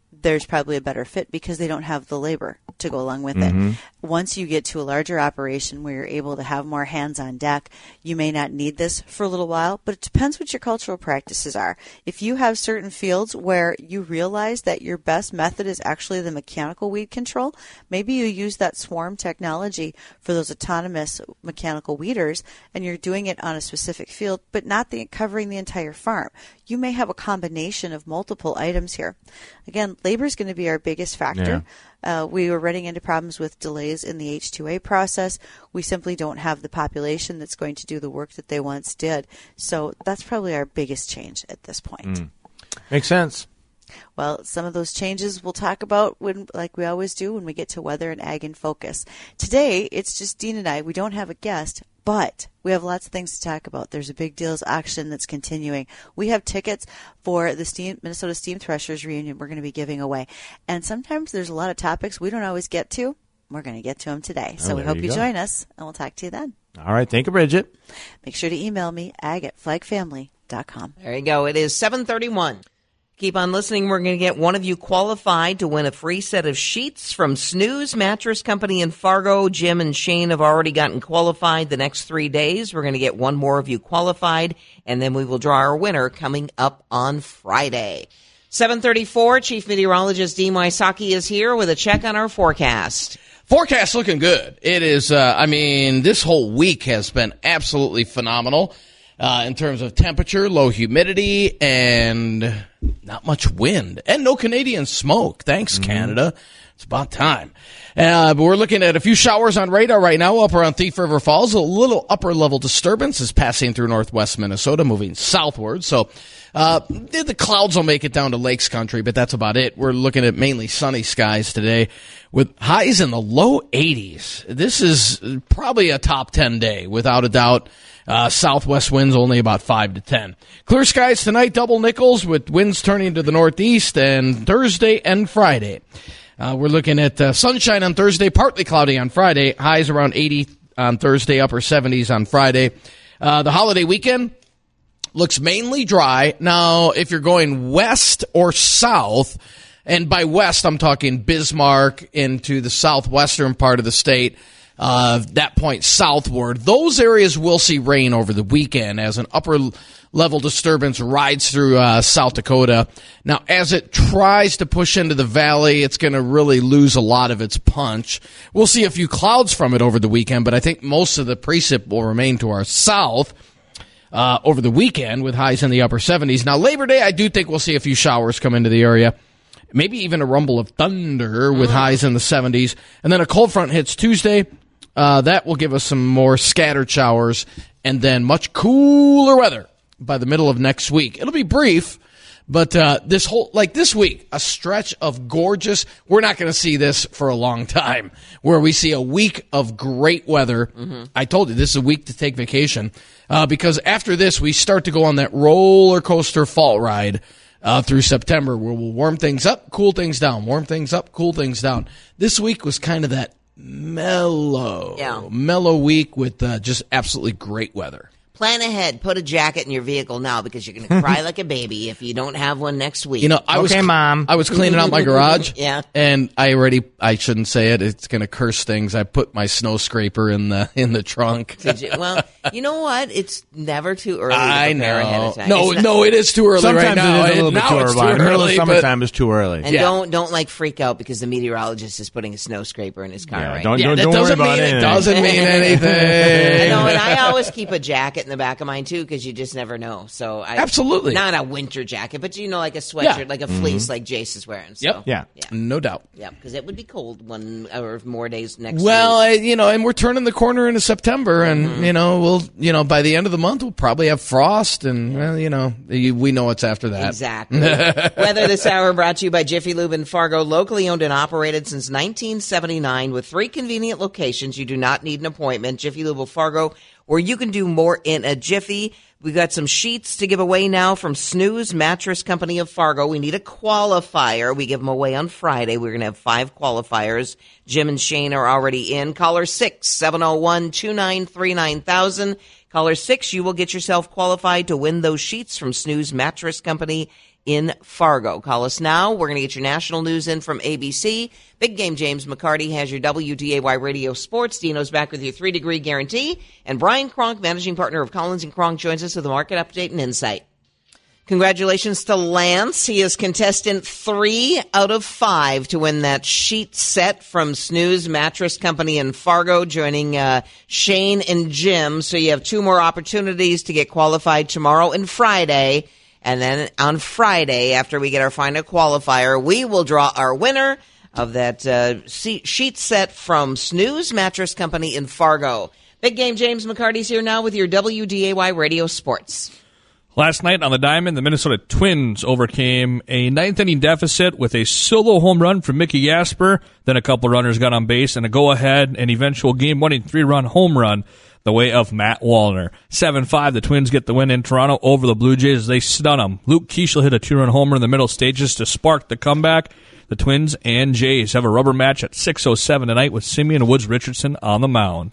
Speaker 6: there's probably a better fit because they don't have the labor to go along with mm-hmm. it. Once you get to a larger operation where you're able to have more hands on deck, you may not need this for a little while, but it depends what your cultural practices are. If you have certain fields where you realize that your best method is actually the mechanical weed control, maybe you use that swarm technology for those autonomous mechanical weeders, and you're doing it on a specific field, but not the, covering the entire farm. You may have a combination of multiple items here. Again, labor is going to be our biggest factor. Yeah. Uh, we were running into problems with delays in the H two A process. We simply don't have the population that's going to do the work that they once did. So that's probably our biggest change at this point.
Speaker 2: Mm. Makes sense.
Speaker 6: Well, some of those changes we'll talk about when, like we always do, when we get to Weather and Ag in Focus. Today, it's just Dean and I. We don't have a guest, but we have lots of things to talk about. There's a big deals auction that's continuing. We have tickets for the Steam, Minnesota Steam Threshers reunion we're going to be giving away. And sometimes there's a lot of topics we don't always get to. We're going to get to them today. So
Speaker 2: oh,
Speaker 6: we hope you,
Speaker 2: you
Speaker 6: join us, and we'll talk to you then.
Speaker 2: All right. Thank you, Bridget.
Speaker 6: Make sure to email me, ag at flagfamily dot com.
Speaker 1: There you go. It is seven thirty-one. Keep on listening. We're going to get one of you qualified to win a free set of sheets from Snooze Mattress Company in Fargo. Jim and Shane have already gotten qualified the next three days. We're going to get one more of you qualified, and then we will draw our winner coming up on Friday. seven thirty-four, Chief Meteorologist Dean Wysocki is here with a check on our forecast.
Speaker 3: Forecast looking good. It is, uh, I mean, this whole week has been absolutely phenomenal. Uh, in terms of temperature, low humidity, and not much wind, and no Canadian smoke. Thanks, mm-hmm. Canada. It's about time. Uh, but we're looking at a few showers on radar right now up around Thief River Falls. A little upper-level disturbance is passing through northwest Minnesota, moving southward. So uh, the clouds will make it down to Lakes Country, but that's about it. We're looking at mainly sunny skies today with highs in the low eighties. This is probably a top ten day, without a doubt. Uh, southwest winds only about five to ten. Clear skies tonight, double nickels with winds turning to the northeast, and Thursday and Friday. Uh, we're looking at uh, sunshine on Thursday, partly cloudy on Friday, highs around eighty on Thursday, upper seventies on Friday. Uh, the holiday weekend looks mainly dry. Now, if you're going west or south, and by west I'm talking Bismarck into the southwestern part of the state, Uh, that point southward, those areas will see rain over the weekend as an upper level disturbance rides through uh, South Dakota. Now, as it tries to push into the valley, it's going to really lose a lot of its punch. We'll see a few clouds from it over the weekend, but I think most of the precip will remain to our south uh, over the weekend with highs in the upper seventies. Now, Labor Day, I do think we'll see a few showers come into the area. Maybe even a rumble of thunder with highs in the seventies. And then a cold front hits Tuesday. Uh, that will give us some more scattered showers and then much cooler weather by the middle of next week. It'll be brief, but uh, this whole, like this week, a stretch of gorgeous, we're not going to see this for a long time, where we see a week of great weather. Mm-hmm. I told you, this is a week to take vacation, uh, because after this, we start to go on that roller coaster fall ride uh, through September, where we'll warm things up, cool things down, warm things up, cool things down. This week was kind of that mellow,
Speaker 1: yeah.
Speaker 3: mellow week with uh, just absolutely great weather.
Speaker 1: Plan ahead. Put a jacket in your vehicle now because you're going to cry like a baby if you don't have one next week.
Speaker 3: You know, I
Speaker 2: okay,
Speaker 3: was
Speaker 2: Mom.
Speaker 3: I was cleaning out my garage.
Speaker 1: Yeah,
Speaker 3: and I already I shouldn't say it. It's going to curse things. I put my snow scraper in the in the trunk.
Speaker 1: Did you? Well, you know what? It's never too early to
Speaker 3: I
Speaker 1: prepare
Speaker 3: know.
Speaker 1: ahead of time.
Speaker 3: No,
Speaker 1: Not,
Speaker 3: no, it is too early
Speaker 2: Sometimes
Speaker 3: right now.
Speaker 2: it is a little bit
Speaker 3: now
Speaker 2: too
Speaker 3: it's
Speaker 2: early.
Speaker 3: too
Speaker 2: In the middle of
Speaker 3: early,
Speaker 2: summertime is too early.
Speaker 1: And
Speaker 3: Yeah.
Speaker 1: don't don't like freak out because the meteorologist is putting a snow scraper in his car.
Speaker 2: Yeah,
Speaker 1: right
Speaker 2: don't-
Speaker 1: now.
Speaker 3: Yeah, that
Speaker 2: don't worry
Speaker 3: doesn't
Speaker 2: about
Speaker 3: mean it
Speaker 2: anything.
Speaker 3: doesn't mean
Speaker 1: I
Speaker 3: anything.
Speaker 1: know, and I always keep a jacket in the back of mine too because you just never know. So I,
Speaker 3: Absolutely.
Speaker 1: not a winter jacket, but you know, like a sweatshirt,
Speaker 3: Yeah.
Speaker 1: like a fleece, like Jace is wearing. So,
Speaker 3: Yep.
Speaker 2: Yeah.
Speaker 1: yeah,
Speaker 3: No doubt.
Speaker 1: yeah, because it would be cold one or more days next.
Speaker 3: Well,
Speaker 1: week.
Speaker 3: I, you know, and we're turning the corner into September, and
Speaker 1: Mm-hmm.
Speaker 3: you know, we'll, you know, by the end of the month, we'll probably have frost, and well, you know, you, we know what's after that.
Speaker 1: Exactly. Weather this hour brought to you by Jiffy Lube in Fargo, locally owned and operated since nineteen seventy-nine with three convenient locations. You do not need an appointment. Jiffy Lube of Fargo, where you can do more in a jiffy. We've got some sheets to give away now from Snooze Mattress Company of Fargo. We need a qualifier. We give them away on Friday. We're going to have five qualifiers. Jim and Shane are already in. Caller six, seven oh one, two nine three nine thousand. Caller six, you will get yourself qualified to win those sheets from Snooze Mattress Company in Fargo. Call us now. We're going to get your national news in from A B C. Big Game James McCarty has your W D A Y Radio Sports. Dino's back with your three-degree guarantee. And Brian Kronk, managing partner of Collins and Kronk, joins us with the market update and insight. Congratulations to Lance. He is contestant three out of five to win that sheet set from Snooze Mattress Company in Fargo, joining uh, Shane and Jim. So you have two more opportunities to get qualified tomorrow and Friday. And then on Friday, after we get our final qualifier, we will draw our winner of that uh, sheet set from Snooze Mattress Company in Fargo. Big Game James McCarty's here now with your W D A Y Radio Sports.
Speaker 4: Last night on the Diamond, the Minnesota Twins overcame a ninth-inning deficit with a solo home run from Mickey Jasper. Then a couple runners got on base and a go-ahead and eventual game-winning three-run home run the way of Matt Wallner. seven five, the Twins get the win in Toronto over the Blue Jays as they stun them. Luke Keeschel hit a two-run homer in the middle stages to spark the comeback. The Twins and Jays have a rubber match at six oh seven tonight with Simeon Woods Richardson on the mound.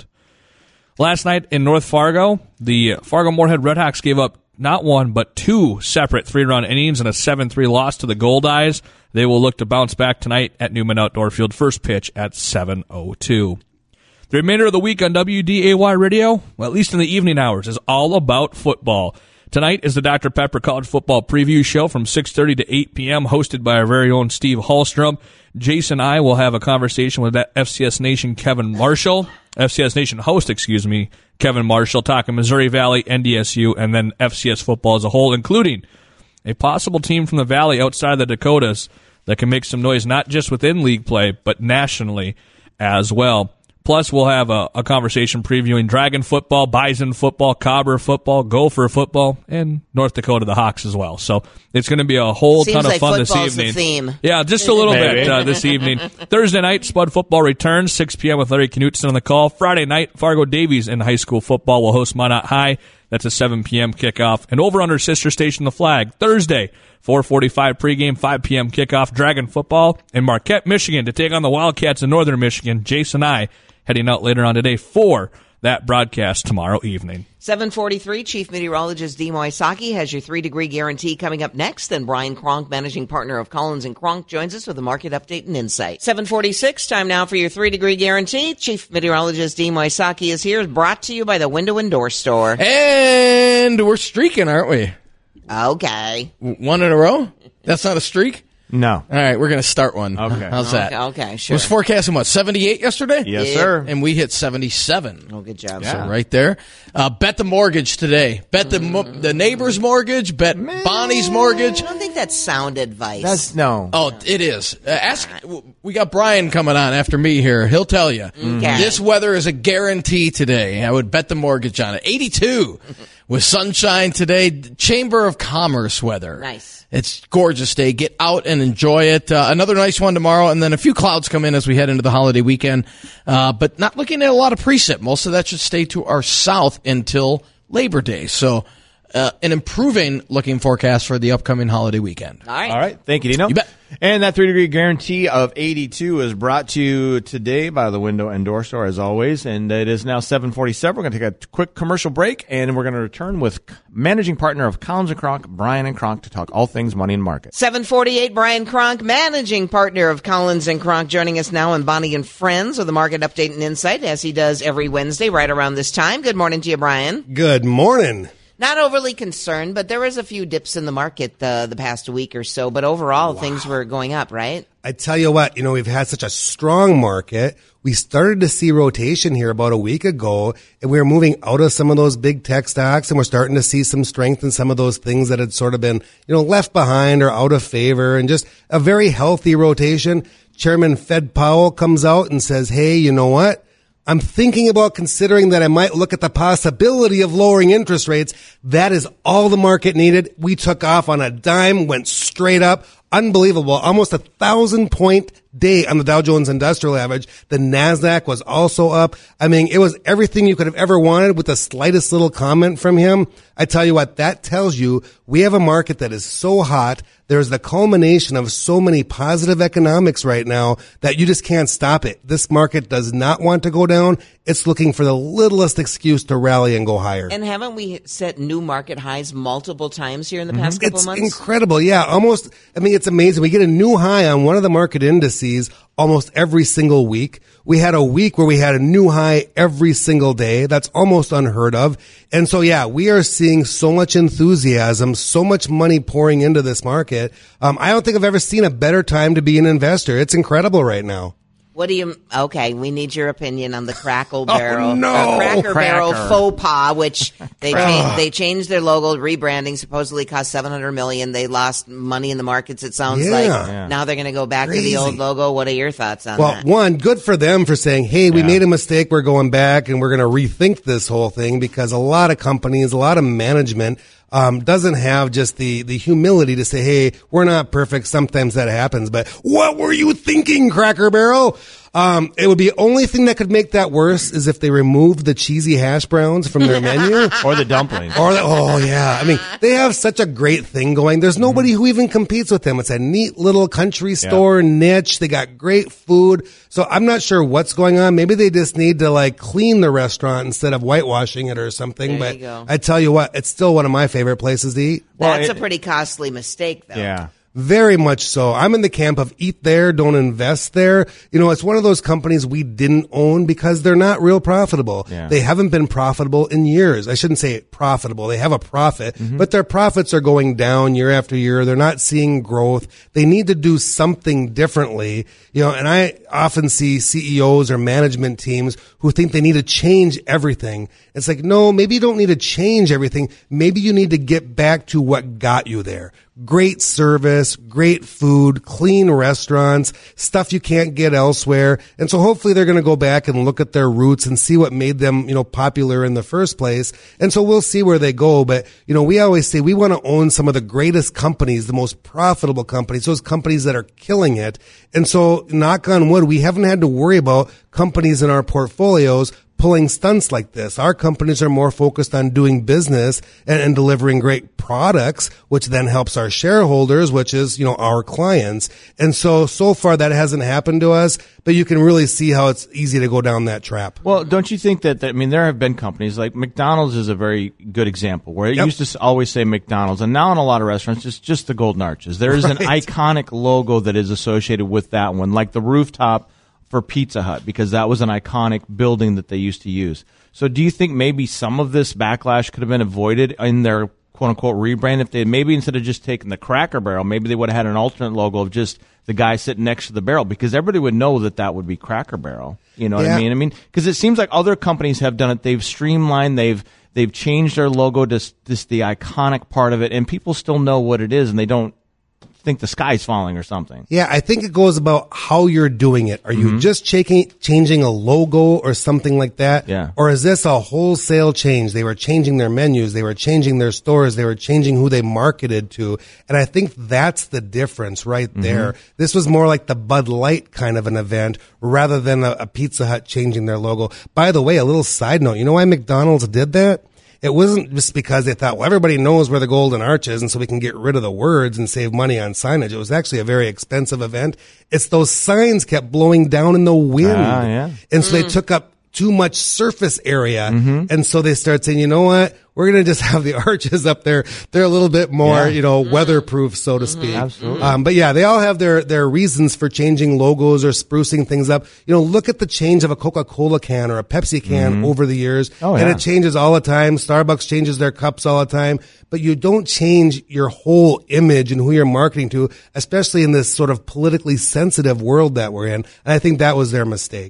Speaker 4: Last night in North Fargo, the Fargo-Moorhead Redhawks gave up not one, but two separate three-run innings and a seven three loss to the Goldeyes. They will look to bounce back tonight at Newman Outdoor Field. First pitch at seven oh two. The remainder of the week on W D A Y Radio, well, at least in the evening hours, is all about football. Tonight is the Doctor Pepper College Football Preview Show from six thirty to eight p.m., hosted by our very own Steve Hallstrom. Jason and I will have a conversation with that F C S Nation Kevin Marshall, F C S Nation host, excuse me, Kevin Marshall, talking Missouri Valley, N D S U, and then F C S football as a whole, including a possible team from the Valley outside the Dakotas that can make some noise not just within league play, but nationally as well. Plus, we'll have a, a conversation previewing Dragon football, Bison football, Cobber football, Gopher football, and North Dakota, the Hawks as well. So it's going to be a whole
Speaker 1: Seems
Speaker 4: ton of
Speaker 1: like
Speaker 4: fun this
Speaker 1: football's
Speaker 4: evening.
Speaker 1: the theme.
Speaker 4: Yeah, just a little bit uh, this evening. Thursday night, Spud football returns, six p.m. with Larry Knutson on the call. Friday night, Fargo Davies in high school football will host Minot High. That's a seven p.m. kickoff. And over under sister station, The Flag, Thursday, four forty-five pregame, five p.m. kickoff, Dragon football in Marquette, Michigan to take on the Wildcats in Northern Michigan. Jason and I heading out later on today for that broadcast tomorrow evening.
Speaker 1: seven forty-three, Chief Meteorologist Dee Moisaki has your three-degree guarantee coming up next. Then Brian Kronk, managing partner of Collins and Kronk, joins us with a market update and insight. seven forty-six, time now for your three-degree guarantee. Chief Meteorologist Dee Moisaki is here, brought to you by the Window and Door Store.
Speaker 3: And we're streaking, aren't we?
Speaker 1: Okay.
Speaker 3: One in a row? That's not a streak?
Speaker 2: No.
Speaker 3: All right, we're going to start one.
Speaker 2: Okay.
Speaker 3: How's that?
Speaker 1: Okay, okay, sure.
Speaker 3: Was forecasting what, seventy-eight yesterday?
Speaker 2: Yes,
Speaker 1: Yeah.
Speaker 2: sir.
Speaker 3: And we hit seventy-seven.
Speaker 1: Oh, good job,
Speaker 3: So
Speaker 1: sir.
Speaker 3: right there. Uh, bet the mortgage today. Bet the mo- the neighbor's mortgage. Bet Bonnie's mortgage.
Speaker 1: I don't think that's sound advice.
Speaker 2: That's no.
Speaker 3: Oh, it is. Uh, ask. We got Brian coming on after me here. He'll tell you.
Speaker 1: Okay.
Speaker 3: This weather is a guarantee today. I would bet the mortgage on it. eighty-two with sunshine today. Chamber of Commerce weather.
Speaker 1: Nice.
Speaker 3: It's gorgeous day. Get out and enjoy it. Uh, another nice one tomorrow, and then a few clouds come in as we head into the holiday weekend. Uh, but not looking at a lot of precip. Most of that should stay to our south until Labor Day. So uh, an improving looking forecast for the upcoming holiday weekend.
Speaker 1: All right.
Speaker 2: All right. Thank you, Dino.
Speaker 3: You bet.
Speaker 2: And that three-degree guarantee of eighty-two is brought to you today by the Window and Door Store, as always. And it is now seven forty-seven. We're going to take a quick commercial break, and we're going to return with managing partner of Collins and Kronk, Brian and Kronk, to talk all things money and market.
Speaker 1: seven forty-eight, Brian Kronk, managing partner of Collins and Kronk, joining us now on Bonnie and Friends with a market update and insight, as he does every Wednesday right around this time. Good morning to you, Brian.
Speaker 7: Good morning.
Speaker 1: Not overly concerned, but there was a few dips in the market uh, the past week or so. But overall, wow. Things were going up, right?
Speaker 7: I tell you what, you know, we've had such a strong market. We started to see rotation here about a week ago, and we were moving out of some of those big tech stocks, and we're starting to see some strength in some of those things that had sort of been, you know, left behind or out of favor, and just a very healthy rotation. Chairman Fed Powell comes out and says, hey, you know what? I'm thinking about considering that I might look at the possibility of lowering interest rates. That is all the market needed. We took off on a dime, went straight up. Unbelievable. Almost a thousand point day on the Dow Jones Industrial Average. The NASDAQ was also up. I mean, it was everything you could have ever wanted with the slightest little comment from him. I tell you what, that tells you we have a market that is so hot. There's the culmination of so many positive economics right now that you just can't stop it. This market does not want to go down. It's looking for the littlest excuse to rally and go higher.
Speaker 1: And haven't we set new market highs multiple times here in the past couple
Speaker 7: It's
Speaker 1: months?
Speaker 7: incredible. Yeah, almost. I mean, it's amazing. We get a new high on one of the market indices almost every single week. We had a week where we had a new high every single day. That's almost unheard of. And so, yeah, we are seeing so much enthusiasm, so much money pouring into this market. Um, I don't think I've ever seen a better time to be an investor. It's incredible right now.
Speaker 1: What do you? Okay, we need your opinion on the Crackle Barrel,
Speaker 7: Oh, no.
Speaker 1: uh, Cracker,
Speaker 2: Cracker.
Speaker 1: Barrel faux pas, which they cha- they changed their logo, rebranding supposedly cost seven hundred million. They lost money in the markets. It sounds
Speaker 7: Yeah.
Speaker 1: like
Speaker 7: Yeah.
Speaker 1: now they're going to go back to
Speaker 7: Crazy.
Speaker 1: the old logo. What are your thoughts on
Speaker 7: Well,
Speaker 1: that?
Speaker 7: one, good for them for saying, hey, we
Speaker 2: Yeah.
Speaker 7: made a mistake. We're going back and we're going to rethink this whole thing, because a lot of companies, a lot of management um, doesn't have just the, the humility to say, hey, we're not perfect. Sometimes that happens. But what were you thinking, Cracker Barrel? Um, it would be only thing that could make that worse is if they removed the cheesy hash browns from their menu.
Speaker 2: Or the dumplings.
Speaker 7: Or the, oh yeah, I mean they have such a great thing going. There's nobody who even competes with them. It's a neat little country store niche. They got great food. So I'm not sure what's going on. Maybe they just need to like clean the restaurant instead of whitewashing it or something.
Speaker 1: There
Speaker 7: but
Speaker 1: you go.
Speaker 7: I tell you what, it's still one of my favorite places to eat.
Speaker 1: That's
Speaker 2: well,
Speaker 1: a pretty costly mistake, though.
Speaker 2: Yeah.
Speaker 7: Very much so. I'm in the camp of eat there, don't invest there. You know, it's one of those companies we didn't own because they're not real profitable.
Speaker 2: Yeah.
Speaker 7: They haven't been profitable in years. I shouldn't say profitable. They have a profit, but their profits are going down year after year. They're not seeing growth. They need to do something differently. You know, and I often see C E Os or management teams who think they need to change everything. It's like, no, maybe you don't need to change everything. Maybe you need to get back to what got you there. Great service, great food, clean restaurants, stuff you can't get elsewhere. And so hopefully they're going to go back and look at their roots and see what made them, you know, popular in the first place. And so we'll see where they go. But, you know, we always say we want to own some of the greatest companies, the most profitable companies, those companies that are killing it. And so knock on wood, we haven't had to worry about companies in our portfolios pulling stunts like this. Our companies are more focused on doing business and, and delivering great products, which then helps our shareholders, which is, you know, our clients. And so, so far that hasn't happened to us, but you can really see how it's easy to go down that trap.
Speaker 2: Well, don't you think that, that I mean, there have been companies like McDonald's is a very good example where it
Speaker 7: Yep.
Speaker 2: used to s- always say McDonald's, and now in a lot of restaurants, it's just the golden arches. There is an
Speaker 7: Right.
Speaker 2: iconic logo that is associated with that one, like the rooftop for Pizza Hut, because that was an iconic building that they used to use. So do you think maybe some of this backlash could have been avoided in their quote-unquote rebrand if they maybe instead of just taking the Cracker Barrel, maybe they would have had an alternate logo of just the guy sitting next to the barrel, because everybody would know that that would be Cracker Barrel. You know what
Speaker 7: Yeah.
Speaker 2: I mean? I mean, because it seems like other companies have done it. They've streamlined, they've they've changed their logo to s- just the iconic part of it, and people still know what it is, and they don't think the sky's falling or something.
Speaker 7: Yeah, I think it goes about how you're doing it. Are you just changing changing a logo or something like that?
Speaker 2: Yeah.
Speaker 7: Or is this a wholesale change? They were changing their menus, they were changing their stores, they were changing who they marketed to. And I think that's the difference right there. This was more like the Bud Light kind of an event rather than a, a Pizza Hut changing their logo. By the way, a little side note, you know why McDonald's did that? It wasn't just because they thought, well, everybody knows where the Golden Arch is, and so we can get rid of the words and save money on signage. It was actually a very expensive event. It's those signs kept blowing down in the wind.
Speaker 2: Ah, yeah.
Speaker 7: And so they took up too much surface area. And so they start saying, you know what? We're going to just have the arches up there. They're a little bit more,
Speaker 2: Yeah.
Speaker 7: you know, weatherproof, so to speak.
Speaker 2: Absolutely.
Speaker 7: Um, but yeah, they all have their, their reasons for changing logos or sprucing things up. You know, look at the change of a Coca-Cola can or a Pepsi can over the years.
Speaker 2: Oh,
Speaker 7: and
Speaker 2: yeah.
Speaker 7: it changes all the time. Starbucks changes their cups all the time. But you don't change your whole image and who you're marketing to, especially in this sort of politically sensitive world that we're in. And I think that was their mistake.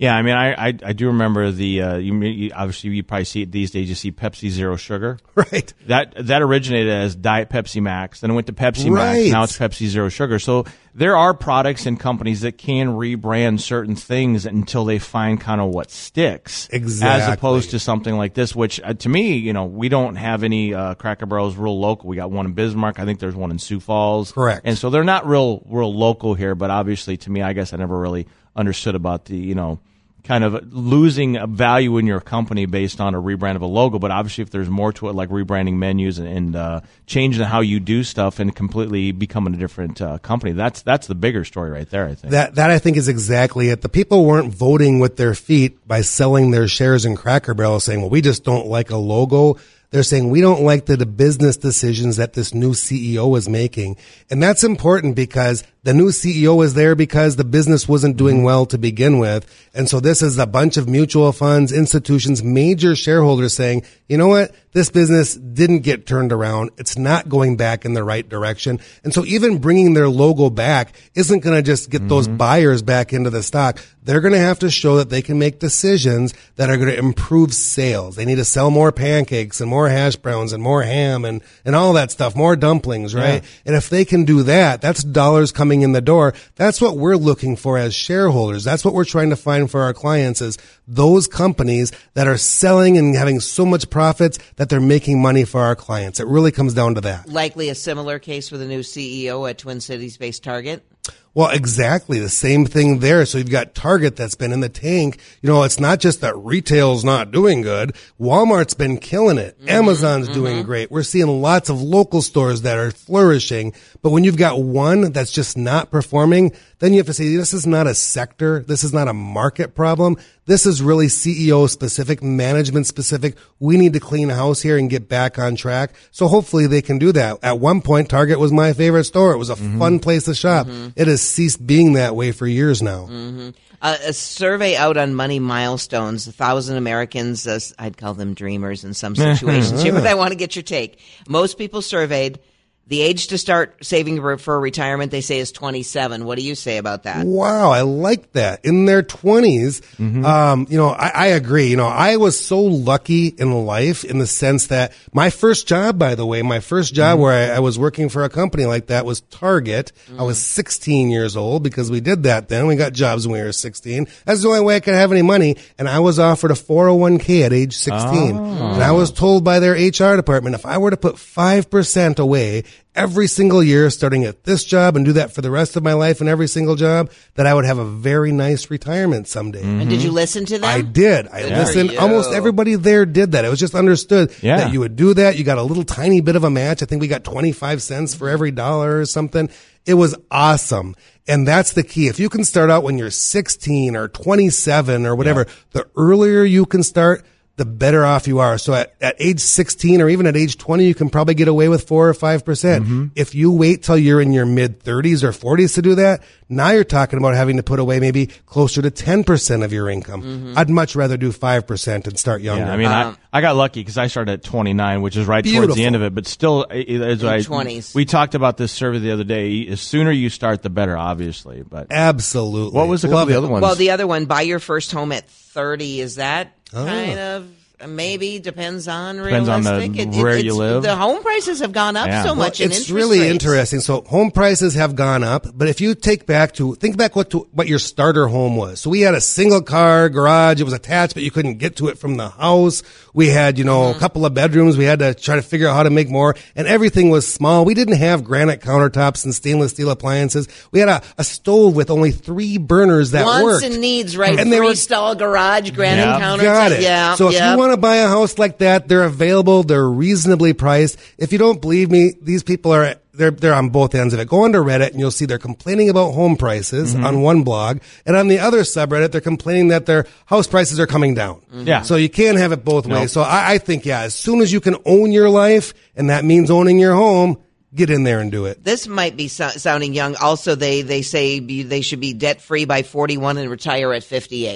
Speaker 2: Yeah, I mean, I I, I do remember the uh, you, you obviously you probably see it these days. You see Pepsi Zero Sugar,
Speaker 7: Right.
Speaker 2: That that originated as Diet Pepsi Max, then it went to Pepsi
Speaker 7: Right.
Speaker 2: Max. Now it's Pepsi Zero Sugar. So there are products and companies that can rebrand certain things until they find kind of what sticks,
Speaker 7: Exactly.
Speaker 2: as opposed to something like this. Which uh, to me, you know, we don't have any uh, Cracker Barrels real local. We got one in Bismarck. I think there's one in Sioux Falls.
Speaker 7: Correct.
Speaker 2: And so they're not real real local here. But obviously, to me, I guess I never really understood about the you know. kind of losing a value in your company based on a rebrand of a logo. But obviously, if there's more to it, like rebranding menus and, and uh, changing how you do stuff and completely becoming a different uh, company, that's that's the bigger story right there, I think.
Speaker 7: That that I think is exactly it. The people weren't voting with their feet by selling their shares in Cracker Barrel, saying, "Well, we just don't like a logo." They're saying, we don't like the, the business decisions that this new C E O is making. And that's important because the new C E O is there because the business wasn't doing well to begin with. And so this is a bunch of mutual funds, institutions, major shareholders saying, you know what? This business didn't get turned around. It's not going back in the right direction. And so even bringing their logo back isn't going to just get mm-hmm. those buyers back into the stock. They're going to have to show that they can make decisions that are going to improve sales. They need to sell more pancakes and more hash browns and more ham and, and all that stuff, more dumplings, right? Yeah. And if they can do that, that's dollars coming in the door. That's what we're looking for as shareholders. That's what we're trying to find for our clients is those companies that are selling and having so much profits that they're making money for our clients. It really comes down to that.
Speaker 1: Likely a similar case with a new C E O at Twin Cities-based Target.
Speaker 7: Well, exactly. The same thing there. So you've got Target that's been in the tank. You know, it's not just that retail's not doing good. Walmart's been killing it. Mm-hmm, Amazon's mm-hmm. doing great. We're seeing lots of local stores that are flourishing. But when you've got one that's just not performing, then you have to say, this is not a sector. This is not a market problem. This is really C E O specific, management specific. We need to clean house here and get back on track. So hopefully they can do that. At one point, Target was my favorite store. It was a mm-hmm. fun place to shop. Mm-hmm. It has ceased being that way for years now.
Speaker 1: Mm-hmm. Uh, a survey out on money milestones, a thousand Americans, uh, I'd call them dreamers in some situations here, but I want to get your take. Most people surveyed, the age to start saving for retirement, they say, is twenty-seven. What do you say about that?
Speaker 7: Wow, I like that. In their twenties, mm-hmm. um, you know, I, I agree. You know, I was so lucky in life in the sense that my first job, by the way, my first job mm-hmm. where I, I was working for a company like that was Target. Mm-hmm. I was sixteen years old because we did that then. We got jobs when we were sixteen. That's the only way I could have any money. And I was offered a four oh one k at age sixteen. Oh. And I was told by their H R department, if I were to put five percent away every single year, starting at this job and do that for the rest of my life in every single job, that I would have a very nice retirement someday.
Speaker 1: Mm-hmm. And did you listen to them?
Speaker 7: I did. I Good listened. Almost everybody there did that. It was just understood yeah. that you would do that. You got a little tiny bit of a match. I think we got twenty-five cents for every dollar or something. It was awesome. And that's the key. If you can start out when you're sixteen or twenty-seven or whatever, yeah. the earlier you can start, the better off you are. So at, at age sixteen or even at age twenty, you can probably get away with four or five percent. Mm-hmm. If you wait till you're in your mid thirties or forties to do that, now you're talking about having to put away maybe closer to ten percent of your income. Mm-hmm. I'd much rather do five percent and start younger.
Speaker 2: Yeah, I mean, um, I, I got lucky because I started at twenty-nine, which is right beautiful. towards the end of it, but still, as I,
Speaker 1: twenties.
Speaker 2: We talked about this survey the other day. The sooner you start, the better, obviously. But
Speaker 7: absolutely.
Speaker 2: What was the, couple of the other ones?
Speaker 1: Well, the other one, buy your first home at thirty. Is that
Speaker 7: oh.
Speaker 1: kind of... Maybe depends on
Speaker 2: depends
Speaker 1: realistic.
Speaker 2: on the,
Speaker 1: it,
Speaker 2: where
Speaker 1: it,
Speaker 2: you live.
Speaker 1: The home prices have gone up
Speaker 2: yeah.
Speaker 1: so much.
Speaker 7: Well,
Speaker 1: in
Speaker 7: it's
Speaker 1: interest
Speaker 7: really
Speaker 1: rates.
Speaker 7: interesting. So home prices have gone up, but if you take back to think back what to, what your starter home was. So we had a single car garage. It was attached, but you couldn't get to it from the house. We had, you know, mm-hmm. a couple of bedrooms. We had to try to figure out how to make more, and everything was small. We didn't have granite countertops and stainless steel appliances. We had a, a stove with only three burners that
Speaker 1: Wants
Speaker 7: worked.
Speaker 1: and needs, right?
Speaker 7: And they were
Speaker 1: stall garage, granite
Speaker 2: yep.
Speaker 1: countertops.
Speaker 7: Got it.
Speaker 1: Yeah.
Speaker 7: So if
Speaker 1: yep.
Speaker 7: you want to buy a house like that, they're available. They're reasonably priced. If you don't believe me, these people are they're they're on both ends of it. Go onto Reddit and you'll see they're complaining about home prices mm-hmm. on one blog, and on the other subreddit they're complaining that their house prices are coming down.
Speaker 2: Mm-hmm. Yeah.
Speaker 7: So you can't have it both
Speaker 2: nope.
Speaker 7: ways. So I, I think yeah, as soon as you can own your life, and that means owning your home, get in there and do it.
Speaker 1: This might be so- sounding young. Also, they they say be, they should be debt free by forty-one and retire at fifty-eight.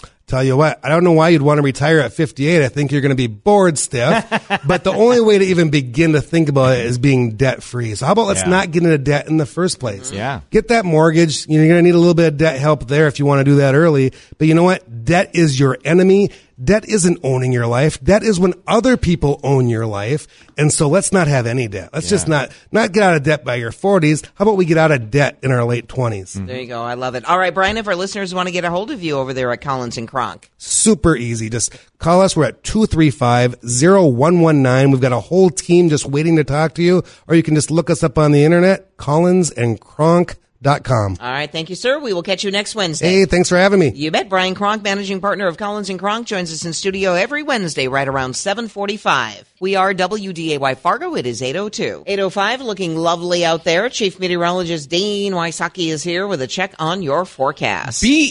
Speaker 7: Tell you what, I don't know why you'd want to retire at fifty-eight. I think you're going to be bored stiff. But the only way to even begin to think about it is being debt free. So how about let's
Speaker 2: Yeah.
Speaker 7: not get into debt in the first place?
Speaker 2: Yeah.
Speaker 7: Get that mortgage. You're going to need a little bit of debt help there if you want to do that early. But you know what? Debt is your enemy. Debt isn't owning your life. Debt is when other people own your life. And so let's not have any debt. Let's just not, not get out of debt by your forties. How about we get out of debt in our late twenties?
Speaker 1: There you go. I love it. All right, Brian, if our listeners want to get a hold of you over there at Collins and Kronk.
Speaker 7: Super easy. Just call us. We're at two three five, zero one one nine. We've got a whole team just waiting to talk to you. Or you can just look us up on the internet, collins and kronk dot com.
Speaker 1: All right, thank you, sir. We will catch you next Wednesday.
Speaker 7: Hey, thanks for having me.
Speaker 1: You bet. Brian Kronk, managing partner of Collins and Kronk, joins us in studio every Wednesday right around seven forty-five. We are W D A Y Fargo. It is eight oh two. eight oh five, looking lovely out there. Chief Meteorologist Dean Wysocki is here with a check on your forecast.
Speaker 3: Be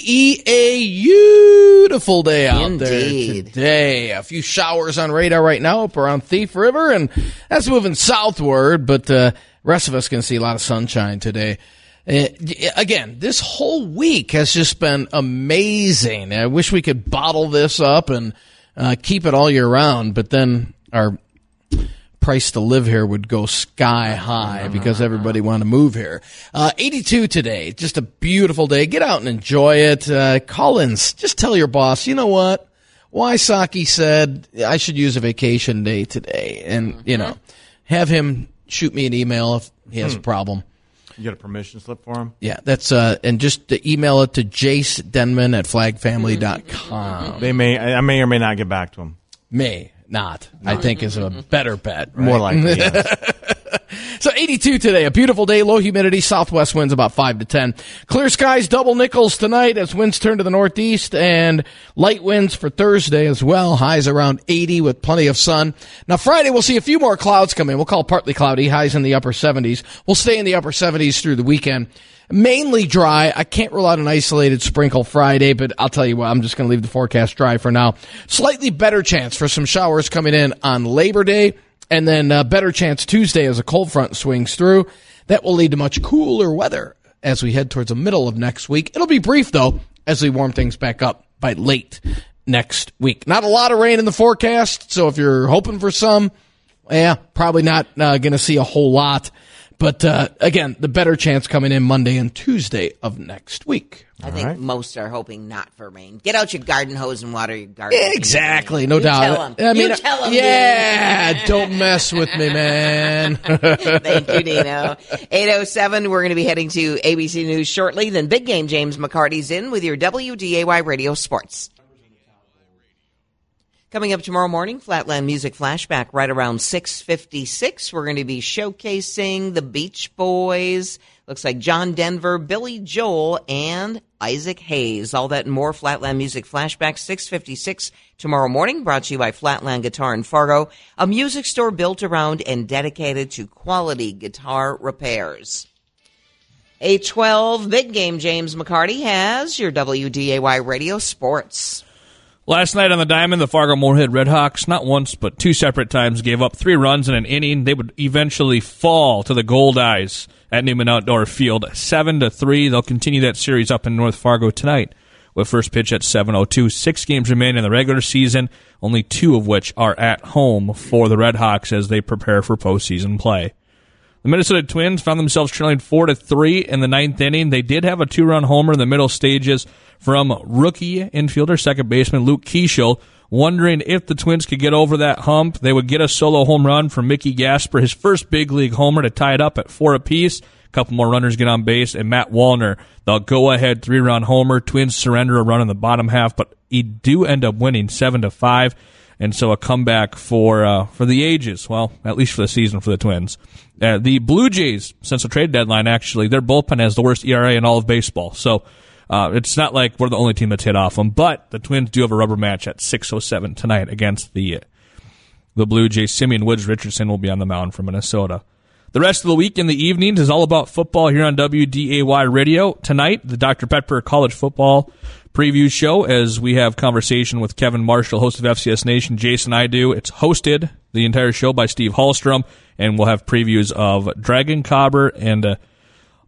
Speaker 3: a beautiful day out
Speaker 1: Indeed.
Speaker 3: there today. A few showers on radar right now up around Thief River, and that's moving southward, but the uh, rest of us can see a lot of sunshine today. Uh, again, this whole week has just been amazing. I wish we could bottle this up and uh, keep it all year round, but then our price to live here would go sky high because everybody want to move here. Uh, eighty-two today, just a beautiful day. Get out and enjoy it. Uh, Collins, just tell your boss, you know what? Wysocki said I should use a vacation day today, and you know, have him shoot me an email if he has a problem.
Speaker 2: You got a permission slip for him?
Speaker 3: Yeah, that's uh, and just to email it to Jace Denman at flag family dot com.
Speaker 2: They may, I may or may not get back to him.
Speaker 3: May not, I think, is a better bet.
Speaker 2: More
Speaker 3: right?
Speaker 2: likely, yes.
Speaker 3: So eighty-two today, a beautiful day, low humidity, southwest winds about five to ten. Clear skies, double nickels tonight as winds turn to the northeast, and light winds for Thursday as well. Highs around eighty with plenty of sun. Now Friday we'll see a few more clouds come in. We'll call it partly cloudy, highs in the upper seventies. We'll stay in the upper seventies through the weekend. Mainly dry. I can't rule out an isolated sprinkle Friday, but I'll tell you what, I'm just going to leave the forecast dry for now. Slightly better chance for some showers coming in on Labor Day. And then a better chance Tuesday as a cold front swings through. That will lead to much cooler weather as we head towards the middle of next week. It'll be brief, though, as we warm things back up by late next week. Not a lot of rain in the forecast, so if you're hoping for some, yeah, probably not uh, going to see a whole lot. But, uh, again, the better chance coming in Monday and Tuesday of next week.
Speaker 1: I think
Speaker 2: right.
Speaker 1: most are hoping not for rain. Get out your garden hose and water your garden.
Speaker 3: Exactly, no
Speaker 1: you
Speaker 3: doubt.
Speaker 1: Tell 'em.
Speaker 3: I mean,
Speaker 1: you tell 'em,
Speaker 3: yeah, don't mess with me, man.
Speaker 1: Thank you, Nino. eight oh seven, we're going to be heading to A B C News shortly. Then Big Game James McCarty's in with your W D A Y Radio Sports. Coming up tomorrow morning, Flatland Music Flashback right around six fifty-six. We're going to be showcasing the Beach Boys. Looks like John Denver, Billy Joel, and Isaac Hayes. All that and more. Flatland Music Flashback, six fifty-six tomorrow morning. Brought to you by Flatland Guitar in Fargo, a music store built around and dedicated to quality guitar repairs. eight twelve, Big Game James McCarty has your W D A Y Radio Sports.
Speaker 4: Last night on the Diamond, the Fargo Moorhead Redhawks, not once but two separate times, gave up three runs in an inning. They would eventually fall to the Gold Eyes at Newman Outdoor Field, seven to three. They'll continue that series up in North Fargo tonight with first pitch at seven oh two. Six games remain in the regular season, only two of which are at home for the Redhawks as they prepare for postseason play. The Minnesota Twins found themselves trailing four to three in the ninth inning. They did have a two-run homer in the middle stages from rookie infielder, second baseman Luke Keeschel, wondering if the Twins could get over that hump. They would get a solo home run from Mickey Gasper, his first big league homer, to tie it up at four apiece. A couple more runners get on base, and Matt Wallner, the go-ahead three-run homer. Twins surrender a run in the bottom half, but he do end up winning seven to five. And so a comeback for uh, for the ages, well, at least for the season for the Twins. Uh, the Blue Jays, since the trade deadline, actually, their bullpen has the worst E R A in all of baseball. So uh, it's not like we're the only team that's hit off them. But the Twins do have a rubber match at six oh seven tonight against the, uh, the Blue Jays. Simeon Woods Richardson will be on the mound for Minnesota. The rest of the week in the evenings is all about football here on W D A Y Radio. Tonight, the Doctor Pepper College Football Preview Show, as we have conversation with Kevin Marshall, host of F C S Nation. Jason I do. It's hosted, the entire show, by Steve Hallstrom, and we'll have previews of Dragon Cobber and uh,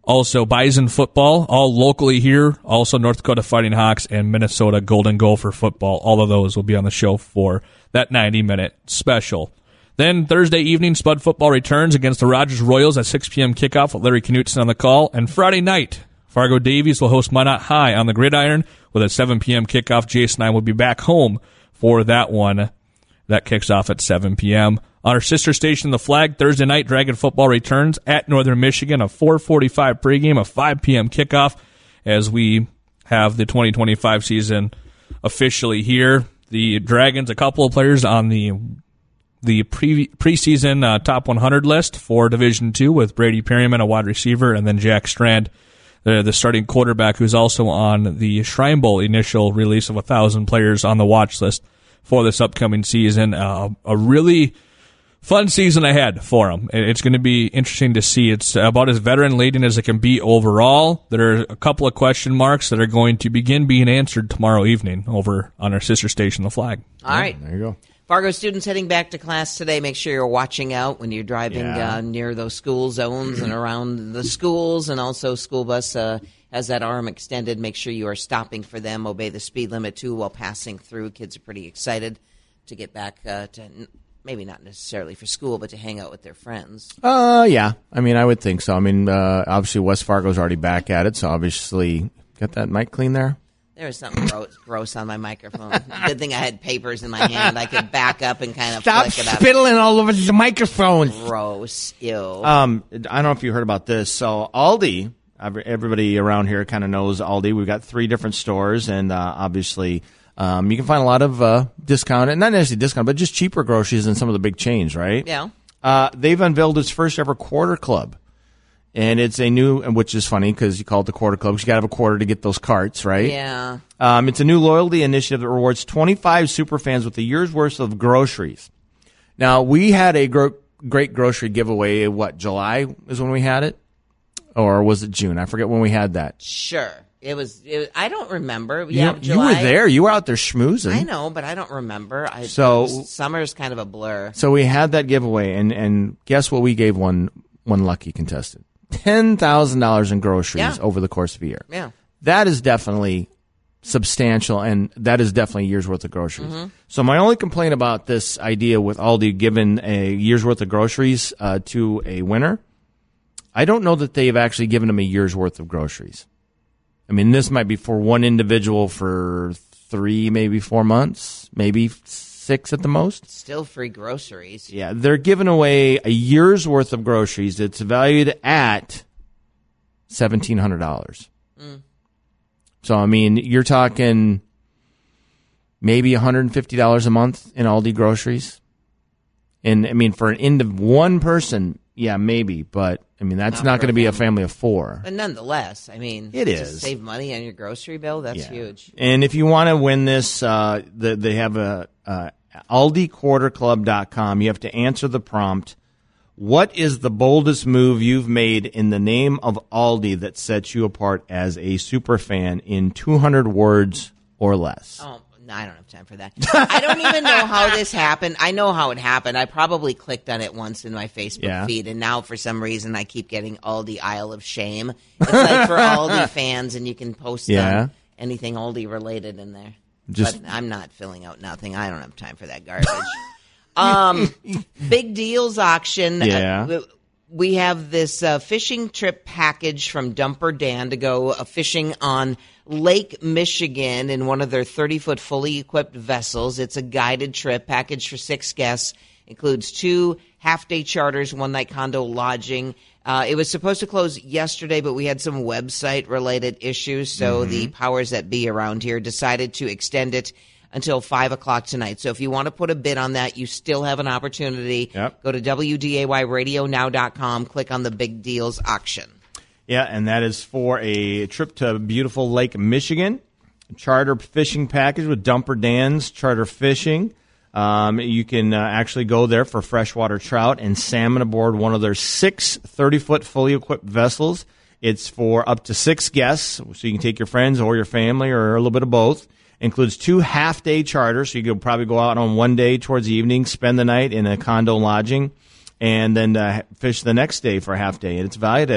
Speaker 4: Also, Bison football, all locally here. Also, North Dakota Fighting Hawks and Minnesota Golden Gopher football. All of those will be on the show for that ninety-minute special. Then Thursday evening, Spud football returns against the Rogers Royals at six p.m. kickoff with Larry Knutson on the call. And Friday night, Fargo Davies will host Minot High on the gridiron with a seven p.m. kickoff. Jason and I will be back home for that one. That kicks off at seven p.m. On our sister station, The Flag, Thursday night, Dragon football returns at Northern Michigan, a four forty-five pregame, a five p.m. kickoff, as we have the twenty twenty-five season officially here. The Dragons, a couple of players on the the pre preseason uh, top one hundred list for Division Two, with Brady Perryman, a wide receiver, and then Jack Strand, the, the starting quarterback, who's also on the Shrine Bowl initial release of one thousand players on the watch list for this upcoming season. Uh, a really fun season ahead for them. It's going to be interesting to see. It's about as veteran-laden as it can be overall. There are a couple of question marks that are going to begin being answered tomorrow evening over on our sister station, The Flag.
Speaker 1: All right.
Speaker 2: There you go.
Speaker 1: Fargo students heading back to class today, make sure you're watching out when you're driving
Speaker 2: Yeah.
Speaker 1: uh, near those school zones and around the schools, and also school bus uh, has that arm extended. Make sure you are stopping for them. Obey the speed limit, too, while passing through. Kids are pretty excited to get back uh, to maybe not necessarily for school, but to hang out with their friends.
Speaker 2: Uh, yeah. I mean, I would think so. I mean, uh, obviously West Fargo's already back at it, so obviously got that mic clean there.
Speaker 1: There was something gross, gross on my microphone. Good thing I had papers in my hand. I could back up and kind of
Speaker 2: Stop
Speaker 1: flick it up.
Speaker 2: spittling all over the microphone.
Speaker 1: Gross. Ew.
Speaker 2: Um, I don't know if you heard about this. So Aldi, everybody around here kind of knows Aldi. We've got three different stores, and uh, obviously um, you can find a lot of uh, discounted, not necessarily discount, but just cheaper groceries than some of the big chains, right?
Speaker 1: Yeah.
Speaker 2: Uh, they've unveiled its first ever quarter club. And it's a new, which is funny because you call it the quarter club, because you got to have a quarter to get those carts, right?
Speaker 1: Yeah.
Speaker 2: Um, it's a new loyalty initiative that rewards twenty-five superfans with a year's worth of groceries. Now, we had a gro- great grocery giveaway, what, July is when we had it? Or was it June? I forget when we had that.
Speaker 1: Sure. It was, it was I don't remember.
Speaker 2: You,
Speaker 1: Yeah,
Speaker 2: you
Speaker 1: July.
Speaker 2: were there. You were out there schmoozing.
Speaker 1: I know, but I don't remember. I,
Speaker 2: So-
Speaker 1: summer's kind of a blur.
Speaker 2: So we had that giveaway, and, and guess what we gave one one lucky contestant? ten thousand dollars in groceries
Speaker 1: Yeah.
Speaker 2: over the course of a year.
Speaker 1: Yeah.
Speaker 2: That is definitely substantial, and that is definitely a year's worth of groceries.
Speaker 1: Mm-hmm.
Speaker 2: So my only complaint about this idea with Aldi giving a year's worth of groceries uh, to a winner, I don't know that they've actually given them a year's worth of groceries. I mean, this might be for one individual for three, maybe four months, maybe six at the most.
Speaker 1: Still free groceries.
Speaker 2: Yeah, they're giving away a year's worth of groceries. It's valued at seventeen hundred dollars.
Speaker 1: Mm.
Speaker 2: So, I mean, you're talking maybe one hundred fifty dollars a month in Aldi groceries. And, I mean, for an end of one person, yeah, maybe. But, I mean, that's
Speaker 1: Not
Speaker 2: not,
Speaker 1: for
Speaker 2: going
Speaker 1: a
Speaker 2: to be a
Speaker 1: family.
Speaker 2: family of four.
Speaker 1: But nonetheless, I mean,
Speaker 2: It
Speaker 1: to
Speaker 2: is.
Speaker 1: save money on your grocery bill. That's
Speaker 2: Yeah.
Speaker 1: huge.
Speaker 2: And if you want to win this, uh, the, they have a uh, Aldi Quarter Club dot com. You have to answer the prompt. What is the boldest move you've made in the name of Aldi that sets you apart as a super fan in two hundred words or less?
Speaker 1: Oh, no, I don't have time for that. I don't even know how this happened. I know how it happened. I probably clicked on it once in my Facebook
Speaker 2: Yeah.
Speaker 1: feed, and now for some reason I keep getting Aldi Isle of Shame. It's like for Aldi fans, and you can post
Speaker 2: Yeah.
Speaker 1: um, anything Aldi related in there.
Speaker 2: Just-
Speaker 1: but I'm not filling out nothing. I don't have time for that garbage. um, big deals auction.
Speaker 2: Yeah.
Speaker 1: Uh, we have this uh, fishing trip package from Dumper Dan to go uh, fishing on Lake Michigan in one of their thirty-foot fully equipped vessels. It's a guided trip package for six guests. Includes two half-day charters, one-night condo lodging. Uh, it was supposed to close yesterday, but we had some website-related issues, so
Speaker 2: Mm-hmm.
Speaker 1: the powers that be around here decided to extend it until five o'clock tonight. So if you want to put a bid on that, you still have an opportunity.
Speaker 2: Yep.
Speaker 1: Go to W D A Y radio now dot com, click on the big deals auction.
Speaker 2: Yeah, and that is for a trip to beautiful Lake Michigan. Charter fishing package with Dumper Dan's Charter Fishing. Um, you can uh, actually go there for freshwater trout and salmon aboard one of their six thirty-foot fully equipped vessels. It's for up to six guests, so you can take your friends or your family or a little bit of both. Includes two half-day charters, so you could probably go out on one day towards the evening, spend the night in a condo lodging, and then uh, fish the next day for a half day. And it's valued at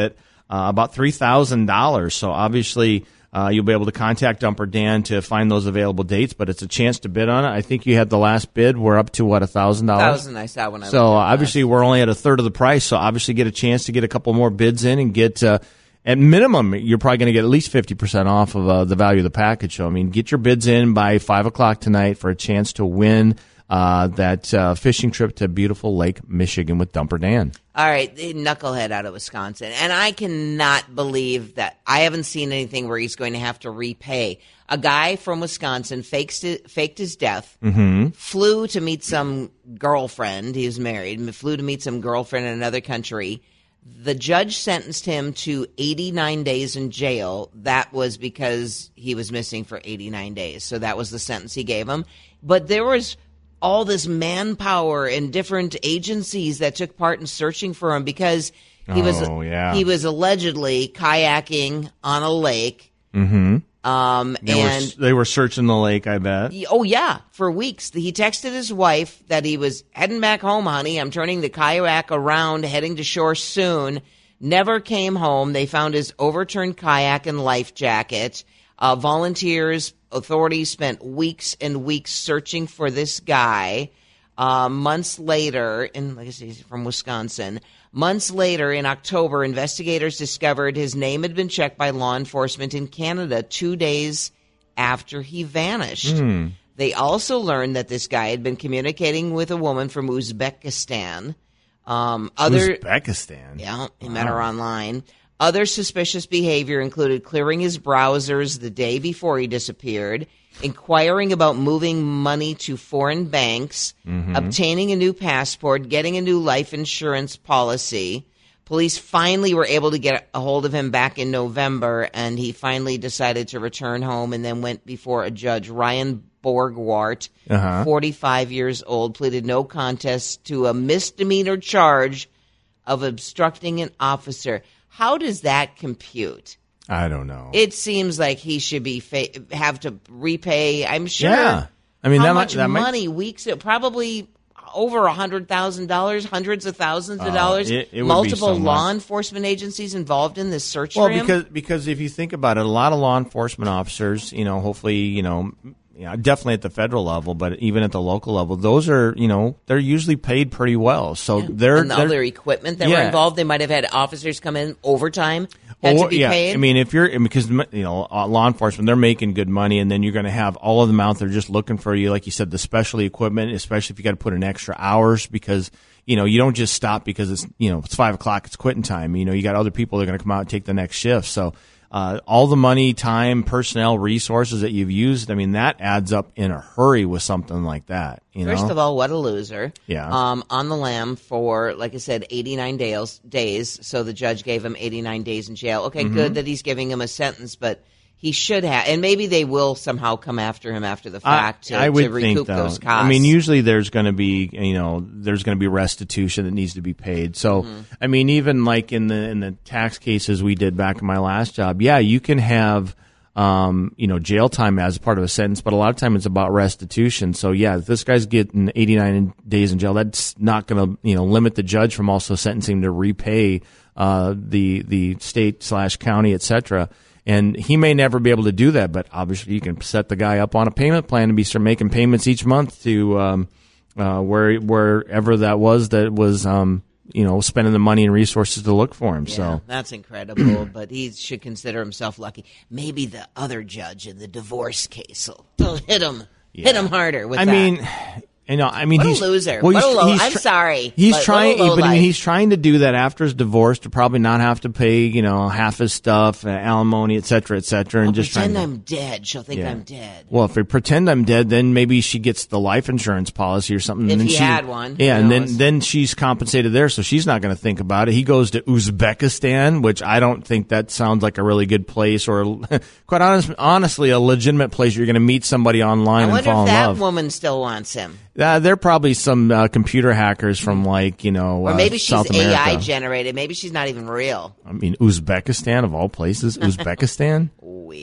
Speaker 2: uh, about three thousand dollars. So obviously, uh, you'll be able to contact Dumper Dan to find those available dates, but it's a chance to bid on it. I think you had the last bid. We're up to what, one thousand dollars?
Speaker 1: one thousand I saw when I
Speaker 2: So
Speaker 1: looked at
Speaker 2: obviously, we're only at a third of the price. So obviously, get a chance to get a couple more bids in and get, uh, at minimum, you're probably going to get at least fifty percent off of uh, the value of the package. So, I mean, get your bids in by five o'clock tonight for a chance to win uh, that uh, fishing trip to beautiful Lake Michigan with Dumper Dan.
Speaker 1: All right, the knucklehead out of Wisconsin. And I cannot believe that I haven't seen anything where he's going to have to repay. A guy from Wisconsin faked, faked his death,
Speaker 2: Mm-hmm.
Speaker 1: flew to meet some girlfriend. He was married, flew to meet some girlfriend in another country. The judge sentenced him to eighty-nine days in jail. That was because he was missing for eighty-nine days. So that was the sentence he gave him. But there was all this manpower and different agencies that took part in searching for him because he was
Speaker 2: Oh, yeah.
Speaker 1: he was allegedly kayaking on a lake.
Speaker 2: Mm-hmm.
Speaker 1: Um,
Speaker 2: They,
Speaker 1: and
Speaker 2: were, they were searching the lake, I bet.
Speaker 1: oh, yeah, for weeks. He texted his wife that he was heading back home, honey. I'm turning the kayak around, heading to shore soon. Never came home. They found his overturned kayak and life jacket. Uh, volunteers, authorities spent weeks and weeks searching for this guy. Uh, months later, and like I said, he's from Wisconsin. Months later, in October, investigators discovered his name had been checked by law enforcement in Canada two days after he vanished.
Speaker 2: Hmm.
Speaker 1: They also learned that this guy had been communicating with a woman from Uzbekistan. Um, other,
Speaker 2: Uzbekistan.
Speaker 1: yeah, he met her online. Other suspicious behavior included clearing his browsers the day before he disappeared, inquiring about moving money to foreign banks,
Speaker 2: Mm-hmm.
Speaker 1: obtaining a new passport, getting a new life insurance policy. Police finally were able to get a hold of him back in November, and he finally decided to return home and then went before a judge. Ryan Borgwart,
Speaker 2: Uh-huh.
Speaker 1: forty-five years old, pleaded no contest to a misdemeanor charge of obstructing an officer. How does that compute?
Speaker 2: I don't know.
Speaker 1: It seems like he should be fa- have to repay. I'm sure.
Speaker 2: Yeah. I mean,
Speaker 1: how
Speaker 2: that might-
Speaker 1: much
Speaker 2: that might-
Speaker 1: money? Weeks, probably over a hundred thousand dollars, hundreds of thousands of
Speaker 2: Uh,
Speaker 1: dollars.
Speaker 2: it- it would be
Speaker 1: multiple
Speaker 2: so
Speaker 1: law
Speaker 2: much.
Speaker 1: enforcement agencies involved in this search
Speaker 2: Well,
Speaker 1: for him.
Speaker 2: because because if you think about it, a lot of law enforcement officers, you know, hopefully, you know, you know, definitely at the federal level, but even at the local level, those are, you know, they're usually paid pretty well. So they're,
Speaker 1: and all
Speaker 2: they're
Speaker 1: their equipment that were
Speaker 2: yeah.
Speaker 1: involved, they might have had officers come in overtime, had
Speaker 2: Or-
Speaker 1: to be
Speaker 2: yeah,
Speaker 1: paid.
Speaker 2: I mean, if you're because you know uh, law enforcement, they're making good money, and then you're going to have all of them out there just looking for you, like you said, the specialty equipment, especially if you got to put in extra hours because you know you don't just stop because it's you know it's five o'clock, it's quitting time. You know, you got other people that are going to come out and take the next shift. So uh, all the money, time, personnel, resources that you've used, I mean, that adds up in a hurry with something like that. You know,
Speaker 1: First of all, what a loser.
Speaker 2: Yeah.
Speaker 1: Um, on the lam for, like I said, eighty-nine days, days. So the judge gave him eighty-nine days in jail. Okay,
Speaker 2: Mm-hmm.
Speaker 1: good that he's giving him a sentence, but he should have. And maybe they will somehow come after him after the fact to,
Speaker 2: I would
Speaker 1: to recoup
Speaker 2: think, though,
Speaker 1: those costs.
Speaker 2: I mean, usually there's going to be, you know, there's going to be restitution that needs to be paid. So,
Speaker 1: Mm-hmm.
Speaker 2: I mean, even like in the in the tax cases we did back in my last job, yeah, you can have, um, you know, jail time as part of a sentence, but a lot of time it's about restitution. So, yeah, if this guy's getting eighty-nine days in jail, that's not going to, you know, limit the judge from also sentencing to repay uh, the the state slash county, et cetera. And he may never be able to do that, but obviously you can set the guy up on a payment plan and be start making payments each month to um, uh, where wherever that was that was um, you know spending the money and resources to look for him.
Speaker 1: Yeah,
Speaker 2: So
Speaker 1: that's incredible, but he should consider himself lucky. Maybe the other judge in the divorce case will will hit him, hit him harder with
Speaker 2: I
Speaker 1: that.
Speaker 2: mean. You know, I mean,
Speaker 1: What a
Speaker 2: he's
Speaker 1: loser.
Speaker 2: Well,
Speaker 1: What
Speaker 2: he's,
Speaker 1: a low-
Speaker 2: he's
Speaker 1: I'm sorry,
Speaker 2: He's
Speaker 1: but
Speaker 2: trying,
Speaker 1: what a low
Speaker 2: but I mean,
Speaker 1: life.
Speaker 2: he's trying to do that after his divorce to probably not have to pay, you know, half his stuff, uh, alimony, et cetera, et cetera, and
Speaker 1: I'll
Speaker 2: just trying
Speaker 1: pretend
Speaker 2: to.
Speaker 1: I'm dead. She'll think
Speaker 2: Yeah.
Speaker 1: I'm dead.
Speaker 2: Well, if I pretend I'm dead, then maybe she gets the life insurance policy or something.
Speaker 1: If
Speaker 2: and then
Speaker 1: he
Speaker 2: she,
Speaker 1: had one, who
Speaker 2: yeah, and then
Speaker 1: knows?
Speaker 2: then she's compensated there, so she's not going to think about it. He goes to Uzbekistan, which I don't think that sounds like a really good place, or quite honest, honestly, a legitimate place you're going to meet somebody online
Speaker 1: I
Speaker 2: and
Speaker 1: wonder
Speaker 2: fall
Speaker 1: if
Speaker 2: in
Speaker 1: that
Speaker 2: love.
Speaker 1: woman still wants him.
Speaker 2: Uh, they're probably some uh, computer hackers from like you know,
Speaker 1: Or maybe
Speaker 2: uh,
Speaker 1: she's
Speaker 2: South
Speaker 1: A I
Speaker 2: America.
Speaker 1: generated. Maybe she's not even real.
Speaker 2: I mean, Uzbekistan of all places, Uzbekistan.
Speaker 1: Weird.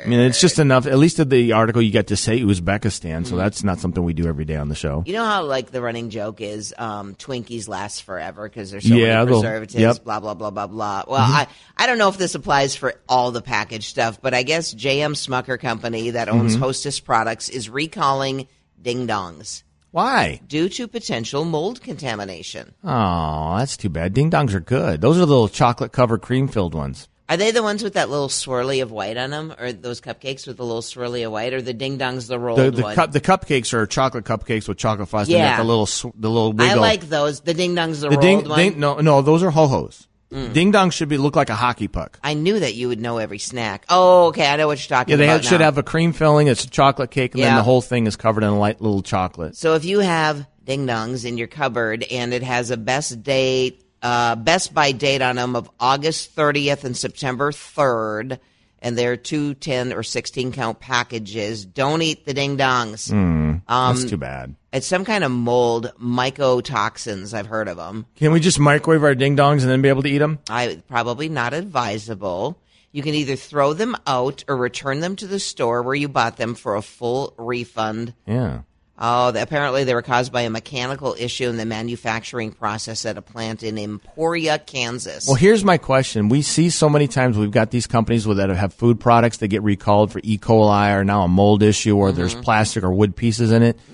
Speaker 2: I mean, it's just enough. At least in the article, you get to say Uzbekistan, so that's not something we do every day on the show.
Speaker 1: You know how, like, the running joke is um, Twinkies last forever because there's so
Speaker 2: Yeah,
Speaker 1: many
Speaker 2: they'll-
Speaker 1: preservatives,
Speaker 2: yep.
Speaker 1: blah, blah, blah, blah, blah. Well, I, I don't know if this applies for all the packaged stuff, but I guess J M Smucker Company that owns Hostess Products is recalling Ding Dongs
Speaker 2: Why?
Speaker 1: due to potential mold contamination.
Speaker 2: Oh, that's too bad. Ding dongs are good. Those are the little chocolate-covered, cream-filled ones.
Speaker 1: Are they the ones with that little swirly of white on them, or those cupcakes with the little swirly of white, or the Ding Dongs the rolled
Speaker 2: The the,
Speaker 1: one?
Speaker 2: cup, the cupcakes are chocolate cupcakes with chocolate frosting.
Speaker 1: Yeah.
Speaker 2: Got the little sw- the little wiggle.
Speaker 1: I like those. The Ding Dongs the,
Speaker 2: the
Speaker 1: rolled
Speaker 2: ding,
Speaker 1: one.
Speaker 2: ding. No, no, those are ho hos. Ding dongs should be look like a hockey puck.
Speaker 1: I knew that you would know every snack. Oh, okay, I know what you're talking
Speaker 2: Yeah, they
Speaker 1: about
Speaker 2: have, should
Speaker 1: now.
Speaker 2: have a cream filling. It's a chocolate cake, and then
Speaker 1: Yeah.
Speaker 2: the whole thing is covered in a light little chocolate.
Speaker 1: So if you have Ding Dongs in your cupboard and it has a best date, uh, best by date on them of August thirtieth and September third, and they're two ten or sixteen count packages, don't eat the Ding Dongs. Um,
Speaker 2: That's too bad.
Speaker 1: It's some kind of mold, mycotoxins. I've heard of them.
Speaker 2: Can we just microwave our ding dongs and then be able to eat them?
Speaker 1: I probably not advisable. You can either throw them out or return them to the store where you bought them for a full refund.
Speaker 2: Yeah.
Speaker 1: Oh, the, apparently they were caused by a mechanical issue in the manufacturing process at a plant in Emporia, Kansas.
Speaker 2: Well, here's my question. We see so many times we've got these companies with- that have food products that get recalled for E. coli or now a mold issue or there's plastic or wood pieces in it.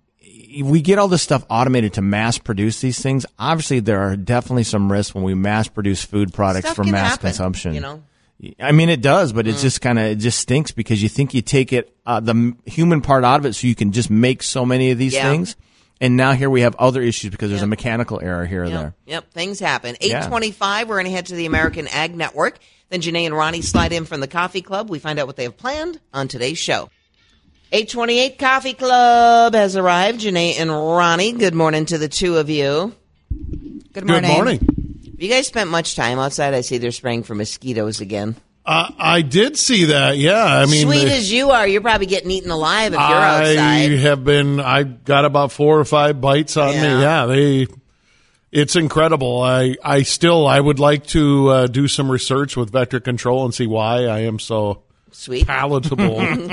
Speaker 2: We get all this stuff automated to mass produce these things. Obviously, there are definitely some risks when we mass produce food products
Speaker 1: Stuff
Speaker 2: for
Speaker 1: can
Speaker 2: mass
Speaker 1: happen,
Speaker 2: consumption.
Speaker 1: you know?
Speaker 2: I mean, it does, but it's just kind of, it just stinks because you think you take it, uh, the m- human part out of it so you can just make so many of these
Speaker 1: Yeah.
Speaker 2: things. And now here we have other issues because there's
Speaker 1: Yep.
Speaker 2: a mechanical error here or
Speaker 1: Yep,
Speaker 2: there.
Speaker 1: yep, things happen.
Speaker 2: Yeah.
Speaker 1: eight twenty-five, we're going to head to the American Ag Network. Then Janae and Ronnie slide in from the Coffee Club. We find out what they have planned on today's show. eight twenty-eight Coffee Club has arrived. Janae and Ronnie, good morning to the two of you.
Speaker 8: Good morning.
Speaker 9: Good morning.
Speaker 1: Have you guys spent much time outside? I see they're spraying for mosquitoes again.
Speaker 9: Uh, I did see that. Yeah, I mean,
Speaker 1: Sweet
Speaker 9: the-
Speaker 1: as you are, you're probably getting eaten alive if you're
Speaker 9: I
Speaker 1: outside.
Speaker 9: have been. I got about four or five bites on
Speaker 1: Yeah.
Speaker 9: me. Yeah, they. It's incredible. I. I still. I would like to uh, do some research with vector control and see why I am so
Speaker 1: Sweet.
Speaker 9: palatable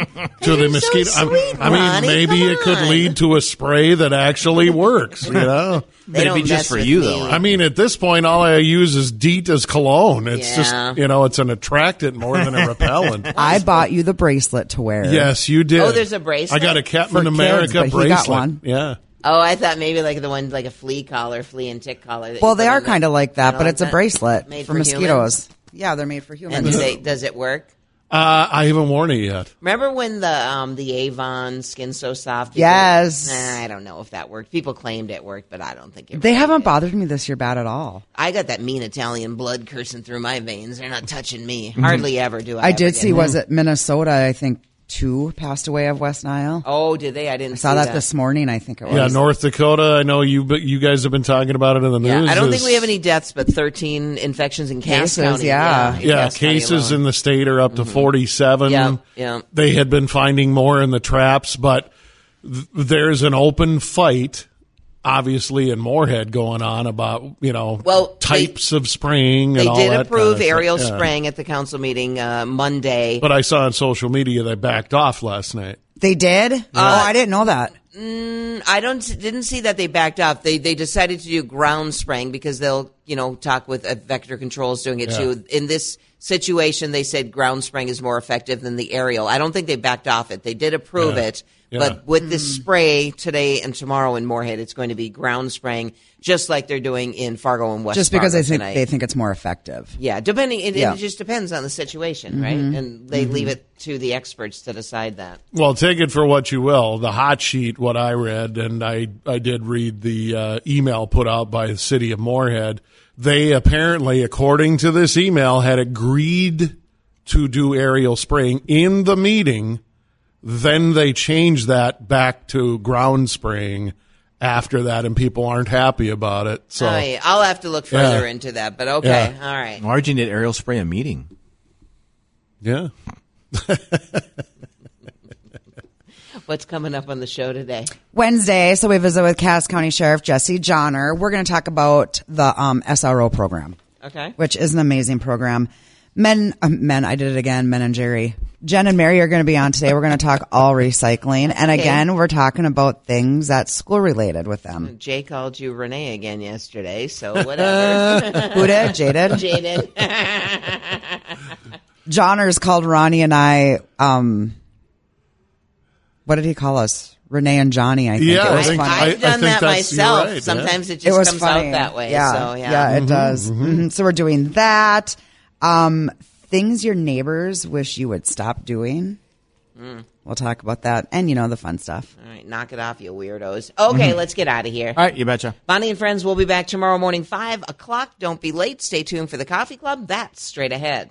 Speaker 9: to the mosquito.
Speaker 1: so
Speaker 9: I'm-
Speaker 1: sweet,
Speaker 9: I mean,
Speaker 1: Ronnie.
Speaker 9: maybe
Speaker 1: Come
Speaker 9: it could
Speaker 1: on.
Speaker 9: lead to a spray that actually works. You know.
Speaker 1: They
Speaker 2: It'd
Speaker 1: don't
Speaker 2: be just
Speaker 1: mess
Speaker 2: for
Speaker 1: with
Speaker 2: you,
Speaker 1: me.
Speaker 2: though.
Speaker 9: I mean, at this point, all I use is DEET as cologne. It's
Speaker 1: Yeah.
Speaker 9: just, you know, it's an attractant more than a repellent.
Speaker 8: I bought you the bracelet to wear.
Speaker 9: Yes, you did.
Speaker 1: Oh, there's a bracelet?
Speaker 9: I got a
Speaker 8: For
Speaker 9: Captain
Speaker 8: kids,
Speaker 9: America
Speaker 8: but he got
Speaker 9: bracelet.
Speaker 8: one.
Speaker 9: Yeah.
Speaker 1: Oh, I thought maybe like the one, like a flea collar, flea and tick collar. that
Speaker 8: Well,
Speaker 1: you
Speaker 8: they
Speaker 1: put
Speaker 8: are
Speaker 1: on the-
Speaker 8: kind of like that,
Speaker 1: kinda
Speaker 8: but
Speaker 1: like
Speaker 8: it's a
Speaker 1: that?
Speaker 8: bracelet
Speaker 1: Made
Speaker 8: for,
Speaker 1: for
Speaker 8: mosquitoes. Yeah, they're made for
Speaker 1: And
Speaker 8: humans.
Speaker 1: do they, does it work?
Speaker 9: Uh, I haven't worn it yet.
Speaker 1: Remember when the um the Avon Skin So Soft? people-
Speaker 8: Yes.
Speaker 1: Nah, I don't know if that worked. People claimed it worked, but I don't think it.
Speaker 8: They
Speaker 1: really
Speaker 8: haven't
Speaker 1: did.
Speaker 8: bothered me this year bad at all.
Speaker 1: I got that mean Italian blood coursing through my veins. They're not touching me. Hardly ever do I.
Speaker 8: I
Speaker 1: ever
Speaker 8: did
Speaker 1: get
Speaker 8: see,
Speaker 1: it.
Speaker 8: was it Minnesota? I think two passed away of West Nile.
Speaker 1: Oh, did they? I didn't
Speaker 8: I saw
Speaker 1: see
Speaker 8: that, this morning, I think it was.
Speaker 9: Yeah, North Dakota. I know you. But you guys have been talking about it in the
Speaker 1: Yeah,
Speaker 9: news.
Speaker 1: I don't
Speaker 9: is-
Speaker 1: think we have any deaths, but thirteen infections in Cass
Speaker 8: Cases,
Speaker 1: County.
Speaker 8: yeah.
Speaker 1: in
Speaker 9: Yeah,
Speaker 1: Cass County
Speaker 9: cases
Speaker 1: alone.
Speaker 9: in the state are up to forty-seven.
Speaker 1: Yeah, yeah.
Speaker 9: They had been finding more in the traps, but th- there's an open fight, obviously, in Moorhead going on about, you know,
Speaker 1: Well,
Speaker 9: types of spraying and
Speaker 1: They
Speaker 9: all
Speaker 1: did
Speaker 9: that
Speaker 1: approve
Speaker 9: kind of
Speaker 1: aerial
Speaker 9: stuff. Yeah.
Speaker 1: spraying at the council meeting uh, Monday.
Speaker 9: But I saw on social media they backed off last night.
Speaker 8: They did? oh, I didn't know that.
Speaker 1: I don't didn't see that they backed off. They they decided to do ground spraying because they'll you know talk with uh, Vector Controls doing it
Speaker 9: Yeah.
Speaker 1: too. In this situation, they said ground spraying is more effective than the aerial. I don't think they backed off it. They did approve
Speaker 9: Yeah.
Speaker 1: it,
Speaker 9: Yeah.
Speaker 1: but with this spray today and tomorrow in Moorhead, it's going to be ground spraying, just like they're doing in Fargo and West.
Speaker 8: Just because
Speaker 1: Fargo
Speaker 8: they think
Speaker 1: tonight.
Speaker 8: they think it's more effective.
Speaker 1: Yeah, depending. It,
Speaker 8: Yeah.
Speaker 1: it just depends on the situation, right? And they leave it to the experts to decide that.
Speaker 9: Well, take it for what you will. The hot sheet, what I read, and I, I did read the uh, email put out by the city of Moorhead. They apparently, according to this email, had agreed to do aerial spraying in the meeting. Then they changed that back to ground spraying after that, and people aren't happy about it. So,
Speaker 1: Oh, yeah. I'll have to look further
Speaker 9: Yeah.
Speaker 1: into that, but okay,
Speaker 9: Yeah.
Speaker 1: all right.
Speaker 2: Why would you need aerial spray a meeting?
Speaker 9: yeah.
Speaker 1: What's coming up on the show today?
Speaker 8: Wednesday, so we visit with Cass County Sheriff Jesse Johnner. We're going to talk about the um, S R O program,
Speaker 1: Okay.
Speaker 8: which is an amazing program. Men, uh, men, I did it again, Men and Jerry. Jen and Mary are going to be on today. We're going to talk all recycling. And
Speaker 1: Okay.
Speaker 8: again, we're talking about things that's school related with them.
Speaker 1: Jay called you Renee again yesterday, so whatever.
Speaker 8: Who did? Jay did?
Speaker 1: Jay did.
Speaker 8: Johners called Ronnie and I, um, what did he call us? Renee and Johnny, I think.
Speaker 9: Yeah,
Speaker 8: it
Speaker 9: I
Speaker 8: was
Speaker 9: think-
Speaker 8: funny.
Speaker 9: I-
Speaker 1: I've done
Speaker 9: think
Speaker 1: that
Speaker 9: that's- you're
Speaker 1: myself.
Speaker 9: right, yeah.
Speaker 1: Sometimes it
Speaker 8: It
Speaker 1: just
Speaker 8: was
Speaker 1: comes
Speaker 8: funny.
Speaker 1: out that way.
Speaker 8: Yeah,
Speaker 1: So, yeah.
Speaker 8: it does. Mhm. So we're doing that. Um, things your neighbors wish you would stop doing. We'll talk about that. And, you know, the fun stuff.
Speaker 1: All right, knock it off, you weirdos. Okay, let's get out of here.
Speaker 2: All right, you betcha.
Speaker 1: Bonnie and Friends will be back tomorrow morning, five o'clock. Don't be late. Stay tuned for the Coffee Club. That's straight ahead.